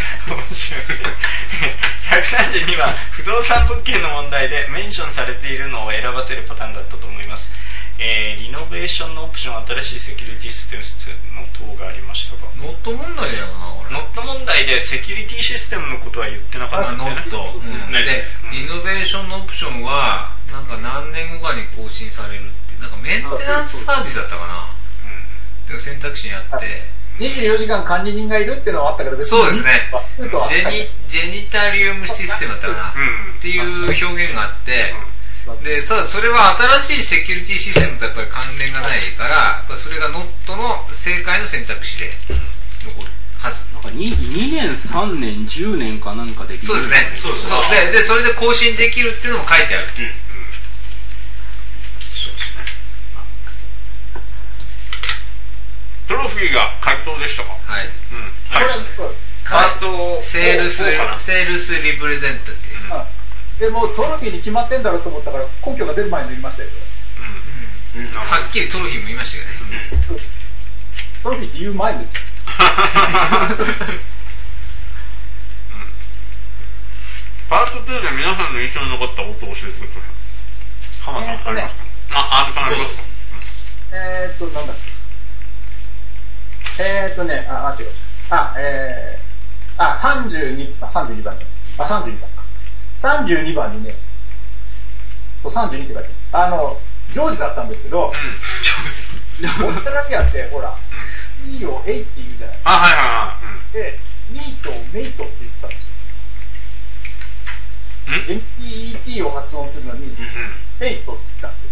い。132番、不動産物件の問題でメンションされているのを選ばせるパターンだったと思います。 リノベーションのオプション、新しいセキュリティシステムの等がありましたが、 ノット問題だよな、これ。 ノット問題でセキュリティシステムのことは言ってなかったんだよね。 ノット。で、リノベーションのオプションは、なんか何年後かに更新されるって、なんかメンテナンスサービスだったかな。でも選択肢にあって。 24時間管理人がいるっていうのはあったけど、別に。 そうですね。ジェニタリウムシステムだったかな。っていう表現があって、で、ただそれは新しいセキュリティシステムとやっぱり関連がないから、やっぱそれがノットの正解の選択肢で残るはず。 なんか 2年、3年、10年かなんかできる。 そうですね。そうで、それで更新できるっていうのも書いてある。そうですね。 トロフィーが回答でしたか？ はい。 ありましたね。パートセールスリプレゼントっていう。 でもトロフィーに決まってんだろうと思ったから根拠が出る前に言いましたよ。 はっきりトロフィーも言いましたよね。 トロフィーって言う前に。 パート2で皆さんの印象に残った音を教えてください。浜さんありますか？Rさんありますか？ なんだっけ。違う。32番。32番にね、32って書いてある。ジョージだったんですけど、オーストラリアって、ほら、E を A って言うじゃないですか。で、ミートをメイトって言ってたんですよ。MET を発音するのに、メイトって言ったんですよ。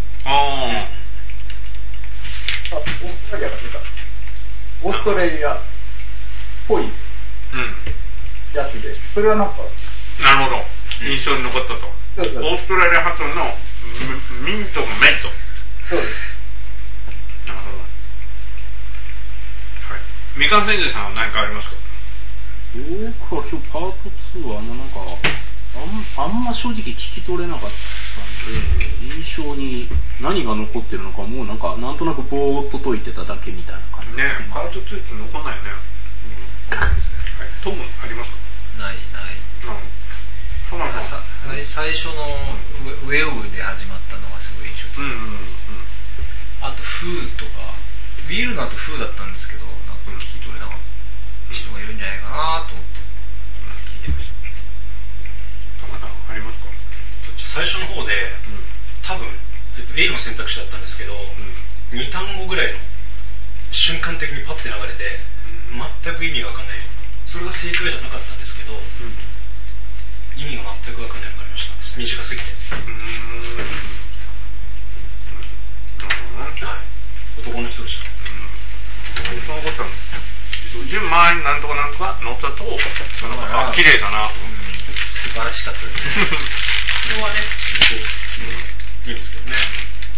オーストラリアが出た。オーストラリアっぽいやつで、それはなんか、 なるほど。印象に残ったと。オーストラリア発音のミントがメイト。 そうです。 なるほど。はい。みかん先生さんは何かありますか？ 僕は今日パート2はなんかあんま正直聞き取れなかったんで、印象に何が残ってるのかもうなんとなくぼーっと解いてただけみたいな感じね。パート2って残んないよね。はい。トムありますか？ ない。最初のウェオで始まったのがすごい印象的。あとフーとか、ウィルの後フーだったんですけど、なんか聞き取れなかった人がいるんじゃないかなと思って聞いてました。 トマさんありますか？ 最初の方で、多分 A の選択肢だったんですけど、2単語ぐらいの瞬間的にパッて流れて、全く意味がわかんない。それが正解じゃなかったんですけど、意味が全く分かんないのがありました。短すぎて。はい。男の人でした。 そのことは、順前になんとか乗ったと、綺麗だなと。 素晴らしかったですね。 これはね、いいんですけどね。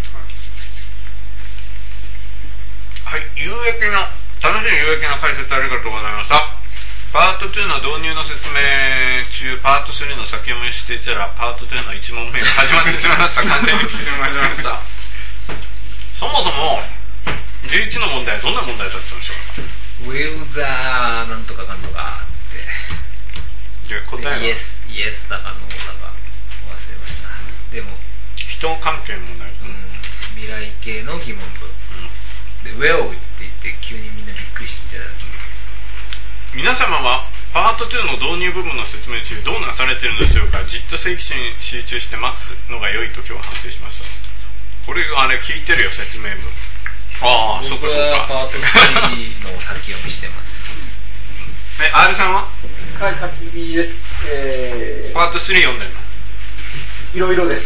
はい。楽しい有益な解説ありがとうございました。パート2の導入の説明中、パート3の先読みしていたら、パート2の1問目が始まってしまいました。完全に聞いてまいりました。そもそも、11の問題はどんな問題だったんでしょうか？ ウェウザーなんとかかんとかって。 じゃあ答えはイエスだかノーだか忘れました。でも、 人関係の問題ですね。 未来系の疑問文。で、ウェオって言って急にみんなびっくりしてた。 皆様はパート2の導入部分の説明中どうなされているのでしょうか？じっと正規に集中して待つのが良いと今日反省しました。これが聞いてるよ、説明文。 僕はパート3の先読みしてます。 R さんは？ はい、先読みです。 パート3読んでるの？ いろいろです。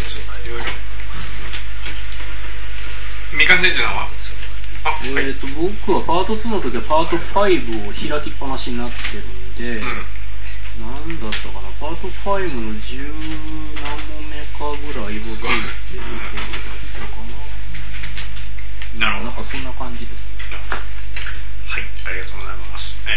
三上先生さんは？ 僕はパート2の時はパート5を開きっぱなしになってるんで、なんだったかな、パート5の10何問目かぐらいを解いてる頃だったかな。 なるほど。 なんかそんな感じですね。 はい、ありがとうございます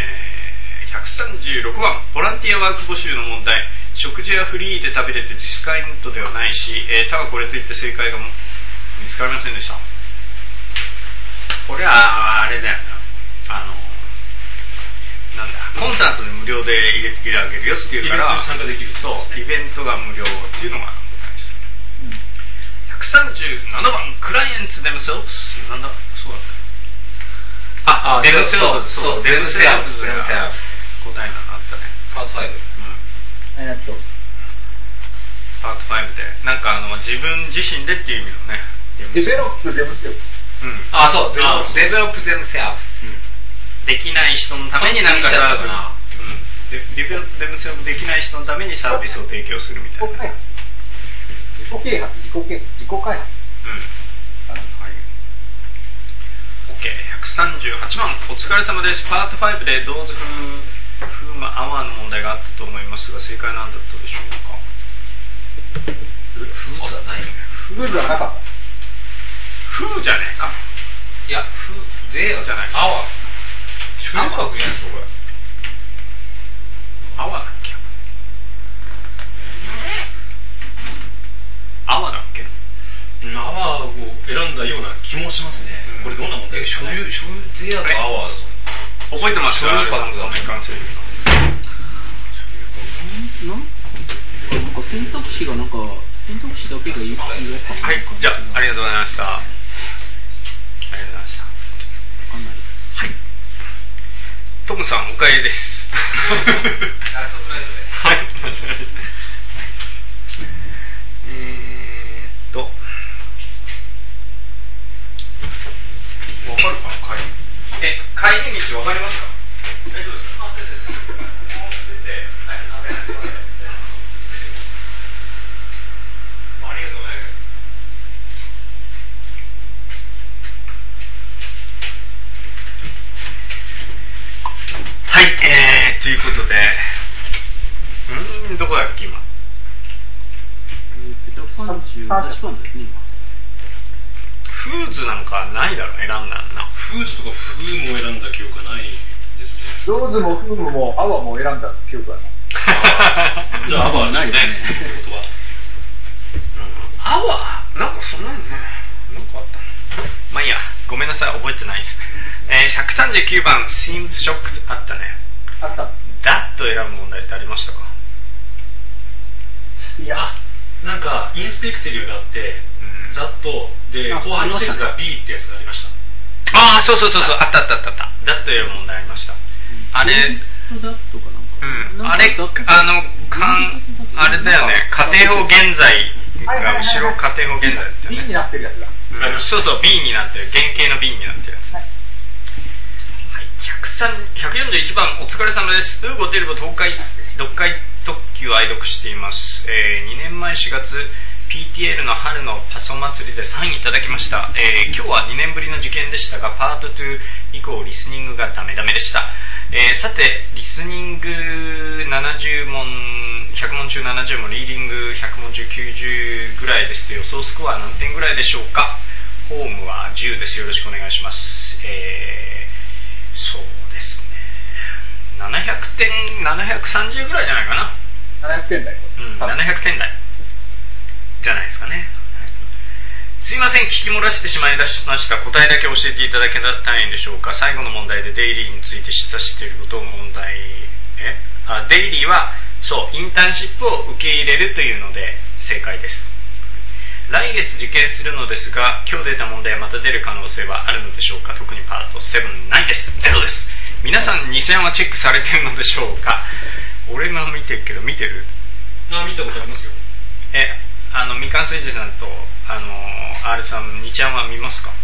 。136番、ボランティアワーク募集の問題。食事はフリーで食べれてディスカウントではないし、ただこれといって正解が見つかりませんでした。これはあれだよな、なんだ、コンサートで無料で入れてあげるよっていうから、 イベントに参加できる、 そう、イベントが無料っていうのが答えです。 137番、クライアンツ themselves。なんだ、そうだった。themselves。そう、themselves。答えなのあったね。 パート5。 パート5で、なんか自分自身でっていう意味のね。 デベロップ themselves。 そう、デベロップ themselves。 できない人のためになんかサービス。デベロップ themselves できない人のためにサービスを提供するみたいな。 自己啓発、自己開発。はい。 OK、138番、お疲れ様です。パート5で同族風魔アワーの問題があったと思いますが、正解何だったでしょうか。 フーズはないよね。 フーズはなかった。 フーじゃねえか。 いや、ゼじゃない。アワー。中学じゃないですか、これ。 アワーだっけ。アワーだっけ。 アワーを選んだような気もしますね。これどんな問題ですかね。 所有ゼアとアワーだと。 覚えてますか。 所有格がメ関するなんか選択肢が選択肢だけがいい。 はい、じゃあありがとうございました。ありがとうございました。はい。トムさんお帰りです。 ラストフライトで。 はい。わかるかな、帰り道わかりますか。大丈夫ですか。ありがとうございます。はい、ということで、どこだっけ今。 38番ですね今。 フーズなんかないだろ、選んだんな。 フーズとかフーも選んだ記憶はないですね。 ローズもフームもアワーも選んだ記憶はない。 じゃあアワーですね。言葉。 アワーなんかそんなのね、なんかあったの。まあいいや、ごめんなさい、覚えてないです。139番 seems shocked あったね。 あった。 だと選ぶ問題ってありましたか。 いや、 なんかインスペクテリューがあって、ざっとで後半の説が B ってやつがありました。 ああ、そう、あった。だと選ぶ問題ありました。あれ、あれ、あれだよね、家庭法現在が後ろ家庭法現在だったよね。 B になってるやつだ。 そう、B になってる、原型の B になってるやつ。はい、141番お疲れ様です。ウーゴテルボ読解特急を愛読しています。2年前4月 PTL の春のパソ祭りでサインいただきました。今日は2年ぶりの受験でしたが、パート2以降リスニングがダメでした。さて、リスニング70問、100問中70問、リーディング100問中90ぐらいですと、予想スコア何点ぐらいでしょうか。ホームは10です。よろしくお願いします。そうですね、700点、730ぐらいじゃないかな。 700点台。 700点台じゃないですかね。すいません、聞き漏らしてしまいました。答えだけ教えていただけたいんでしょうか。最後の問題でデイリーについて示唆していることをデイリーはそうインターンシップを受け入れるというので正解です。来月受験するのですが、今日出た問題はまた出る可能性はあるのでしょうか。特にパート7ないです。0です。皆さん2000はチェックされているのでしょうか。俺も見てるけど、見てる？ 見たことありますよ。 みかんせいじさんとR さん、2ちゃんは見ますか？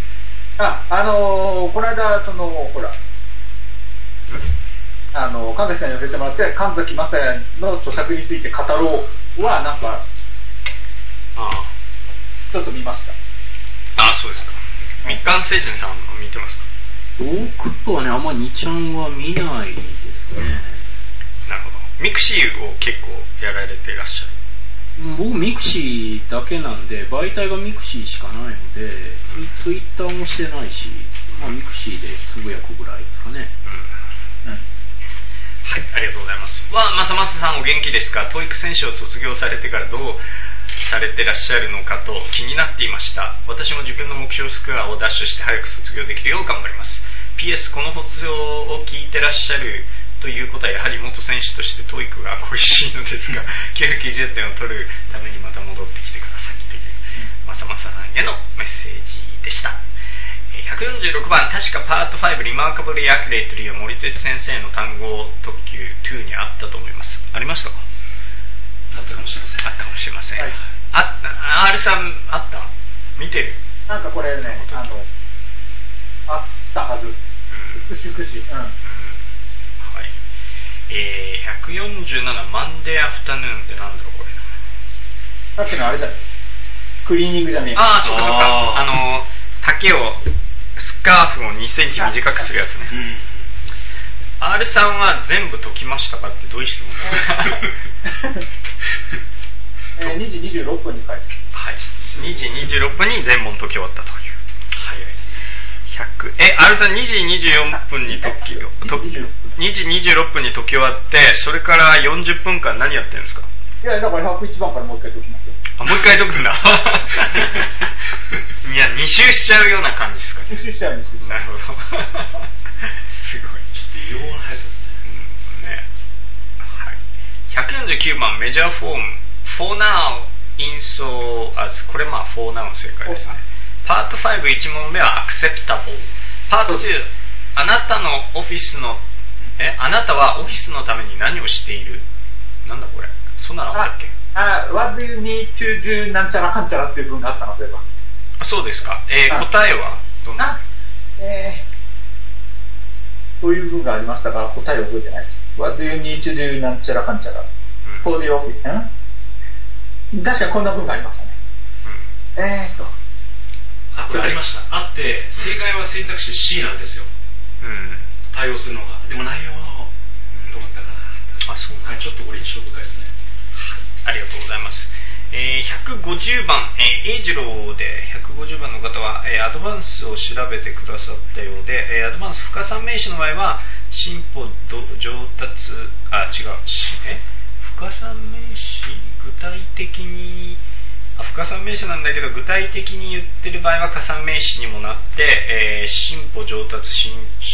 この間ほら神崎さんに教えてもらって、神崎雅也の著作について語ろうはなんかちょっと見ました。 そうですか。みかんせいじさん見てますか？ 僕はね、あんまり2ちゃんは見ないですね。 なるほど。ミクシーを結構やられていらっしゃる？ 僕ミクシーだけなんで、媒体がミクシーしかないので、ツイッターもしてないし、ミクシーでつぶやくぐらいですかね。 はい、ありがとうございます。まさまささんお元気ですか？トーイック選手を卒業されてからどうされてらっしゃるのかと気になっていました。私も自分の目標スコアをダッシュして早く卒業できるよう頑張ります。 PS この放送を聞いてらっしゃるということは、やはり元選手としてトーイックが恋しいのですが990点を取るためにまた戻ってきてくださいというまさまささんへのメッセージでした。146番、確かパート5リマーカブルアクレートリーは森哲先生の単語特急2にあったと思います。ありましたか？ あったかもしれません。 あったかもしれません。はい、R さんあった？見てる？ なんかこれね、あったはず。福祉。はい。 147マンデーアフタヌーンってなんだろうこれ。 さっきのあれじゃない？クリーニングじゃねえ。 ああ、そうかそうか。丈を、スカーフを2センチ短くするやつね。R さんは全部解きましたかってどういう質問 2時26分に書いて。 はい。2時26分に全問解き終わったという。早いですね。R さん2時24分に2時26分に解き終わって、それから40分間何やってるんですか？ いや、だから101番からもう一回解きますよ。 あ、もう一回解くんだ。いや、2周しちゃうような感じですかね。 2周しちゃう。 なるほど。すごい。 ちょっと異様な速さですね。 ね。はい。149番、メジャーフォーム。for now, in so as。これfor now 正解ですね。パート5、1問目は acceptable。パート2、あなたのオフィスの、あなたはオフィスのために何をしている？なんだこれ。そんなのあったっけ ？What do you need to do なんちゃらかんちゃらっていう文があったのでは。 そうですか。答えはどんな？ そういう文がありましたが、答えを覚えてないです。What do you need to do なんちゃらかんちゃら。for the office。確かにこんな文がありましたね。 これありました。あって、正解は選択肢 C なんですよ。対応するのが。でも内容はどうだったかな。あ、そうなん。ちょっとこれ印象深いですね。 ありがとうございます。150番、英二郎で150番の方は、アドバンスを調べてくださったようで、アドバンス不可算名詞の場合は進歩上達、不可算名詞具体的に不可算名詞なんだけど具体的に言ってる場合は可算名詞にもなって、進歩上達進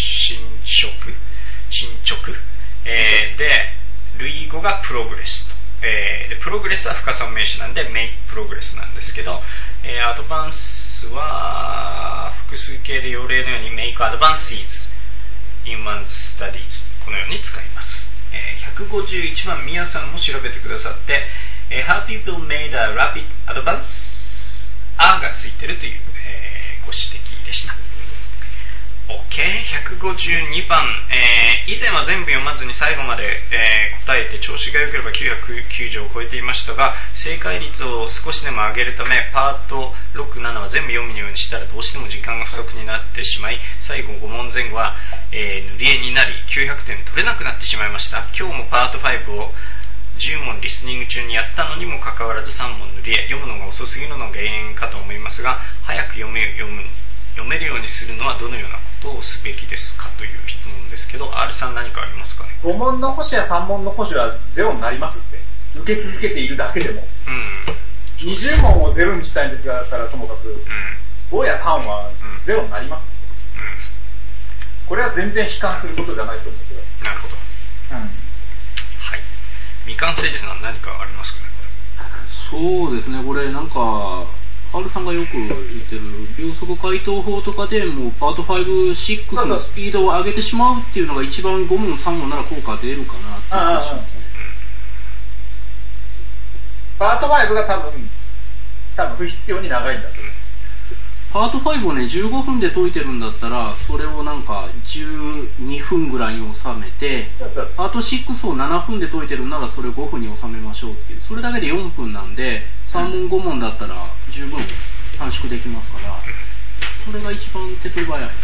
捗、で類語がプログレスと。でプログレスは不可算名詞なんで make progress なんですけど、アドバンスは複数形で用例のように make advances in one's studies このように使います。151番ミヤさんも調べてくださって、How people made a rapid advance are がついてるという、ご指摘でした。OK152 番、以前は全部読まずに最後まで、答えて調子が良ければ990を超えていましたが正解率を少しでも上げるためパート6、7は全部読むようにしたらどうしても時間が不足になってしまい最後5問前後は、塗り絵になり900点取れなくなってしまいました。今日もパート5を10問リスニング中にやったのにもかかわらず3問塗り絵読むのが遅すぎるのが原因かと思いますが早く読めるようにするのはどのようなことをすべきですかという質問ですけど R さん何かありますかね。 5問残しや3問残しはゼロになりますって受け続けているだけでも、20問をゼロにしたいんですがだったらともかく、5や3はゼロになりますって、これは全然悲観することじゃないと思うけど。 なるほど、はい。未完成時さん何かありますかね。 そうですね、これなんかRさんがよく言ってる秒速解答法とかでもうパート5、6のスピードを上げてしまうっていうのが一番5問3問なら効果出るかなって気がしますね。 パート5が多分不必要に長いんだけど、 パート5をね15分で解いてるんだったらそれをなんか12分ぐらいに収めて、パート6を7分で解いてるならそれ5分に収めましょうっていう、それだけで4分なんで3問5問だったら十分短縮できますからそれが一番手っ取り早い。はい、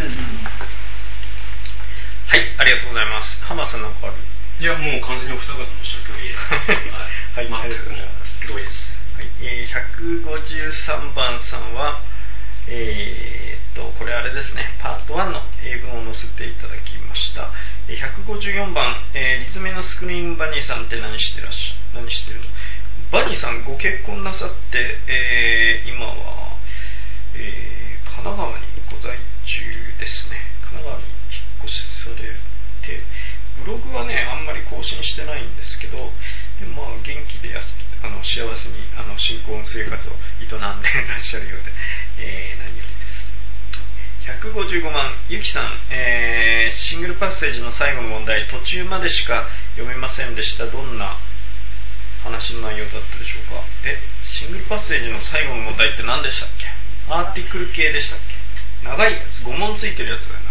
ありがとうございます。浜田さんなんかある？ いやもう完全にお二方のおっしゃる通りではい、ありがとうございます。同意です。 はい、153番さんはこれあれですね、パート1の英文を載せていただきました。154番、リズメのスクリーンバニーさんって何してるの？バニーさんご結婚なさって、今は、神奈川にご在住ですね。神奈川に引っ越しされて、ブログはねあんまり更新してないんですけど、で元気でや幸せに新婚生活を営んでいらっしゃるようで、何よりです。155万、ゆきさん、シングルパッセージの最後の問題、途中までしか読めませんでした。どんな話の内容だったでしょうか。シングルパッセージの最後の問題って何でしたっけ。アーティクル系でしたっけ。長いやつ、5問ついてるやつだよ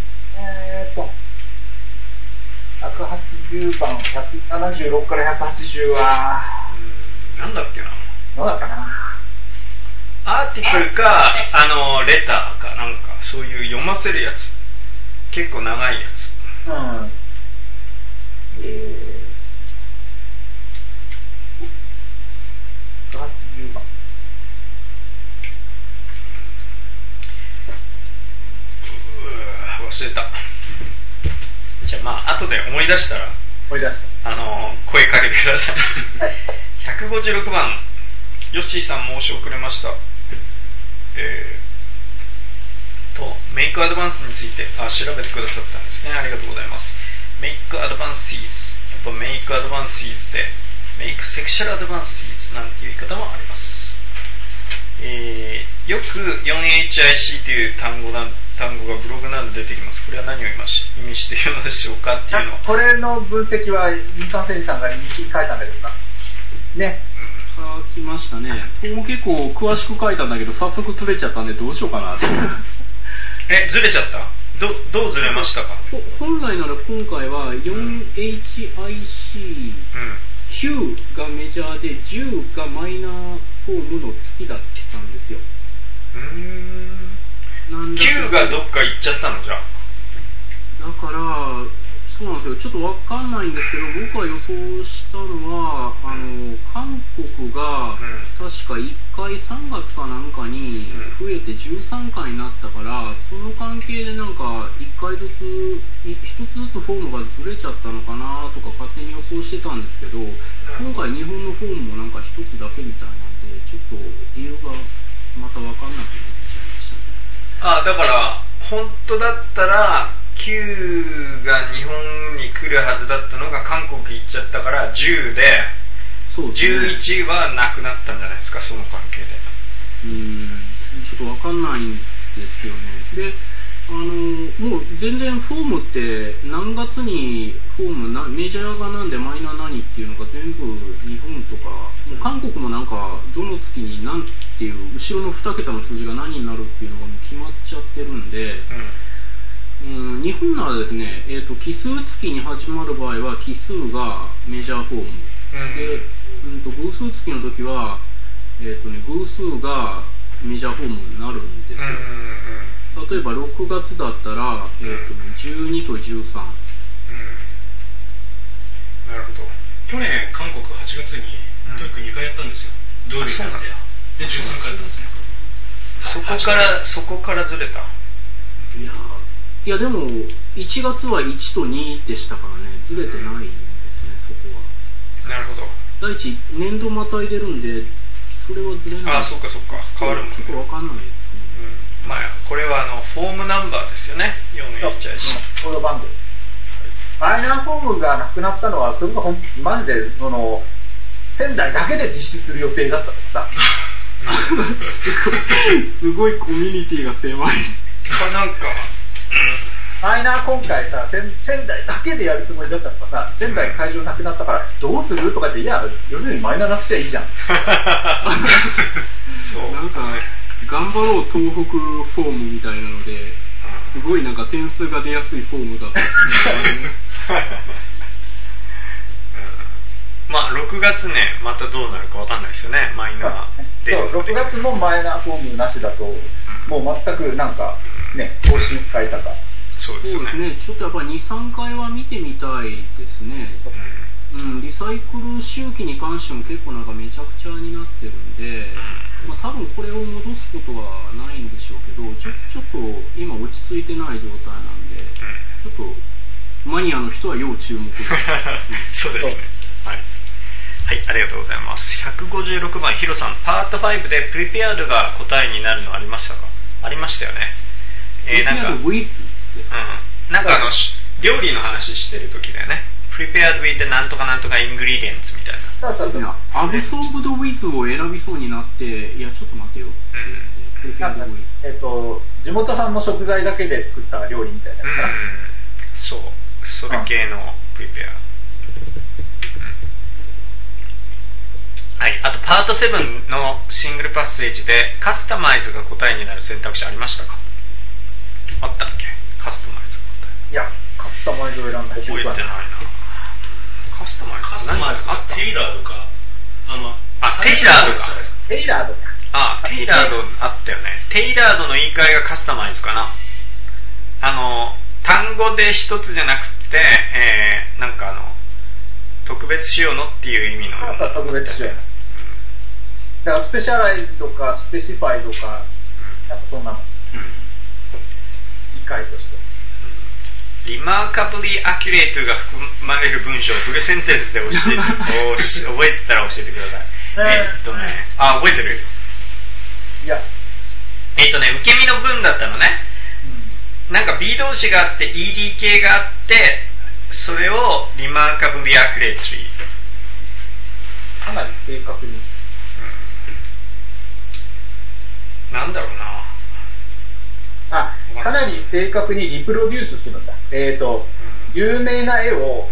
な。 180番、176から180は、 なんだっけな。 どうだったかな。 アーティクルか、レターかなんか、そういう読ませるやつ。結構長いやつ。 うん。180番。 忘れた。じゃあまあ後で思い出したら声かけてください。はい、156番、ヨッシーさん申し遅れました。メイクアドバンスについて調べてくださったんですね。ありがとうございます。メイクアドバンシーズ、やっぱメイクアドバンシーズでメイクセクシャルアドバンシーズなんていう言い方もあります。よく 4HIC という単語がブログなどで出てきます。これは何を意味しているのでしょうかっていうの。 これの分析は民間整理さんが日記に書いたんだけどな。ね。 書きましたね。僕も結構詳しく書いたんだけど、早速ずれちゃったんでどうしようかなって。 ずれちゃった？どうずれましたか？ 本来なら今回は 4HIC、9がメジャーで10がマイナーフォームの月だったんですよ。 9がどっか行っちゃったのじゃ。 だからそうなんですよ。ちょっとわかんないんですけど、僕は予想したのは韓国が確か1回3月かなんかに増えて13回になったから、その関係でなんか1回ずつ1つずつフォームがずれちゃったのかなとか勝手に予想してたんですけど、今回日本のフォームもなんか1つだけみたいなんで、ちょっと理由がまたわかんなくなっちゃいましたね。 だから本当だったら9が日本に来るはずだったのが韓国行っちゃったから10で、11はなくなったんじゃないですか、その関係で。 ちょっとわかんないんですよね。で、もう全然フォームって何月にフォームメジャーがなんでマイナー何っていうのが全部日本とか、もう韓国もなんかどの月に何っていう後ろの2桁の数字が何になるっていうのがもう決まっちゃってるんで、日本ならですね、奇数月に始まる場合は奇数がメジャーフォーム、で、偶数月の時は、偶数がメジャーフォームになるんですよ。例えば6月だったら、12と13。 なるほど。 去年韓国8月にトイック2回やったんですよ。土曜日にやって。で、13回やったんですね。 そこからずれた。 いやでも1月は1と2でしたからね、ずれてないんですね、そこは。 なるほど。 第一年度またいでるんで、それはずれない。 そっか変わるもんね。 ちょっとわかんないですね。 これはフォームナンバーですよね。4HIC。 コード番号。マイナーフォームがなくなったのは、それがマジで仙台だけで実施する予定だったとかさ。 すごいコミュニティが狭い。 なんか。 マイナー今回さ、仙台だけでやるつもりだったとかさ、仙台会場なくなったからどうするとかって、いや、要するにマイナーなくしゃいいじゃん。 そう。なんか、頑張ろう東北フォームみたいなので、すごいなんか点数が出やすいフォームだったんですね。 6月ね、またどうなるかわかんないですよね、マイナーで。 6月もマイナーフォームなしだと、もう全くなんか、ね、方針変えたか。 そうですね。 ちょっとやっぱり 2,3 回は見てみたいですね。リサイクル周期に関しても結構なんかめちゃくちゃになってるんで、多分これを戻すことはないんでしょうけど、ちょっと今落ち着いてない状態なんで、ちょっとマニアの人は要注目。 そうですね。はい、ありがとうございます。156番、ヒロさん、パート5でプリペアードが答えになるのありましたか？ありましたよね。 なんか、 なんか料理の話してる時だよね。 prepared with なんとかなんとか ingredients みたいな。 そうそうそう。 アブソーブドウィズを選びそうになって、いや、ちょっと待ってよ。 なんか地元産の食材だけで作った料理みたいなやつかな。 そう。それ系の prepare。はい。あと、パート7のシングルパッセージで、カスタマイズが答えになる選択肢ありましたか？あったっけ？カスタマイズが答え。 いや、カスタマイズを選んだ覚えてないな。カスタマイズあった？ テイラードか。 テイラードか。 テイラードか。 テイラードあったよね。テイラードの言い換えがカスタマイズかな。単語で一つじゃなくて、なんか特別仕様のっていう意味の。 そう、特別仕様。だからスペシャライズとかスペシファイとか、なんかそんなの。理解として。 リマーカブリーアキュレートが含まれる文章をフルセンテンスで覚えてたら教えてください。覚えてる？いや。受け身の文だったのね。なんか B 動詞があって ED 形があって、それをリマーカブリーアキュレートリー。 かなり正確に。 なんだろうな。 かなり正確にリプロデュースするんだ。有名な絵を、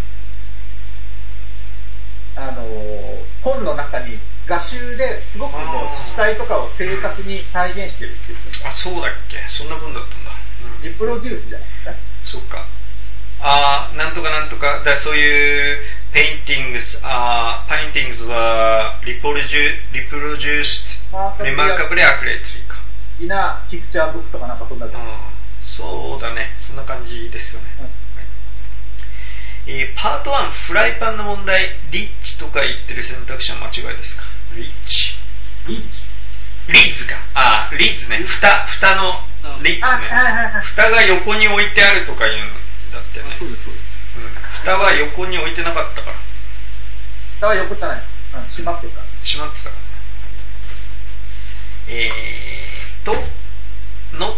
本の中に画集ですごくもう色彩とかを正確に再現してるっていう。 そうだっけ？そんな文だったんだ。 リプロデュースじゃないですか。 そっか。なんとかなんとか、そういうペインティングスはリプロデュースリマーカブリーアクレートリーか。 イナーピクチャーブックとかなんかそんなじゃん。 そうだね。そんな感じですよね。パート1、フライパンの問題、リッチとか言ってる選択肢は間違いですか？リッチ。リッズか。リッズね。蓋のリッズね。蓋が横に置いてあるとか言うんだってね。そうです。蓋は横に置いてなかったから。 蓋は横じゃない。閉まってた。 閉まってたから。not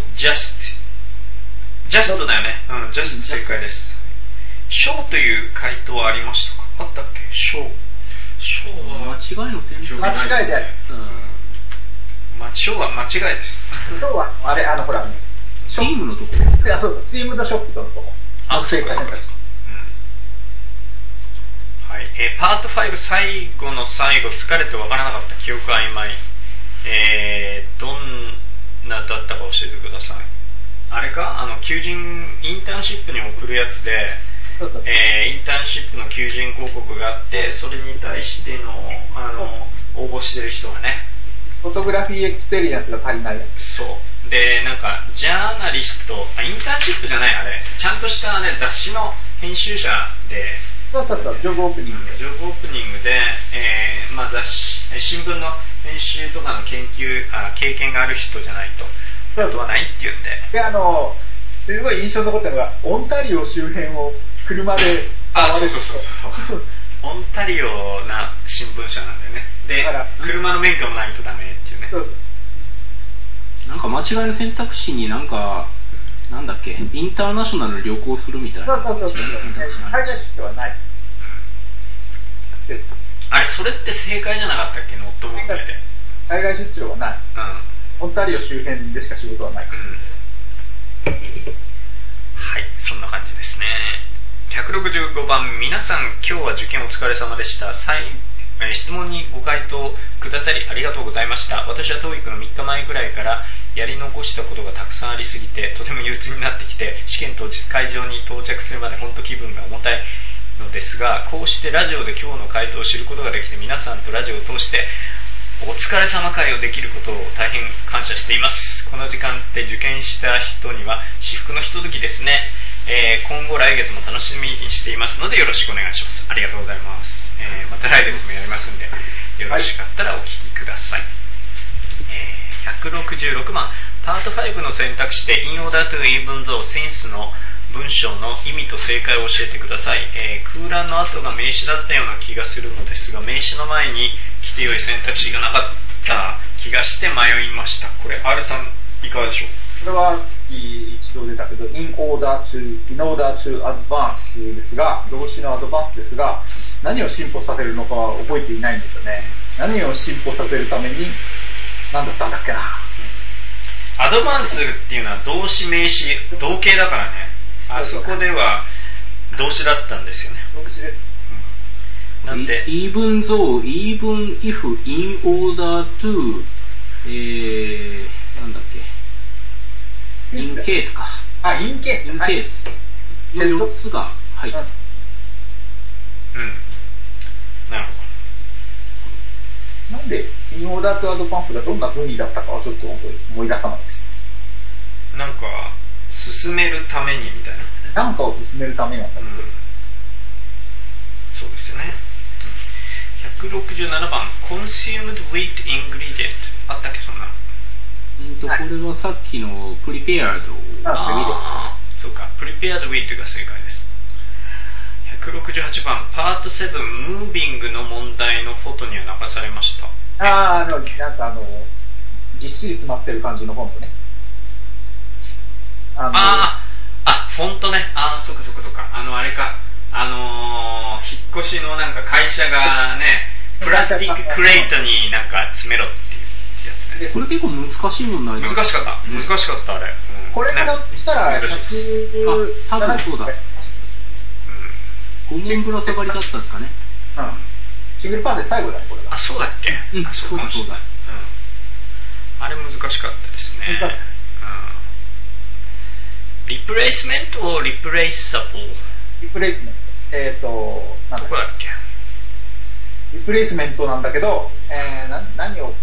just だよね。just 正解です。show という回答はありましたか？あったっけ？ show は間違いの選択。 間違いである。 show は間違いです。 show はほらシームのところ。 そう、シームドショップのところ。正解です。 はい。パート5最後の最後疲れてわからなかった記憶曖昧。どんなだったか教えてください。あれか？求人インターンシップに送るやつで、インターンシップの求人広告があって、それに対しての応募してる人がね。 フォトグラフィーエクスペリエンスが足りないやつ。 そう。で、なんかジャーナリスト、インターンシップじゃないあれ、ちゃんとしたね雑誌の編集者で。 そう、ジョブオープニングで。 ジョブオープニングで、雑誌、新聞の編集とかの経験がある人じゃないと、そうはないっていうんで。 ですごい印象に残ったのが、オンタリオ周辺を車で。 そう。オンタリオな新聞社なんだよね。で、車の免許もないとダメっていうね。そう。 なんか間違いの選択肢になんだっけ、インターナショナル旅行するみたいな。 そう。海外出張はない。 あれ、それって正解じゃなかったっけ？ノット問題で。 海外出張はない。オンタリオ周辺でしか仕事はない。 はい、そんな感じですね。165番、皆さん今日は受験お疲れ様でした。質問にご回答くださりありがとうございました。私は TOEIC の3日前くらいからやり残したことがたくさんありすぎてとても憂鬱になってきて、試験当日会場に到着するまで本当気分が重たいのですが、こうしてラジオで今日の回答を知ることができて、皆さんとラジオを通してお疲れ様会をできることを大変感謝しています。この時間って受験した人には至福のひとときですね。今後来月も楽しみにしていますのでよろしくお願いします。ありがとうございます。また来月もやりますんで、よろしかったらお聞きください。166番、パート5の選択肢で In order to even though since の文章の意味と正解を教えてください。空欄の後が名詞だったような気がするのですが、名詞の前に来てよい選択肢がなかった気がして迷いました。これ R さんいかがでしょう？ これはき一度出たけど、in order to advance ですが、動詞のアドバンスですが、何を進歩させるのかは覚えていないんですよね。何を進歩させるために、何だったんだっけな。 アドバンスっていうのは動詞名詞動形だからね。あそこでは動詞だったんですよね。 動詞です。 なんで even though, even if, in order to、なんだっけ、in case か。 あ、in case。 in case。の4つが入った。 うん。なるほど。なんで、in order to advance がどんな分離だったかはちょっと思い出さないです。 なんか、進めるためにみたいな。なんかを進めるためなんだけど。 そうですよね。167番、consumed wheat ingredient。あったっけ、そんな。 これはさっきの prepared を。 そうか、prepared wheat が正解です。168番、パート7、moving の問題のフォトには流されました。 なんかぎっしり詰まってる感じのフォントね。 フォントね。そっか。あれか。引っ越しのなんか会社がね、プラスティッククレイトになんか詰めろっていうやつね。 これ結構難しいもんないですか？ 難しかったあれ。 これからしたら多分そうだ。5問ぶら下がりだったんですかね。 シングルパーセ最後だね、これが。 そうだっけ？ そうだ。 あれ難しかったですね。リプレイスメントをリプレイサブル。 リプレイスメント。 どこだっけ？ リプレイスメントなんだけど、何を、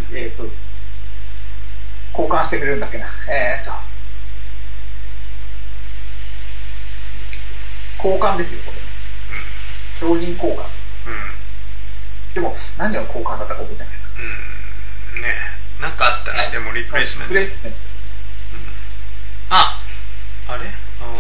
交換してくれるんだっけな。交換ですよ、これ。商品交換。でも、何の交換だったか覚えてない。 ねえ、なんかあったね、でもリプレイスメント。 リプレイスメント。 あれか。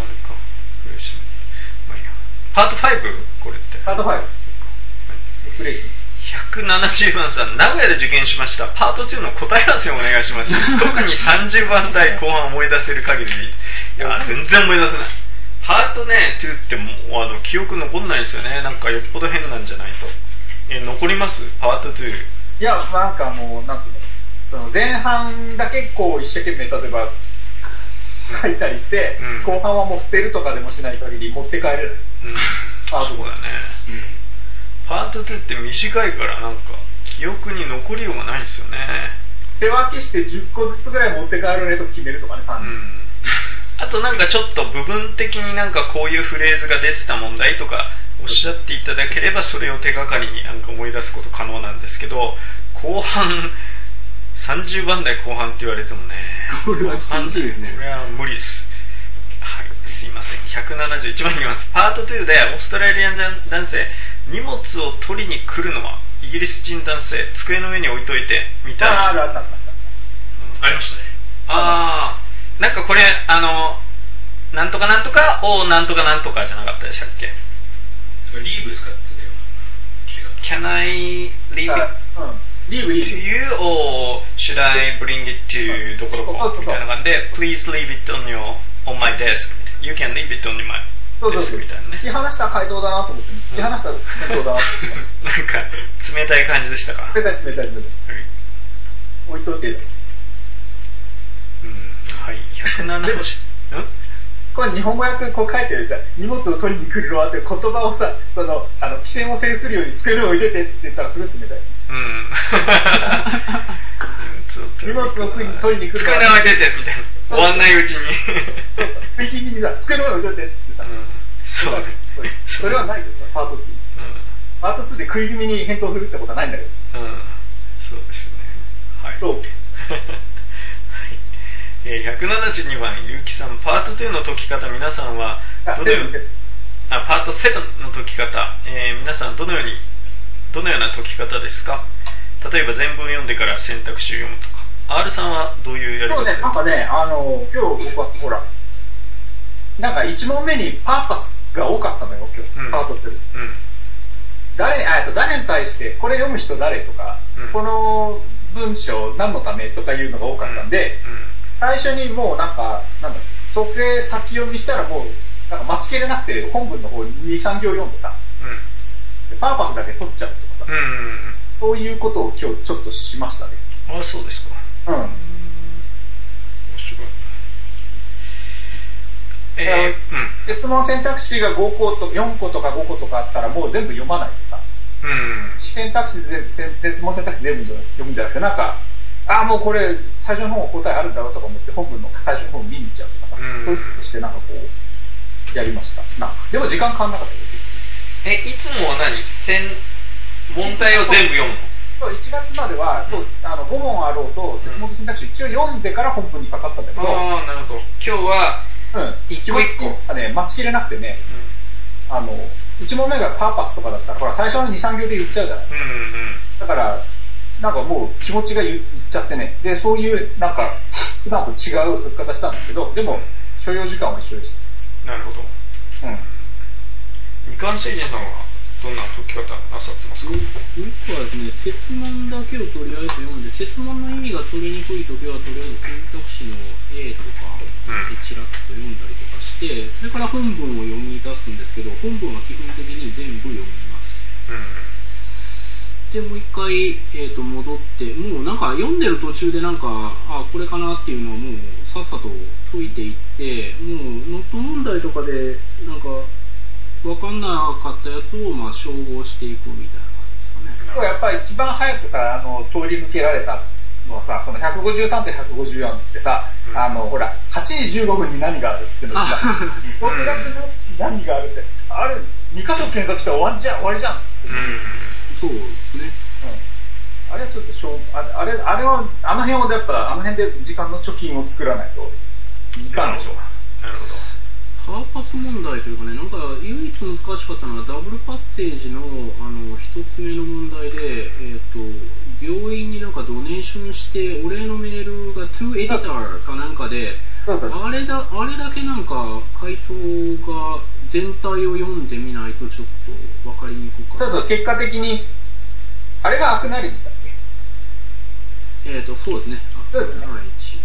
パート5？これって。 パート5。リプレイスメント。 170番さん、名古屋で受験しました。パート2の答え合わせをお願いします。特に30番台後半思い出せる限りでいい。いや、全然思い出せない。パートね、2ってもう記憶残んないんですよね。なんかよっぽど変なんじゃないと。残ります？パート2。 いや、なんかもう、なんていうの、その前半だけこう一生懸命例えば書いたりして、後半はもう捨てるとかでもしない限り持って帰れる。 そうだね。パート2って短いからなんか記憶に残りようがないんですよね。 手分けして10個ずつぐらい持って帰らないと決めるとかね、3人。 あとなんかちょっと部分的になんかこういうフレーズが出てた問題とかおっしゃっていただければそれを手がかりになんか思い出すこと可能なんですけど、後半30番台後半って言われてもね、 これは厳しいですね。 これは無理です。はい、すいません。171番いきます。パート2でオーストラリアン男性、荷物を取りに来るのはイギリス人男性、机の上に置いといてみたいな。 ありましたね。 なんかこれなんとかなんとかをなんとかなんとかじゃなかったでしたっけ？ リーブ使ってたような気が。Can I leave it to you or should I bring it to どこどこみたいな感じで Please leave it on my desk. You can leave it on my desk みたいなね。 突き放した回答だなと思って、突き放した回答だなと思って。 なんか冷たい感じでしたか？ 冷たい。置いといて。 はい、170。 これ日本語訳こう書いてるさ、荷物を取りに来るのはって言葉をさ、規制を制するように机の上に置いててって言ったらすごい冷たい。荷物を取りに来るのは机の上に置いててみたいな。終わんないうちに。 食い気味にさ、机の上に置いててってさ。 そうね。 それはないですよ、パート2。パート2で食い気味に返答するってことはないんだけど。 そうですね。はい。 そう。 172番、ゆうきさん、パート2の解き方、皆さんはパート7の解き方、皆さんどのような解き方ですか？例えば全文読んでから選択肢を読むとか。R さんはどういうやり方ですか？ そうね、なんかね、今日僕はほら、なんか1問目にパーパスが多かったのよ、今日。パート7。誰に対して、これ読む人誰とか、この文章何のためとかいうのが多かったんで、 最初にもうなんだそれ先読みしたらもう、なんか待ちきれなくて本文の方に2、3行読んでさ、でパーパスだけ取っちゃうとかさ、そういうことを今日ちょっとしましたね。 あ、そうですか。面白い。 設問選択肢が5個と4個とか5個とかあったらもう全部読まないでさ、選択肢設問選択肢全部読むんじゃなくて、なんか、もうこれ最初の方答えあるんだろうとか思って本文の最初の方見に行っちゃうとかさ、そういうことしてなんかこうやりました。でも時間かかんなかったよ。 いつもは問題を全部読むの ？1月までは、5問あろうと、設問と選択肢一応読んでから本文にかかったんだけど、 なるほど。今日は、一個一個。 待ちきれなくてね、1問目がパーパスとかだったら、ほら、最初の2、3行で言っちゃうじゃないですか。だから、なんかもう気持ちが言っちゃってね、で、そういう、なんか、普段と違う書き方したんですけど、でも、所要時間は一緒でした。 なるほど。二冠成人さんは、どんな解き方なさってますか？ 僕はですね、設問だけをとりあえず読んで、設問の意味が取りにくいときは、とりあえず選択肢の A とかでチラッと読んだりとかして、それから本文を読み出すんですけど、本文は基本的に全部読みます。で、もう一回、戻って、もうなんか読んでる途中でなんか、これかなっていうのをもうさっさと解いていって、もうノット問題とかで、なんか、分かんなかったやつを照合していくみたいな感じですかね。 やっぱり一番早くさ、通り抜けられたのはさ、その153と154ってさ、ほら、8時15分に何があるっていうのがさ、6月の何があるって、あれ、2箇所検索して終わりじゃん。 そうですね。 あれはちょっとあの辺をやっぱ、あの辺で時間の貯金を作らないといかんでしょう。 なるほど。 パーパス問題というかね、なんか唯一難しかったのはダブルパッセージの一つ目の問題で、病院になんかドネーションしてお礼のメールが to editor かなんかで、あれだけなんか回答が全体を読んでみないとちょっと分かりにくかった。 結果的にあれがアクナリッジだっけ？ そうですね。アクナリッジ。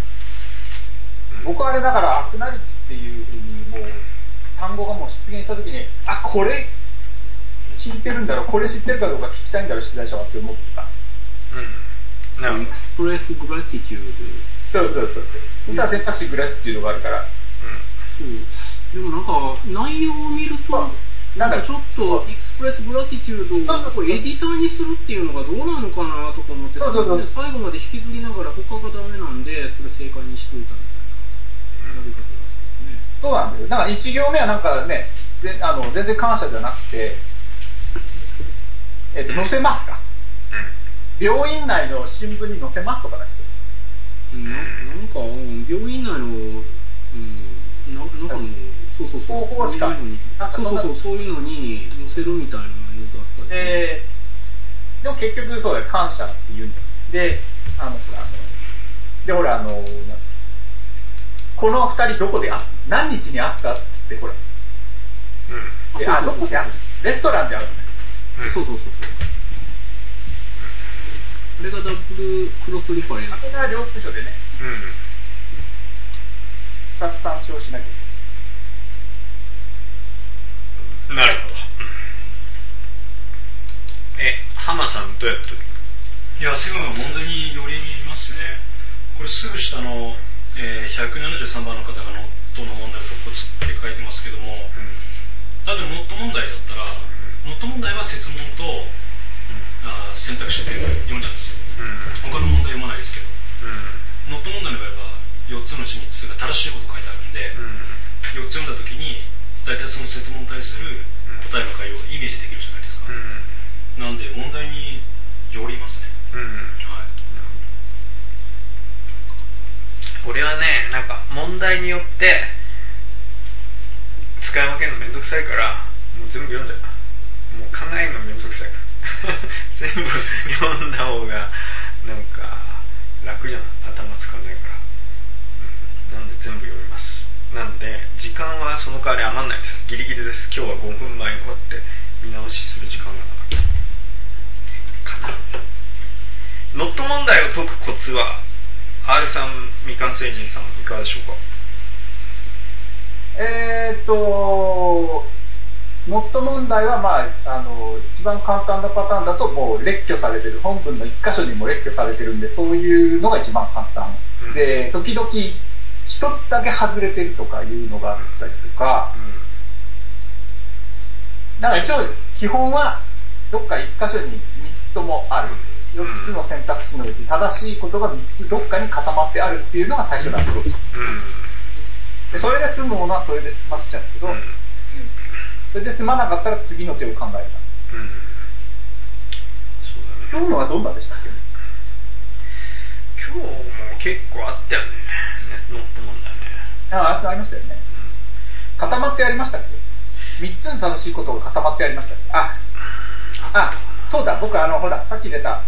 僕はあれだからアクナリッジっていう風にもう単語がもう出現した時にこれ聞いてるんだろう、これ知ってるかどうか聞きたいんだろう出題者はって思ってさ、 エクスプレスグラティテュード。 そう本当は選択肢グラティテュードがあるから、 でもなんか内容を見るとなんかちょっとエクスプレスグラティテュードをエディターにするっていうのがどうなのかなとか思って、最後まで引きずりながら他がダメなんでそれ正解にしといたみたいな選び方だったんですね。 そうなんですよ。だから1行目はなんかね、全然感謝じゃなくて、載せますか、病院内の新聞に載せますとかだけど、 なんか病院内の中の方法しかそういうのに載せるみたいな内容だったで、でも結局そうだよ、感謝っていうんだ。で、ほらこの二人どこで何日に会ったっつってほら、どこで会った？レストランで会うのね。 そう。あれがダブルクロスリファレンス。 それが両部署でね。2つ参照しなきゃいけない。 なるほど。浜さんどうやって解く？ いや、セブンは問題によりますね。これすぐ下の、173番の方がノットの問題を突破って書いてますけども、多分ノット問題だったら、ノット問題は設問と、選択肢全部読んじゃうんですよ。他の問題読まないですけど、ノット問題の場合は4つのうち3つが正しいこと書いてあるんで、4つ読んだ時に大体その設問に対する答えの概要がイメージできるじゃないですか。なんで問題によりますね。 俺はね、なんか問題によって使い分けるのめんどくさいからもう全部読んじゃう。もう考えるのめんどくさいから全部読んだ方がなんか楽じゃん、頭使わないから、なんで全部読みます。なんで時間はその代わり余んないです。ギリギリです。今日は5分前に終わって見直しする時間がなかったかな。ノット問題を解くコツは R さん、みかん星人さん、いかがでしょうか。 ノット問題は、まあ、一番簡単なパターンだと、もう列挙されてる、本文の一箇所にも列挙されてるんで、そういうのが一番簡単。で、時々、一つだけ外れてるとかいうのがあったりとか、だから一応、基本は、どっか一箇所に3つともある。4つの選択肢のうち、正しいことが3つどっかに固まってあるっていうのが最初のアプローチ。でそれで済むものはそれで済ましちゃうけど、それで済まなかったら次の手を考えた。今日のはどんなでしたっけ？ 今日も結構あったよね。ノット問題ね。 ありましたよね。固まってやりましたっけ？3つの正しいことが固まってやりましたっけ？そうだ、僕ほら、さっき出た、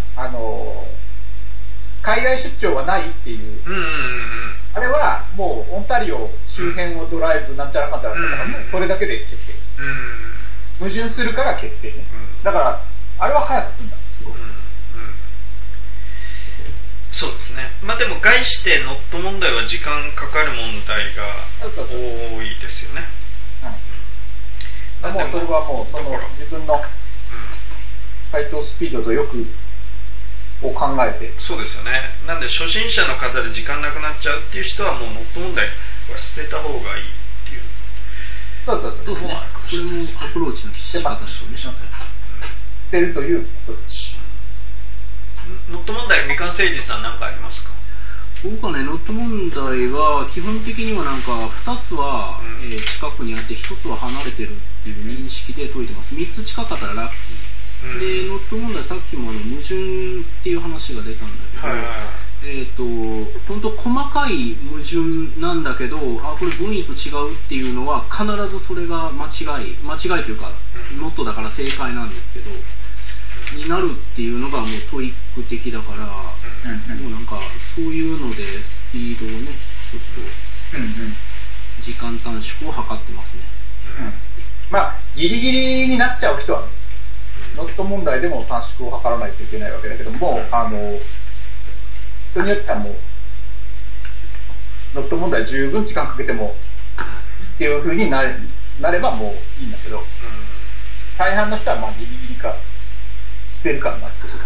海外出張はないっていう、あれはもうオンタリオ周辺をドライブなんちゃらかんちゃらだからもうそれだけで決定。矛盾するから決定ね。だから、あれは早く済んだ。すごく。 そうですね。まあでも概してノット問題は時間かかる問題が多いですよね。 もうそれはもうその自分の回答スピードとよくを考えて。 そうですよね。なんで初心者の方で時間なくなっちゃうっていう人はもうノット問題は捨てた方がいいっていう。 そうですね。 それもアプローチの仕方ですよね。 捨てるというアプローチ。 ノット問題、みかん星人さん何かありますか？ 僕はね、ノット問題は基本的にはなんか2つは、近くにあって1つは離れてるっていう認識で解いてます。3つ近かったらラッキー。で、ノット問題さっきも矛盾っていう話が出たんだけど、本当細かい矛盾なんだけど、これ文意と違うっていうのは必ずそれが間違いというか、ノットだから正解なんですけど、になるっていうのがもうトイック的だから、もうなんかそういうのでスピードをね、ちょっと時間短縮を図ってますね。 まあギリギリになっちゃう人は、ね、ノット問題でも短縮を図らないといけないわけだけども、人によってはもうノット問題十分時間かけてもっていう風になればもういいんだけど、大半の人はまあギリギリか捨てるかなってする。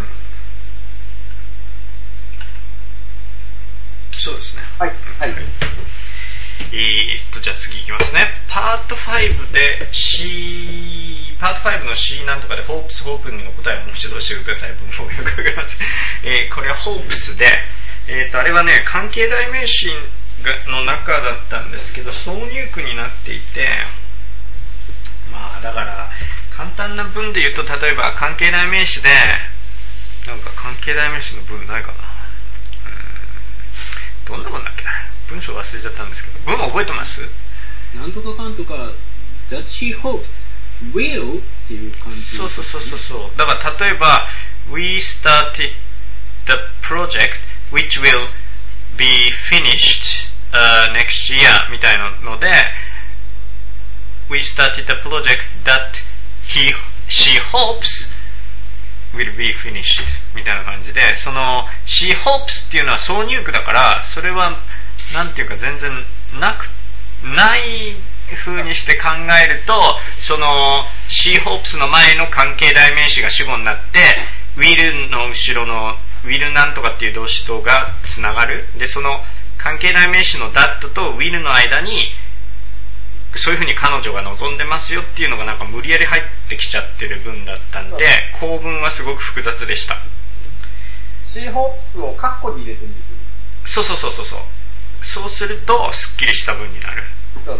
そうですね。 はい。はい。 じゃあ次いきますね。パート5で パート5の C なんとかでホープスホープングの答えをもう一度してください。僕もよくわかります。これはホープスで、あれはね、関係代名詞の中だったんですけど、挿入句になっていて、まあだから簡単な文で言うと、例えば関係代名詞で、なんか関係代名詞の文ないかな。どんなもんだっけな。文章忘れちゃったんですけど、文覚えてます？ なんとかかんとか that she hopes will っていう感じ、ね。 そう。だから例えば we started the project which will be finished next year みたいなので we started the project that she hopes will be finished みたいな感じで、その she hopes っていうのは挿入句だから、それはなんていうか全然ない風にして考えると、その she hopes の前の関係代名詞が主語になって will の後ろの will なんとかっていう動詞とがつながる。でその関係代名詞の that と will の間にそういう風に彼女が望んでますよっていうのがなんか無理やり入ってきちゃってる文だったんで、構文はすごく複雑でした。 she hopes をカッコに入れてみる。 そうそうするとすっきりした文になる。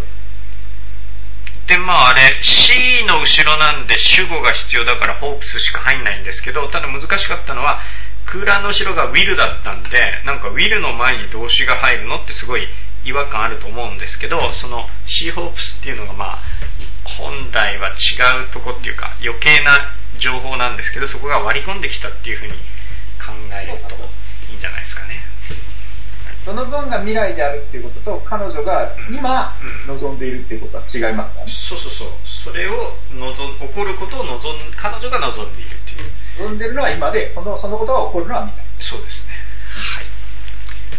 でまああれ C の後ろなんで主語が必要だから hopes しか入んないんですけど、ただ難しかったのは空欄の後ろが will だったんで、なんか will の前に動詞が入るのってすごい違和感あると思うんですけど、その she hopes っていうのがまあ本来は違うとこっていうか余計な情報なんですけど、そこが割り込んできたっていうふうに考えるといいんじゃないですかね。 その文が未来であるっていうことと彼女が今望んでいるっていうことは違いますかね。 そうそれを起こることを彼女が望んでいるっていう。 望んでいるのは今で、そのことが起こるのは未来。 そうですね。はい。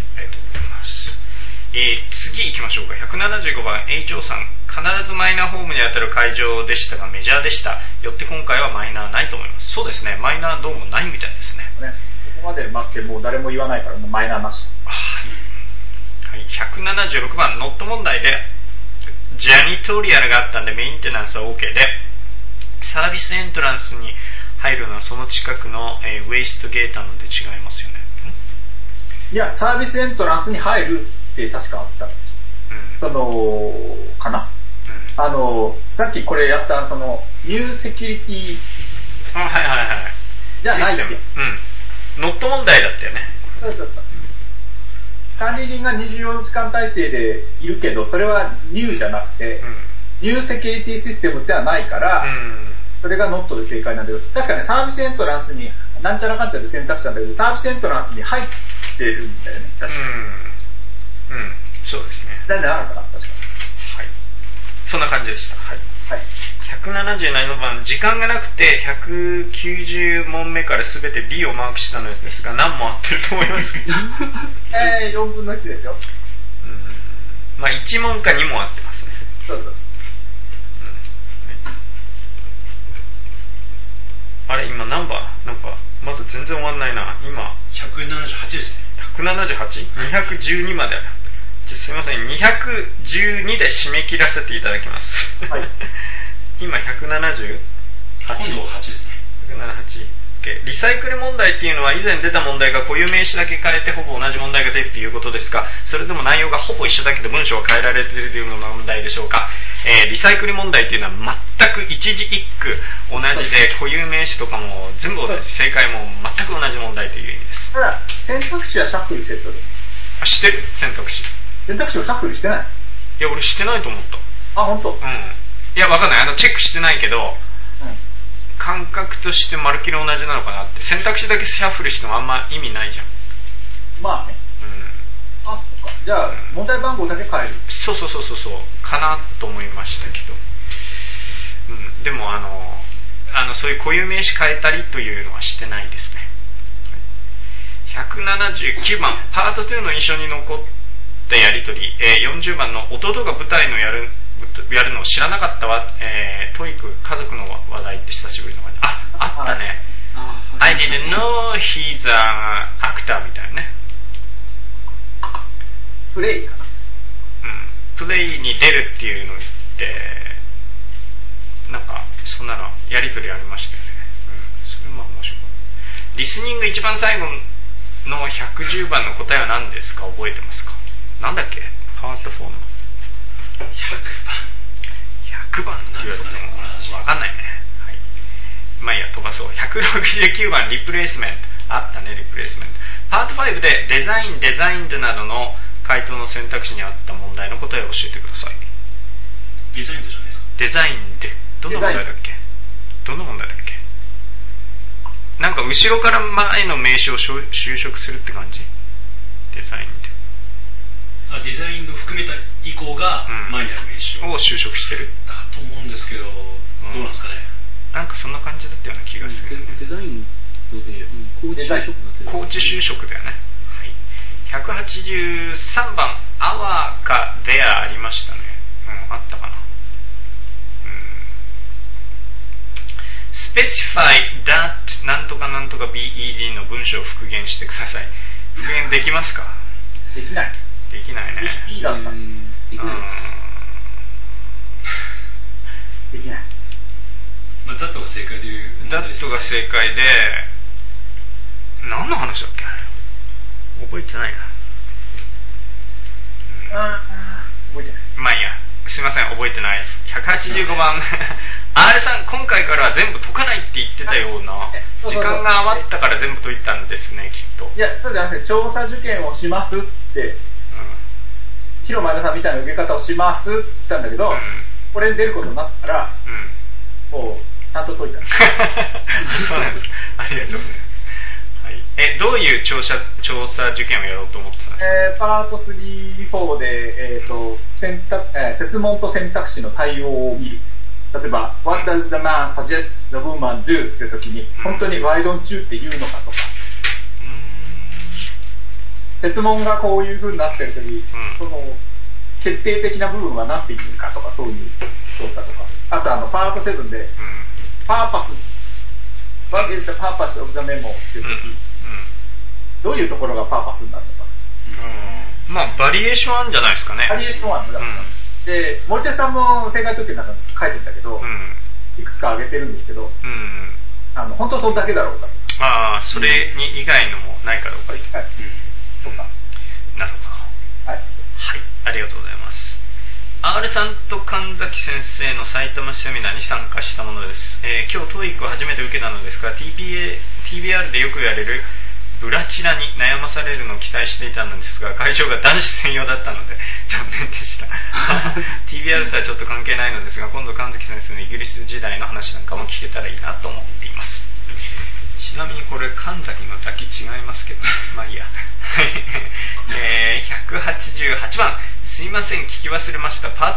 次行きましょうか。175番 A 長さん、必ずマイナーホームに当たる会場でしたがメジャーでした。よって今回はマイナーないと思います。そうですね、マイナーどうもないみたいですね。 ここまで負けもう誰も言わないからもうマイナーなし。 はい、176番ノット問題でジャニトリアルがあったんでメンテナンスは OK で、サービスエントランスに入るのはその近くの、ウェイストゲートなので違いますよね。 いや、サービスエントランスに入るって確かあったんですよ。そのかな、さっきこれやったそのニューセキュリティはいはいはいじゃないって、 ノット問題だったよね。 そう。管理人が24時間体制でいるけど、それはニューじゃなくて、ニューセキュリティシステムってはないから、それがノットで正解なんだけど、確かね、サービスエントランスになんちゃらかんちゃらで選択したんだけど、サービスエントランスに入ってるんだよね、確かに。 そうですね。 なんであるかな、確かに。 はい。そんな感じでした。はい。177番、時間がなくて190問目からすべて B をマークしたのですが、何問合ってると思いますか ？4分の1ですよ。 まあ1問か2問合ってますね。 そう。 あれ今何番？なんかまだ全然終わんないな。今 178ですね。 178？212まである。すいません、212で締め切らせていただきます。はい、今178？ 今度は8ですね。 178。リサイクル問題っていうのは以前出た問題が固有名詞だけ変えてほぼ同じ問題が出るということですが、それでも内容がほぼ一緒だけど文章は変えられているという問題でしょうか。リサイクル問題っていうのは全く一字一句同じで、固有名詞とかも全部同じ、正解も全く同じ問題という意味です。 ただ選択肢はシャッフルしてる。 してる？選択肢をシャッフルしてない？ いや、俺してないと思った。 あ、本当？ いや、わかんない。チェックしてないけど、感覚としてまるっきり同じなのかなって。選択肢だけシャッフルしてもあんま意味ないじゃん。 まあね。あ、そっか。じゃあ、問題番号だけ変える。 そうかなと思いましたけど。でもそういう固有名詞変えたりというのはしてないですね。179番、パート2の印象に残ったやりとり、40番の弟が舞台のやるのを知らなかったわ、トイック家族の話題って久しぶりの話題。あったね。I didn't know he's an actor みたいなね。 プレイかな。 プレイに出るっていうのって、なんかそんなのやりとりありましたよね。それも面白い。リスニング一番最後の110番の答えは何ですか？覚えてますか？なんだっけ？パート4の100番って言われても分かんないね。はい、まあいいや、飛ばそう。169番リプレイスメント。あったね、リプレイスメント。パート5でデザインなどの回答の選択肢にあった問題の答えを教えてください。 デザインじゃないですか？ デザインでどんな問題だっけ？なんか後ろから前の名詞を修飾するって感じ？デザインで。 デザインを含めた以降が前にある名詞を修飾してるだと思うんですけど、どうなんですかね。 なんかそんな感じだったような気がする、ね。 デザインで、 高知就職だよね。はい。183番、アワーかデアありましたね。あったかな。specify that なんとかなんとか BED の文章を復元してください。復元できますか？ できない。 できないね。 いいだった。できない。できない。 まあ、ダットが正解という。 ダットが正解で、何の話だっけ？覚えてないな。 覚えてない。 まあいいや。すいません、覚えてないです。185番R さん、今回からは全部解かないって言ってたような、時間が余ったから全部解いたんですね、きっと。 いや、そうじゃなくて、調査受験をしますって、広前田さんみたいな受け方をしますって言ったんだけど、これに出ることになったら、もう、ちゃんと解いた。 そうなんです。ありがとうございます。はい、どういう調査受験をやろうと思ってたんですか？ パート3、4で、設問と選択肢の対応を見る。例えば、What does the man suggest the woman do? って時に、本当に Why don't you? って言うのかとか。 設問がこういう風になってるとき、その、決定的な部分は何て言うかとか、そういう調査とか。あとパート7で、パーパス、What is the purpose of the memo? っていうとき、どういうところがパーパスになるのか。 まあ、バリエーションあるんじゃないですかね。 バリエーションあるんだから。で、森手さんも正解特許なんか書いてるんだけど、いくつか挙げてるんですけど、本当それだけだろうかと。 ああ、それに以外のもないかどうか。 とか。 なるほど。はい。はい、ありがとうございます。R さんと神崎先生の埼玉セミナーに参加したものです。今日 TOEIC を初めて受けたのですが、TBR でよく言われるブラチラに悩まされるのを期待していたのですが、会場が男子専用だったので残念でした。TBR とはちょっと関係ないのですが、今度神崎先生のイギリス時代の話なんかも聞けたらいいなと思っています。ちなみにこれ神崎のザキ違いますけど、まあいいや。188番、すいません聞き忘れました。パート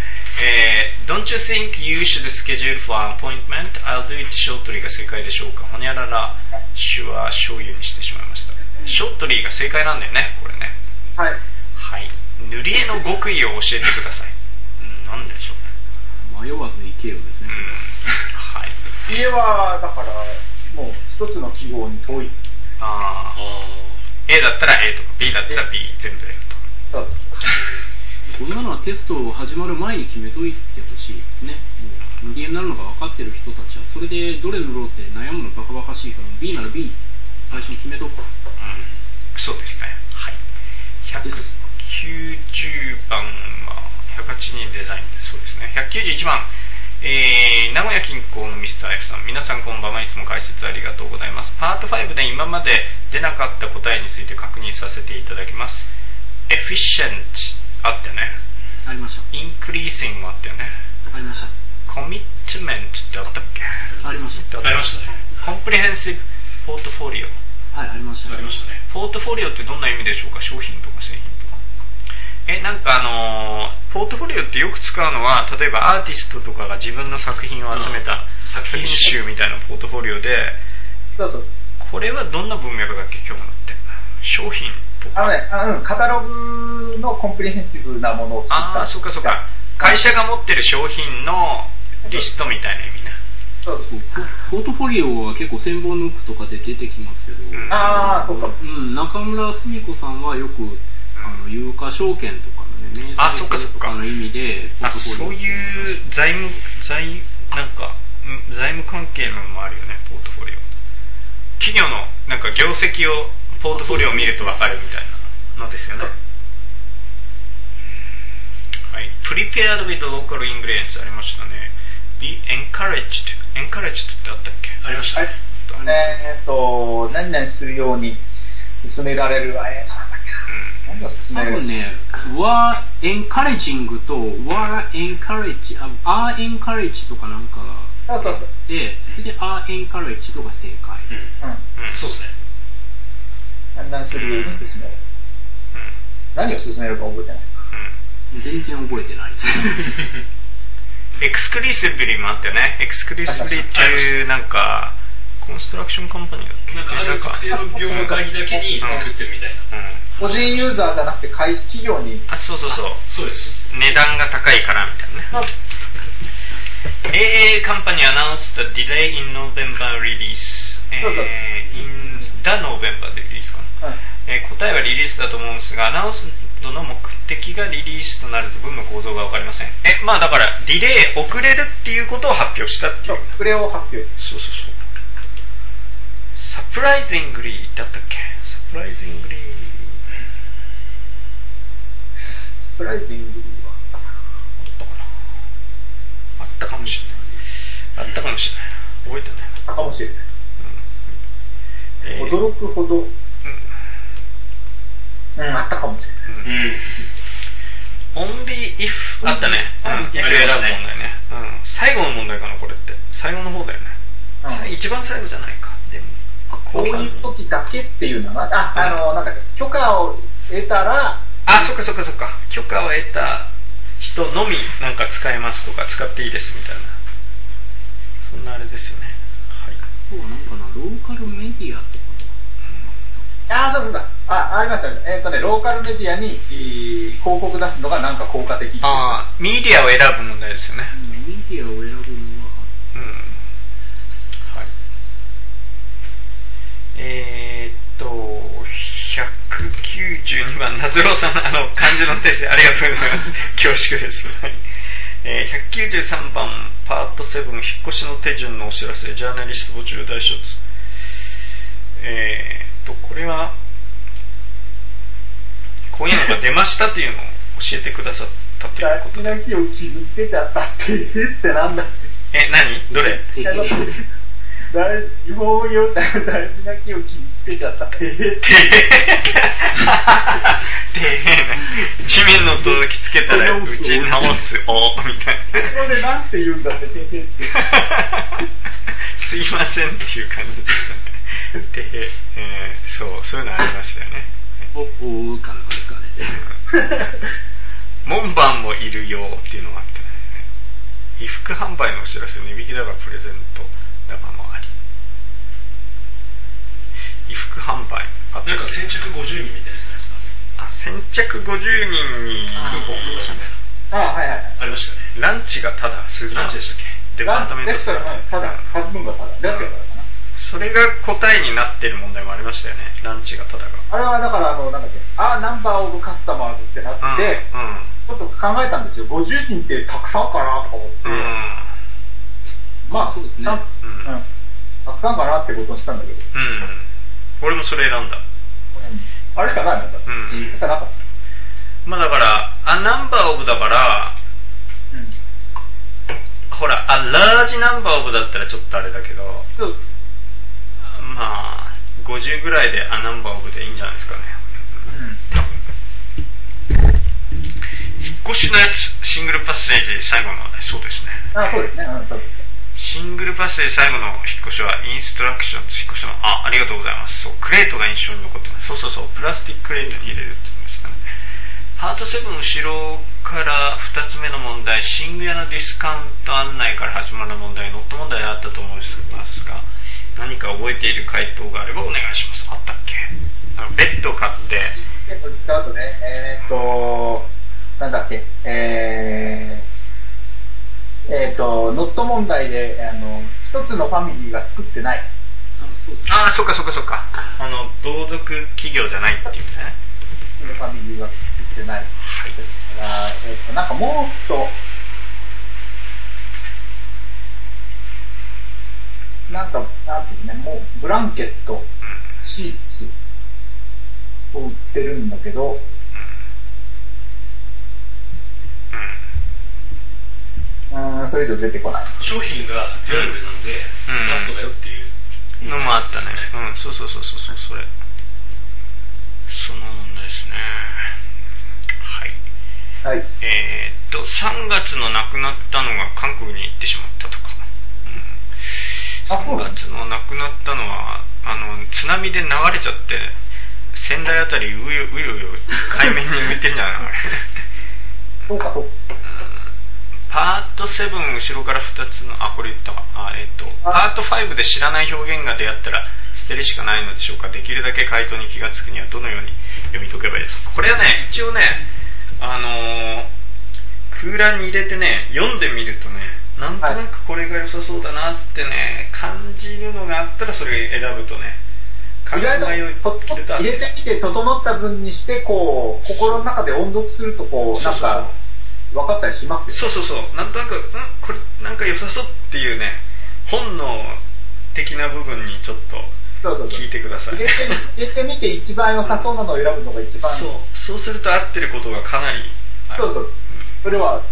2、Don't you think you should schedule for an appointment? I'll do it shortly が正解でしょうか。ほにゃらら手話醤油にしてしまいました。ショートリーが正解なんだよね、これね。 はい。 はい。塗り絵の極意を教えてください。なんでしょうね。迷わず生けようですね。 はい。 塗り絵はだからもう一つの記号に統一。 ああ。A だったら A とか B だったら B 全部やると。 そうそう。 こんなのはテスト始まる前に決めといてほしいですね。もう塗り絵になるのが分かってる人たちはそれでどれ塗ろうって悩むのバカバカしいから B なら B 最初に決めとく。 そうですね。はい。190番は108人デザインでそうですね。191番、名古屋近郊のミスター F さん、皆さんこんばんは。いつも解説ありがとうございます。パート5で今まで出なかった答えについて確認させていただきます。efficient あったよね。 ありました。 increasing もあったよね。 ありました。 commitment ってあったっけ。 ありました。 ありましたね。 comprehensive portfolio。 はい、ありました。 ありましたね。 ポートフォリオってどんな意味でしょうか。商品とか製品とか。なんかポートフォリオってよく使うのは、例えばアーティストとかが自分の作品を集めた作品集みたいなポートフォリオで、 そうそう。 これはどんな文脈だっけ、今日のって。商品とか。 カタログのコンプリヘンシブなものを作った。 ああ、そうかそうか。会社が持ってる商品のリストみたいな意味ね。 そうそう。 ポートフォリオは結構千本ノックとかで出てきますけど、 ああ、そうか。 中村澄子さんはよく有価証券とかのね、明細とかの意味でポートフォリオ。そういう財務関係のもあるよね、ポートフォリオ。企業のなんか業績をポートフォリオを見ると分かるみたいなのですよね。はい。Prepared with local ingredients ありましたね。Be encouraged ってあったっけ。 ありましたね。 何々するように進められる。何が進められる。 多分ね、were encouraging と were encourage、are encourage とかなんかがそうで、それで are encourage とか正解。 そうですね。 何々するように進める。何を進めるか覚えてない。 全然覚えてないです。 エクスクリーシブリもあったよね。エクスクリーシブリっていうなんかコンストラクションカンパニーだっけ。 なんかある特定の業界だけに作ってるみたいな。 個人ユーザーじゃなくて企業に。 そうそうです。 値段が高いからみたいなね。AA カンパニー announced the delay in November release。in the November でリリースかな。答えはリリースだと思うんですが、アナウンスの目的がリリースとなると文の構造が分かりません。まあだからディレイ、遅れるっていうことを発表したっていう。 遅れを発表。 そう。サプライズイングリーだったっけ。サプライズイングリーはあったかもしれない。覚えてない。 かもしれない。驚くほど。あったかもしれない。 only if あったね。if 選ぶ問題ね。最後の問題かな、これって。最後の方だよね。一番最後じゃないか。でもこういう時だけっていうのは、なんか許可を得たら、 そっか。許可を得た人のみなんか使えますとか使っていいですみたいな。そんなあれですよね。はい。 そうなんかな、ローカルメディアとか。 そうだ。ありましたね。ローカルメディアに、広告出すのがなんか効果的っていうか。 メディアを選ぶ問題ですよね。 メディアを選ぶのは、 はい。192番、夏郎さん、漢字の訂正ありがとうございます。恐縮です。193番、パート7、引っ越しの手順のお知らせ、ジャーナリスト募集大賞です。これは、こういうのが出ましたっていうのを教えてくださったということで。 大事な木を傷つけちゃったって言ってなんだって。 何どれもうよちゃん大事な木を傷つけちゃったって。 地面の音を吹きつけたら打ち直すみたいな。 ここでなんて言うんだって、って。 すいませんっていう感じでしたね。そういうのありましたよね。門番もいるよっていうのがあってね。衣服販売のお知らせ、値引きだがプレゼントだがもあり。衣服販売。 なんか先着50人みたいなやつじゃないですか。 先着50人にクーポンみたいな。 はいはい。 ありましたね。 ランチがただ、 ランチでしたっけ？ デパートメントストア。 ただ、半分がただ。ランチがただかな。 それが答えになってる問題もありましたよね。ランチがただが。 あれはだからなんだっけ、ナンバーオブカスタマーズってなって、ちょっと考えたんですよ。50人ってたくさんかなとか思って。まあそうですね。たくさんかなってことにしたんだけど。 俺もそれ選んだ。 あれしかないもんだ。しかなかった。 まあだから、ナンバーオブだから、ほら、ラージナンバーオブだったらちょっとあれだけど、まあ、50ぐらいでナンバーオブでいいんじゃないですかね。引っ越しのやつ、シングルパスセージ最後の話、そうですね。 そうですね。 シングルパスセージ最後の引っ越しはインストラクションズ、引っ越しの、ありがとうございます。そう、クレートが印象に残ってます。そう、プラスチッククレートに入れるって言うんですかね。パート7後ろから2つ目の問題、寝具屋のディスカウント案内から始まる問題、ノット問題あったと思いますが、何か覚えている回答があればお願いします。あったっけ？ベッドを買って、 ベッド使うとね、なんだっけ、ノット問題で、一つのファミリーが作ってない。 そっか。同族企業じゃないっていうんですね。 ファミリーが作ってない。はい。だから、なんかもっと、なんていうね、もうブランケット、シーツを売ってるんだけど、それ以上出てこない。 商品がデュアルなので、ラストだよっていうのもあったね。そう、それ。その問題ですね。はい。3月の亡くなったのが韓国に行ってしまったとか。3月の亡くなったのは、津波で流れちゃって、仙台あたりうよ海面に浮いてんじゃないのあれ。 そうか。 パート7後ろから2つの、これ言ったわ。パート5で知らない表現が出会ったら捨てるしかないのでしょうか。できるだけ回答に気がつくにはどのように読み解けばいいですか。これはね、一応ね、空欄に入れてね、読んでみるとね、なんとなくこれが良さそうだなってね、感じるのがあったらそれ選ぶとね、 意外と入れてみて整った分にして、こう、心の中で音読するとこう、なんか、分かったりしますよね。 そう。なんとなく、これなんか良さそうっていうね、本能的な部分にちょっと聞いてください。 入れてみて一番良さそうなのを選ぶのが一番。 そうすると合ってることがかなりある。 そう。それは、はい。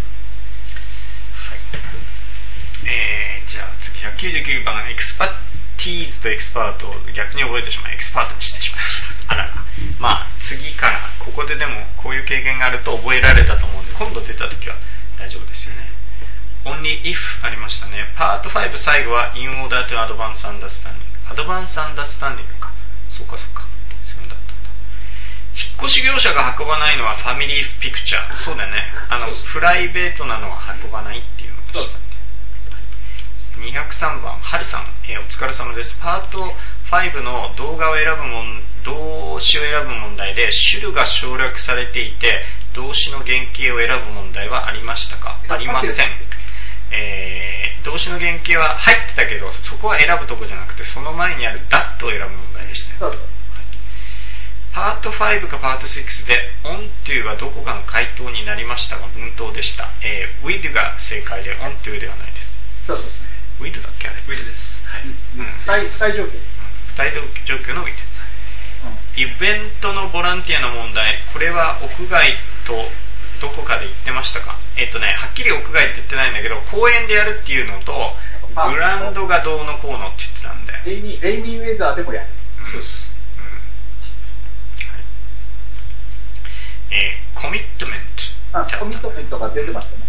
じゃあ次199番、エクスパティーズとエクスパートを逆に覚えてしまい、エクスパートにしてしまいました。あらら。まあ次からここででもこういう経験があると覚えられたと思うんで、今度出た時は大丈夫ですよね。Only if ありましたね。パート5最後は in order to advance understanding。アドバンスアンダースタンディングか。そうか。そうだったんだ。引っ越し業者が運ばないのはファミリーピクチャー。そうだよね。プライベートなのは運ばないっていうのと。203番、ハルさん、お疲れ様です。パート5の動画を選ぶ動詞を選ぶ問題でシュルが省略されていて動詞の原型を選ぶ問題はありましたか？ありません。動詞の原型は入ってたけどそこは選ぶとこじゃなくてその前にある that を選ぶ問題でした。 そうです。 パート5かパート6で on to がどこかの回答になりましたが文答でした。with が正解で on to ではないです。 そうですね。 with だっけあれ？ with です。はい。 不対状況。 不対状況の with。イベントのボランティアの問題、これは屋外とどこかで言ってましたか？はっきり屋外って言ってないんだけど、公園でやるっていうのと、グラウンドがどうのこうのって言ってたんで。 レイニーウェザーでもやる。 そうです。 コミットメント。 コミットメントが出てましたね。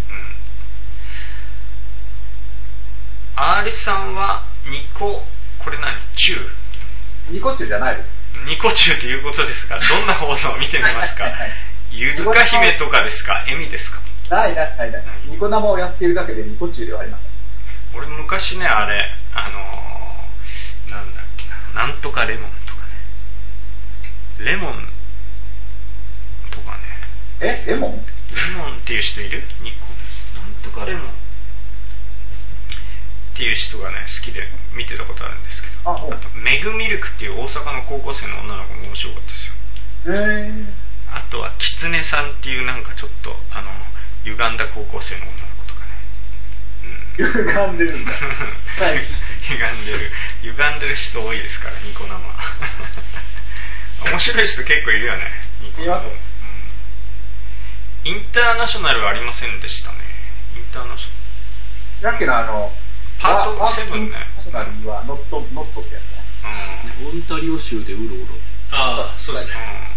R さんは2個、これ何？中 2個中じゃないです。 2個中ということですが、どんな放送を見てみますか？ゆずか姫とかですか？エミですか？ ない。ニコ生をやっているだけで2個中ではありません。 俺昔ね、あれ、なんだっけな、なんとかレモンとかね。レモンとかね。 レモンっていう人いる？ニコ。なんとかレモンっていう人がね、好きで見てたことあるんですけど。あとメグミルクっていう大阪の高校生の女の子も面白かったですよ。あとはキツネさんっていうなんかちょっと歪んだ高校生の女の子とかね。歪んでるんだ。はい。 歪んでる人多いですからニコ生。面白い人結構いるよね。ニコ生。います。インターナショナルはありませんでしたね。インターナショナル。 さっきのパート7ね。 ナショナルはノットってやつね。 オンタリオ州でうろうろ。 ああ、そうですね。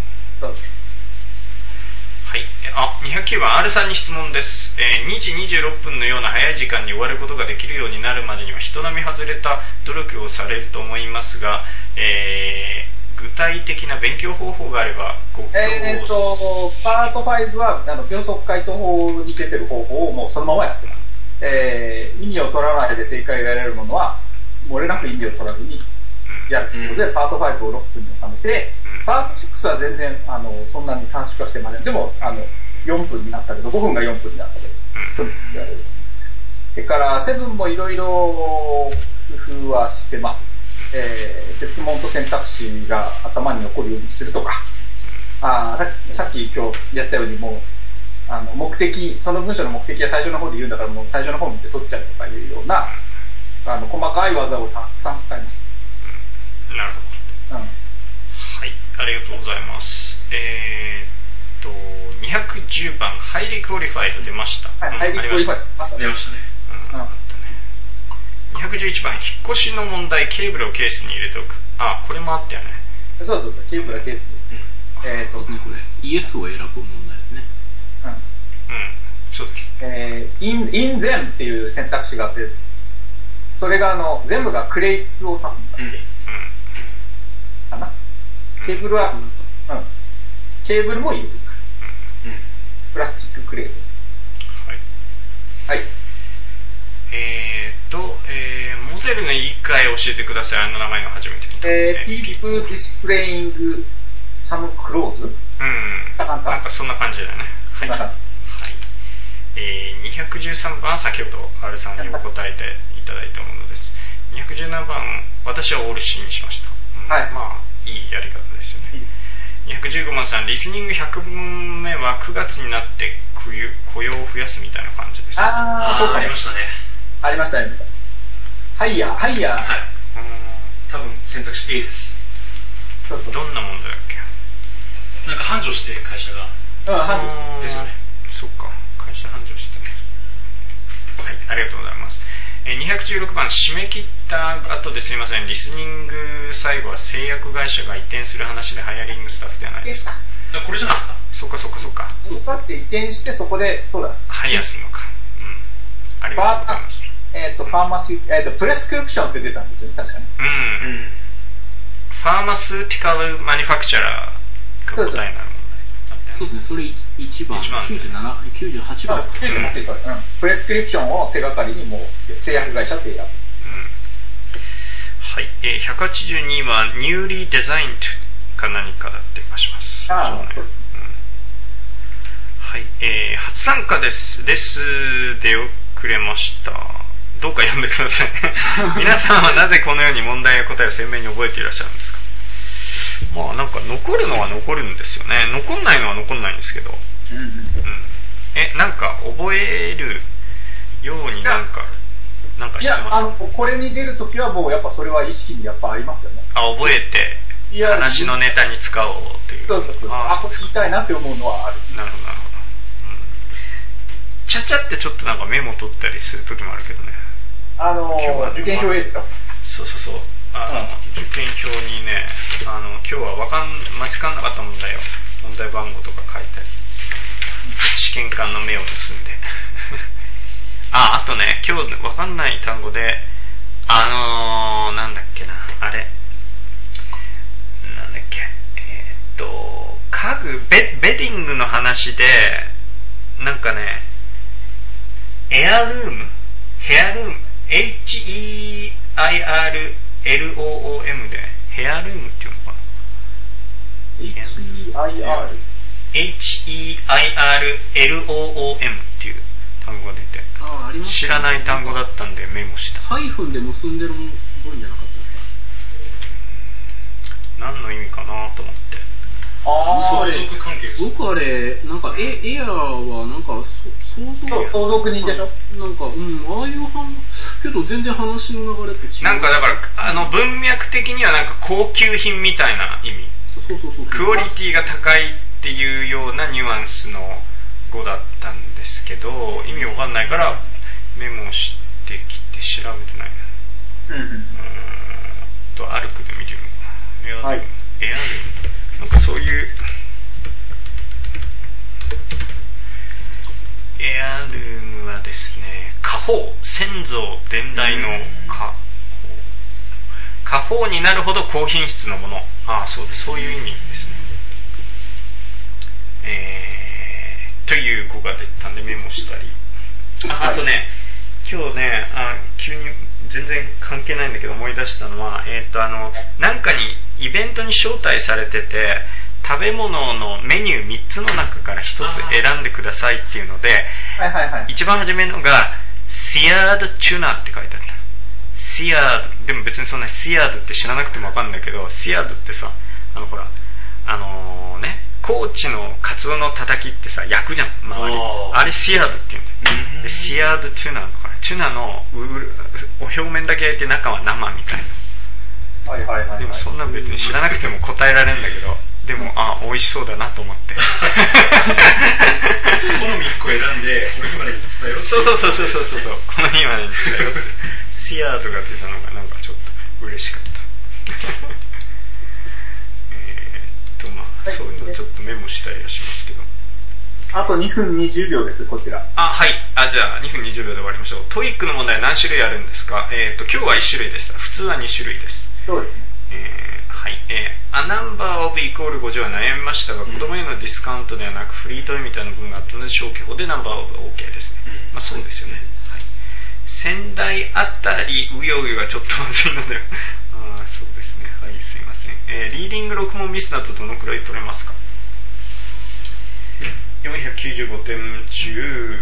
はい。209番 R さんに質問です。2時26分のような早い時間に終わることができるようになるまでには人並み外れた努力をされると思いますが、具体的な勉強方法があればご教授。パート5は秒速回答法に出てる方法をもうそのままやってます。意味を取らないで正解が得られるものは漏れなく意味を取らずにやるということで、パート5を6分に収めて、パート6は全然そんなに短縮はしてません。でも4分になったけど5分が4分になったけど、それから7もいろいろ工夫はしてます。設問と選択肢が頭に残るようにするとか、さっき今日やったようにもう目的、その文章の目的は最初の方で言うんだからもう最初の方見て取っちゃうとかいうような細かい技をたくさん使います。 なるほど。はい、ありがとうございます。210番ハイリクオリファイド出ました。 はい、ハイリクオリファイド出ましたね。 211番引っ越しの問題、ケーブルをケースに入れておく。これもあったよね。 そう、ケーブルはケースに。 そうですね、これイエスを選ぶ問題ですね。 そうです。 in them っていう選択肢があって、それが全部がクレイツを指すんだって。かな。ケーブルは、ケーブルもいる。プラスチッククレート。はい。 モデルの言い換えを教えてください。名前が初めて見た。 people displaying some clothes? なんかそんな感じだよね。はい。213番は先ほど R さんにお答えていただいたものです。217番、私はオール C にしました。まあ、いいやり方ですよね。215番さん、リスニング100問目は9月になって雇用を増やすみたいな感じです。 そうか、ありましたね。 ありましたね。ハイヤー。はい。 多分選択肢 A です。 どんな問題だっけ？ なんか繁盛して会社が。 繁盛ですよね。 そっか、会社繁盛してね。はい、ありがとうございます。216番、締め切った後ですいません。リスニング最後は製薬会社が移転する話でハイアリングスタッフではないですか？ これじゃないですか？ そっか。 そうだって移転してそこで、そうだ。 ハイアするのか。ありがとうございます。 ファーマシー、プレスクリプションって出たんですよね、確かに。 ファーマスティカルマニファクチャラーが答えになる問題。 そうですね、それ1番、98番。 プレスクリプションを手がかりにもう製薬会社って選ぶ。 はい、182は newly designed か何かだって話します。 ああ、そう。 はい、初参加です。ですで遅れました。どうか読んでください。皆さんはなぜこのように問題や答えを鮮明に覚えていらっしゃるんですか？まあなんか残るのは残るんですよね。残んないのは残んないんですけど。なんか覚えるようになんかしてます？ これに出るときはもうやっぱそれは意識にやっぱありますよね。 覚えて話のネタに使おうっていう。 そう。これ言いたいなって思うのはある。 なるほど。ちゃちゃってちょっとなんかメモ取ったりするときもあるけどね。 受験票 A ですよ。 そう。受験票にね、今日は間違んなかった問題番号とか書いたり、試験官の目を盗んで。あとね、今日わかんない単語で、なんだっけな、あれ。なんだっけ。家具、ベディングの話で、なんかね、ヘアルーム HEIRLOOM でヘアルームっていうのかな。HEIRLOOM っていう単語が出て、知らない単語だったんでメモした。 ハイフンで結んでるもんじゃなかったですか？ 何の意味かなと思って。 相続関係です。 僕あれなんかエアはなんか相続人でしょ。 なんかああいうけど全然話の流れって違う。 なんかだから文脈的にはなんか高級品みたいな意味。 そうクオリティが高いっていうようなニュアンスの語だったんですけど、意味わかんないからメモしてきて調べてないな。アルクで見てるのかな。エアルーム、なんかそういうエアルームはですね、家宝、先祖伝来の家宝になるほど高品質のもの。そうです、そういう意味ですね。という語が出たんでメモしたり。あとね、今日ね、急に全然関係ないんだけど思い出したのは、なんかにイベントに招待されてて、食べ物のメニュー3つの中から1つ選んでくださいっていうので、一番初めのがシアードチュナって書いてあった。シアード、でも別にそんなシアードって知らなくても分かんないけど、シアードってさ、ほら高知のカツオのたたきってさ、焼くじゃん、周り。あれシアードっていうんだよ。でシアードチュナだから、チュナのお表面だけ焼いて中は生みたいな。でもそんな別に知らなくても答えられるんだけど、でも美味しそうだなと思って。好み1個選んでこの日までに伝えろって。 そうこの日までに伝えろって。シアードが出たのがなんかちょっと嬉しかった。そういうのちょっとメモしたりはしますけど。 あと2分20秒です、こちら。 はい。じゃあ2分20秒で終わりましょう。トイックの問題は何種類あるんですか？今日は1種類でした。普通は2種類です。 そうですね。 はい。A number of イコール50は悩みましたが、子供へのディスカウントではなくフリートイみたいな部分があったので消去法でナンバーオブ OK ですね。そうですよね。はい。仙台あたりうようよはちょっとまずいのでそうですね。はい、すいません。リーディング6問ミスだとどのくらい取れますか？495点中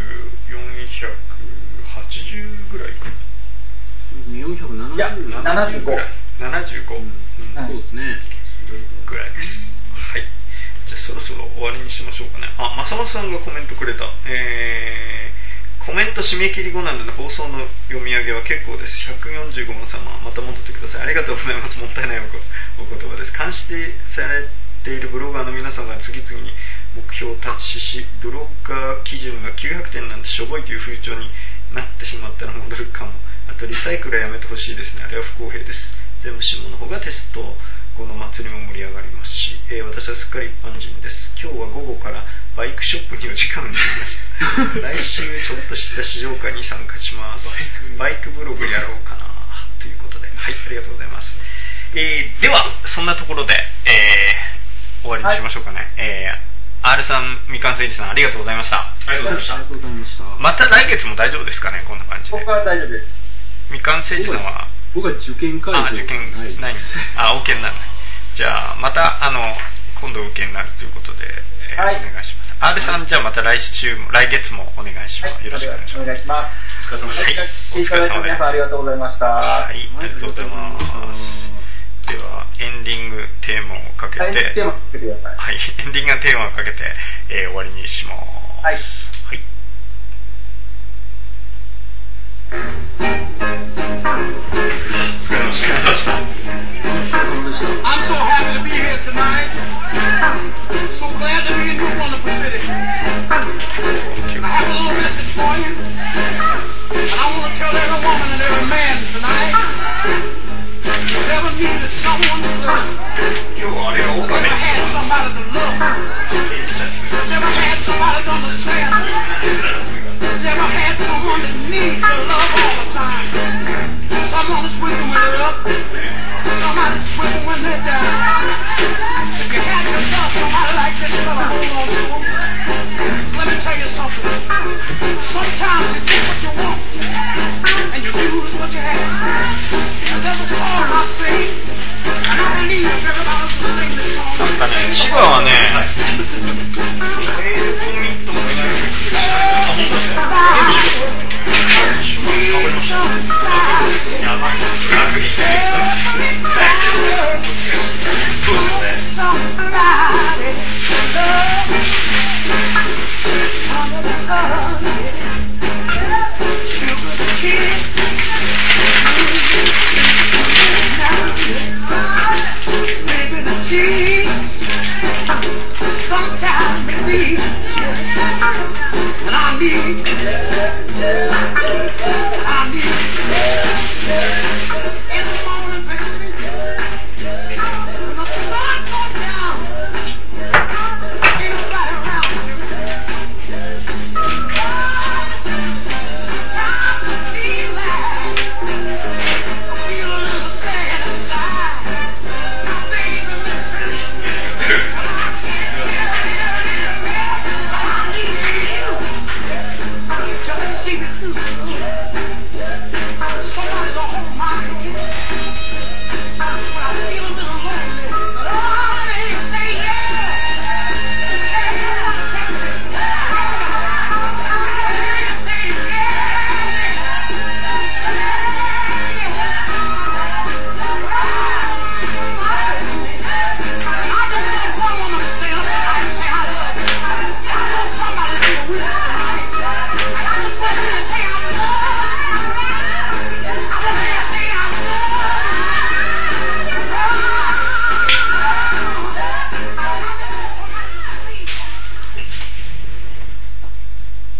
480ぐらいか。 470 いや、75 ぐらい。75、 そうですね。 ぐらいです。はい。じゃあそろそろ終わりにしましょうかね。正野さんがコメントくれた。コメント締め切り後なので放送の読み上げは結構です。145問様、また戻ってください。ありがとうございます。もったいないお言葉です。監視されているブロガーの皆さんが次々に目標を達成し、ブロガー基準が900点なんてしょぼいという風潮になってしまったら戻るかも。あとリサイクルはやめてほしいですね。あれは不公平です。全部下の方がテスト後の祭りも盛り上がりますし、私はすっかり一般人です。今日は午後からバイクショップに4時間になりました。来週ちょっとした試乗会に参加します。バイクブログやろうかなということで、はい、ありがとうございます。ではそんなところで、終わりにしましょうかね。R さん、みかんせいじさん、ありがとうございました。 ありがとうございました。 また来月も大丈夫ですかね、こんな感じで。 僕は大丈夫です。 みかんせいじさんは僕は受験会場受験ないんです。OK になる。 じゃあまた今度受けになるということで、 はい、 お願いします。R さん、じゃあまた来月もお願いします。 はい、 よろしくお願いします。 お願いします。 お疲れ様です。 はい、お疲れ様です。 皆さんありがとうございました。 はい、ありがとうございます。ではエンディングテーマをかけて、 はい、テーマかけてください。 はい、エンディングテーマをかけて、終わりにします。 はい。 はい。 お疲れ様でした。 I'm so happy to be here tonight. So glad to be in your wonderful city. And I have a little message for you. And I want to tell every woman and every man tonight. Who's ever needed someone to love. Who's ever had somebody to love. Who's ever had somebody to understand. Who's ever had someone that needs your love all the time. Someone that's with you when they're up. Somebody that's with you when they're down. If you had to love somebody like this, you better hold on to them. Let me tell you something. Sometimes you get what you want, and you lose what you have. And there's a song I sing, and I believe if everybody will sing this song. なんかね、千葉はね、メールコミットもいないのに来るしない。あ、本当ですね。やばい。 そうですよね。 Sometimes it needs, and I need, in the morning, baby, when the sun goes down, ain't nobody around you. Sometimes I feel like, I feel a little sad inside. My baby, just to see me through.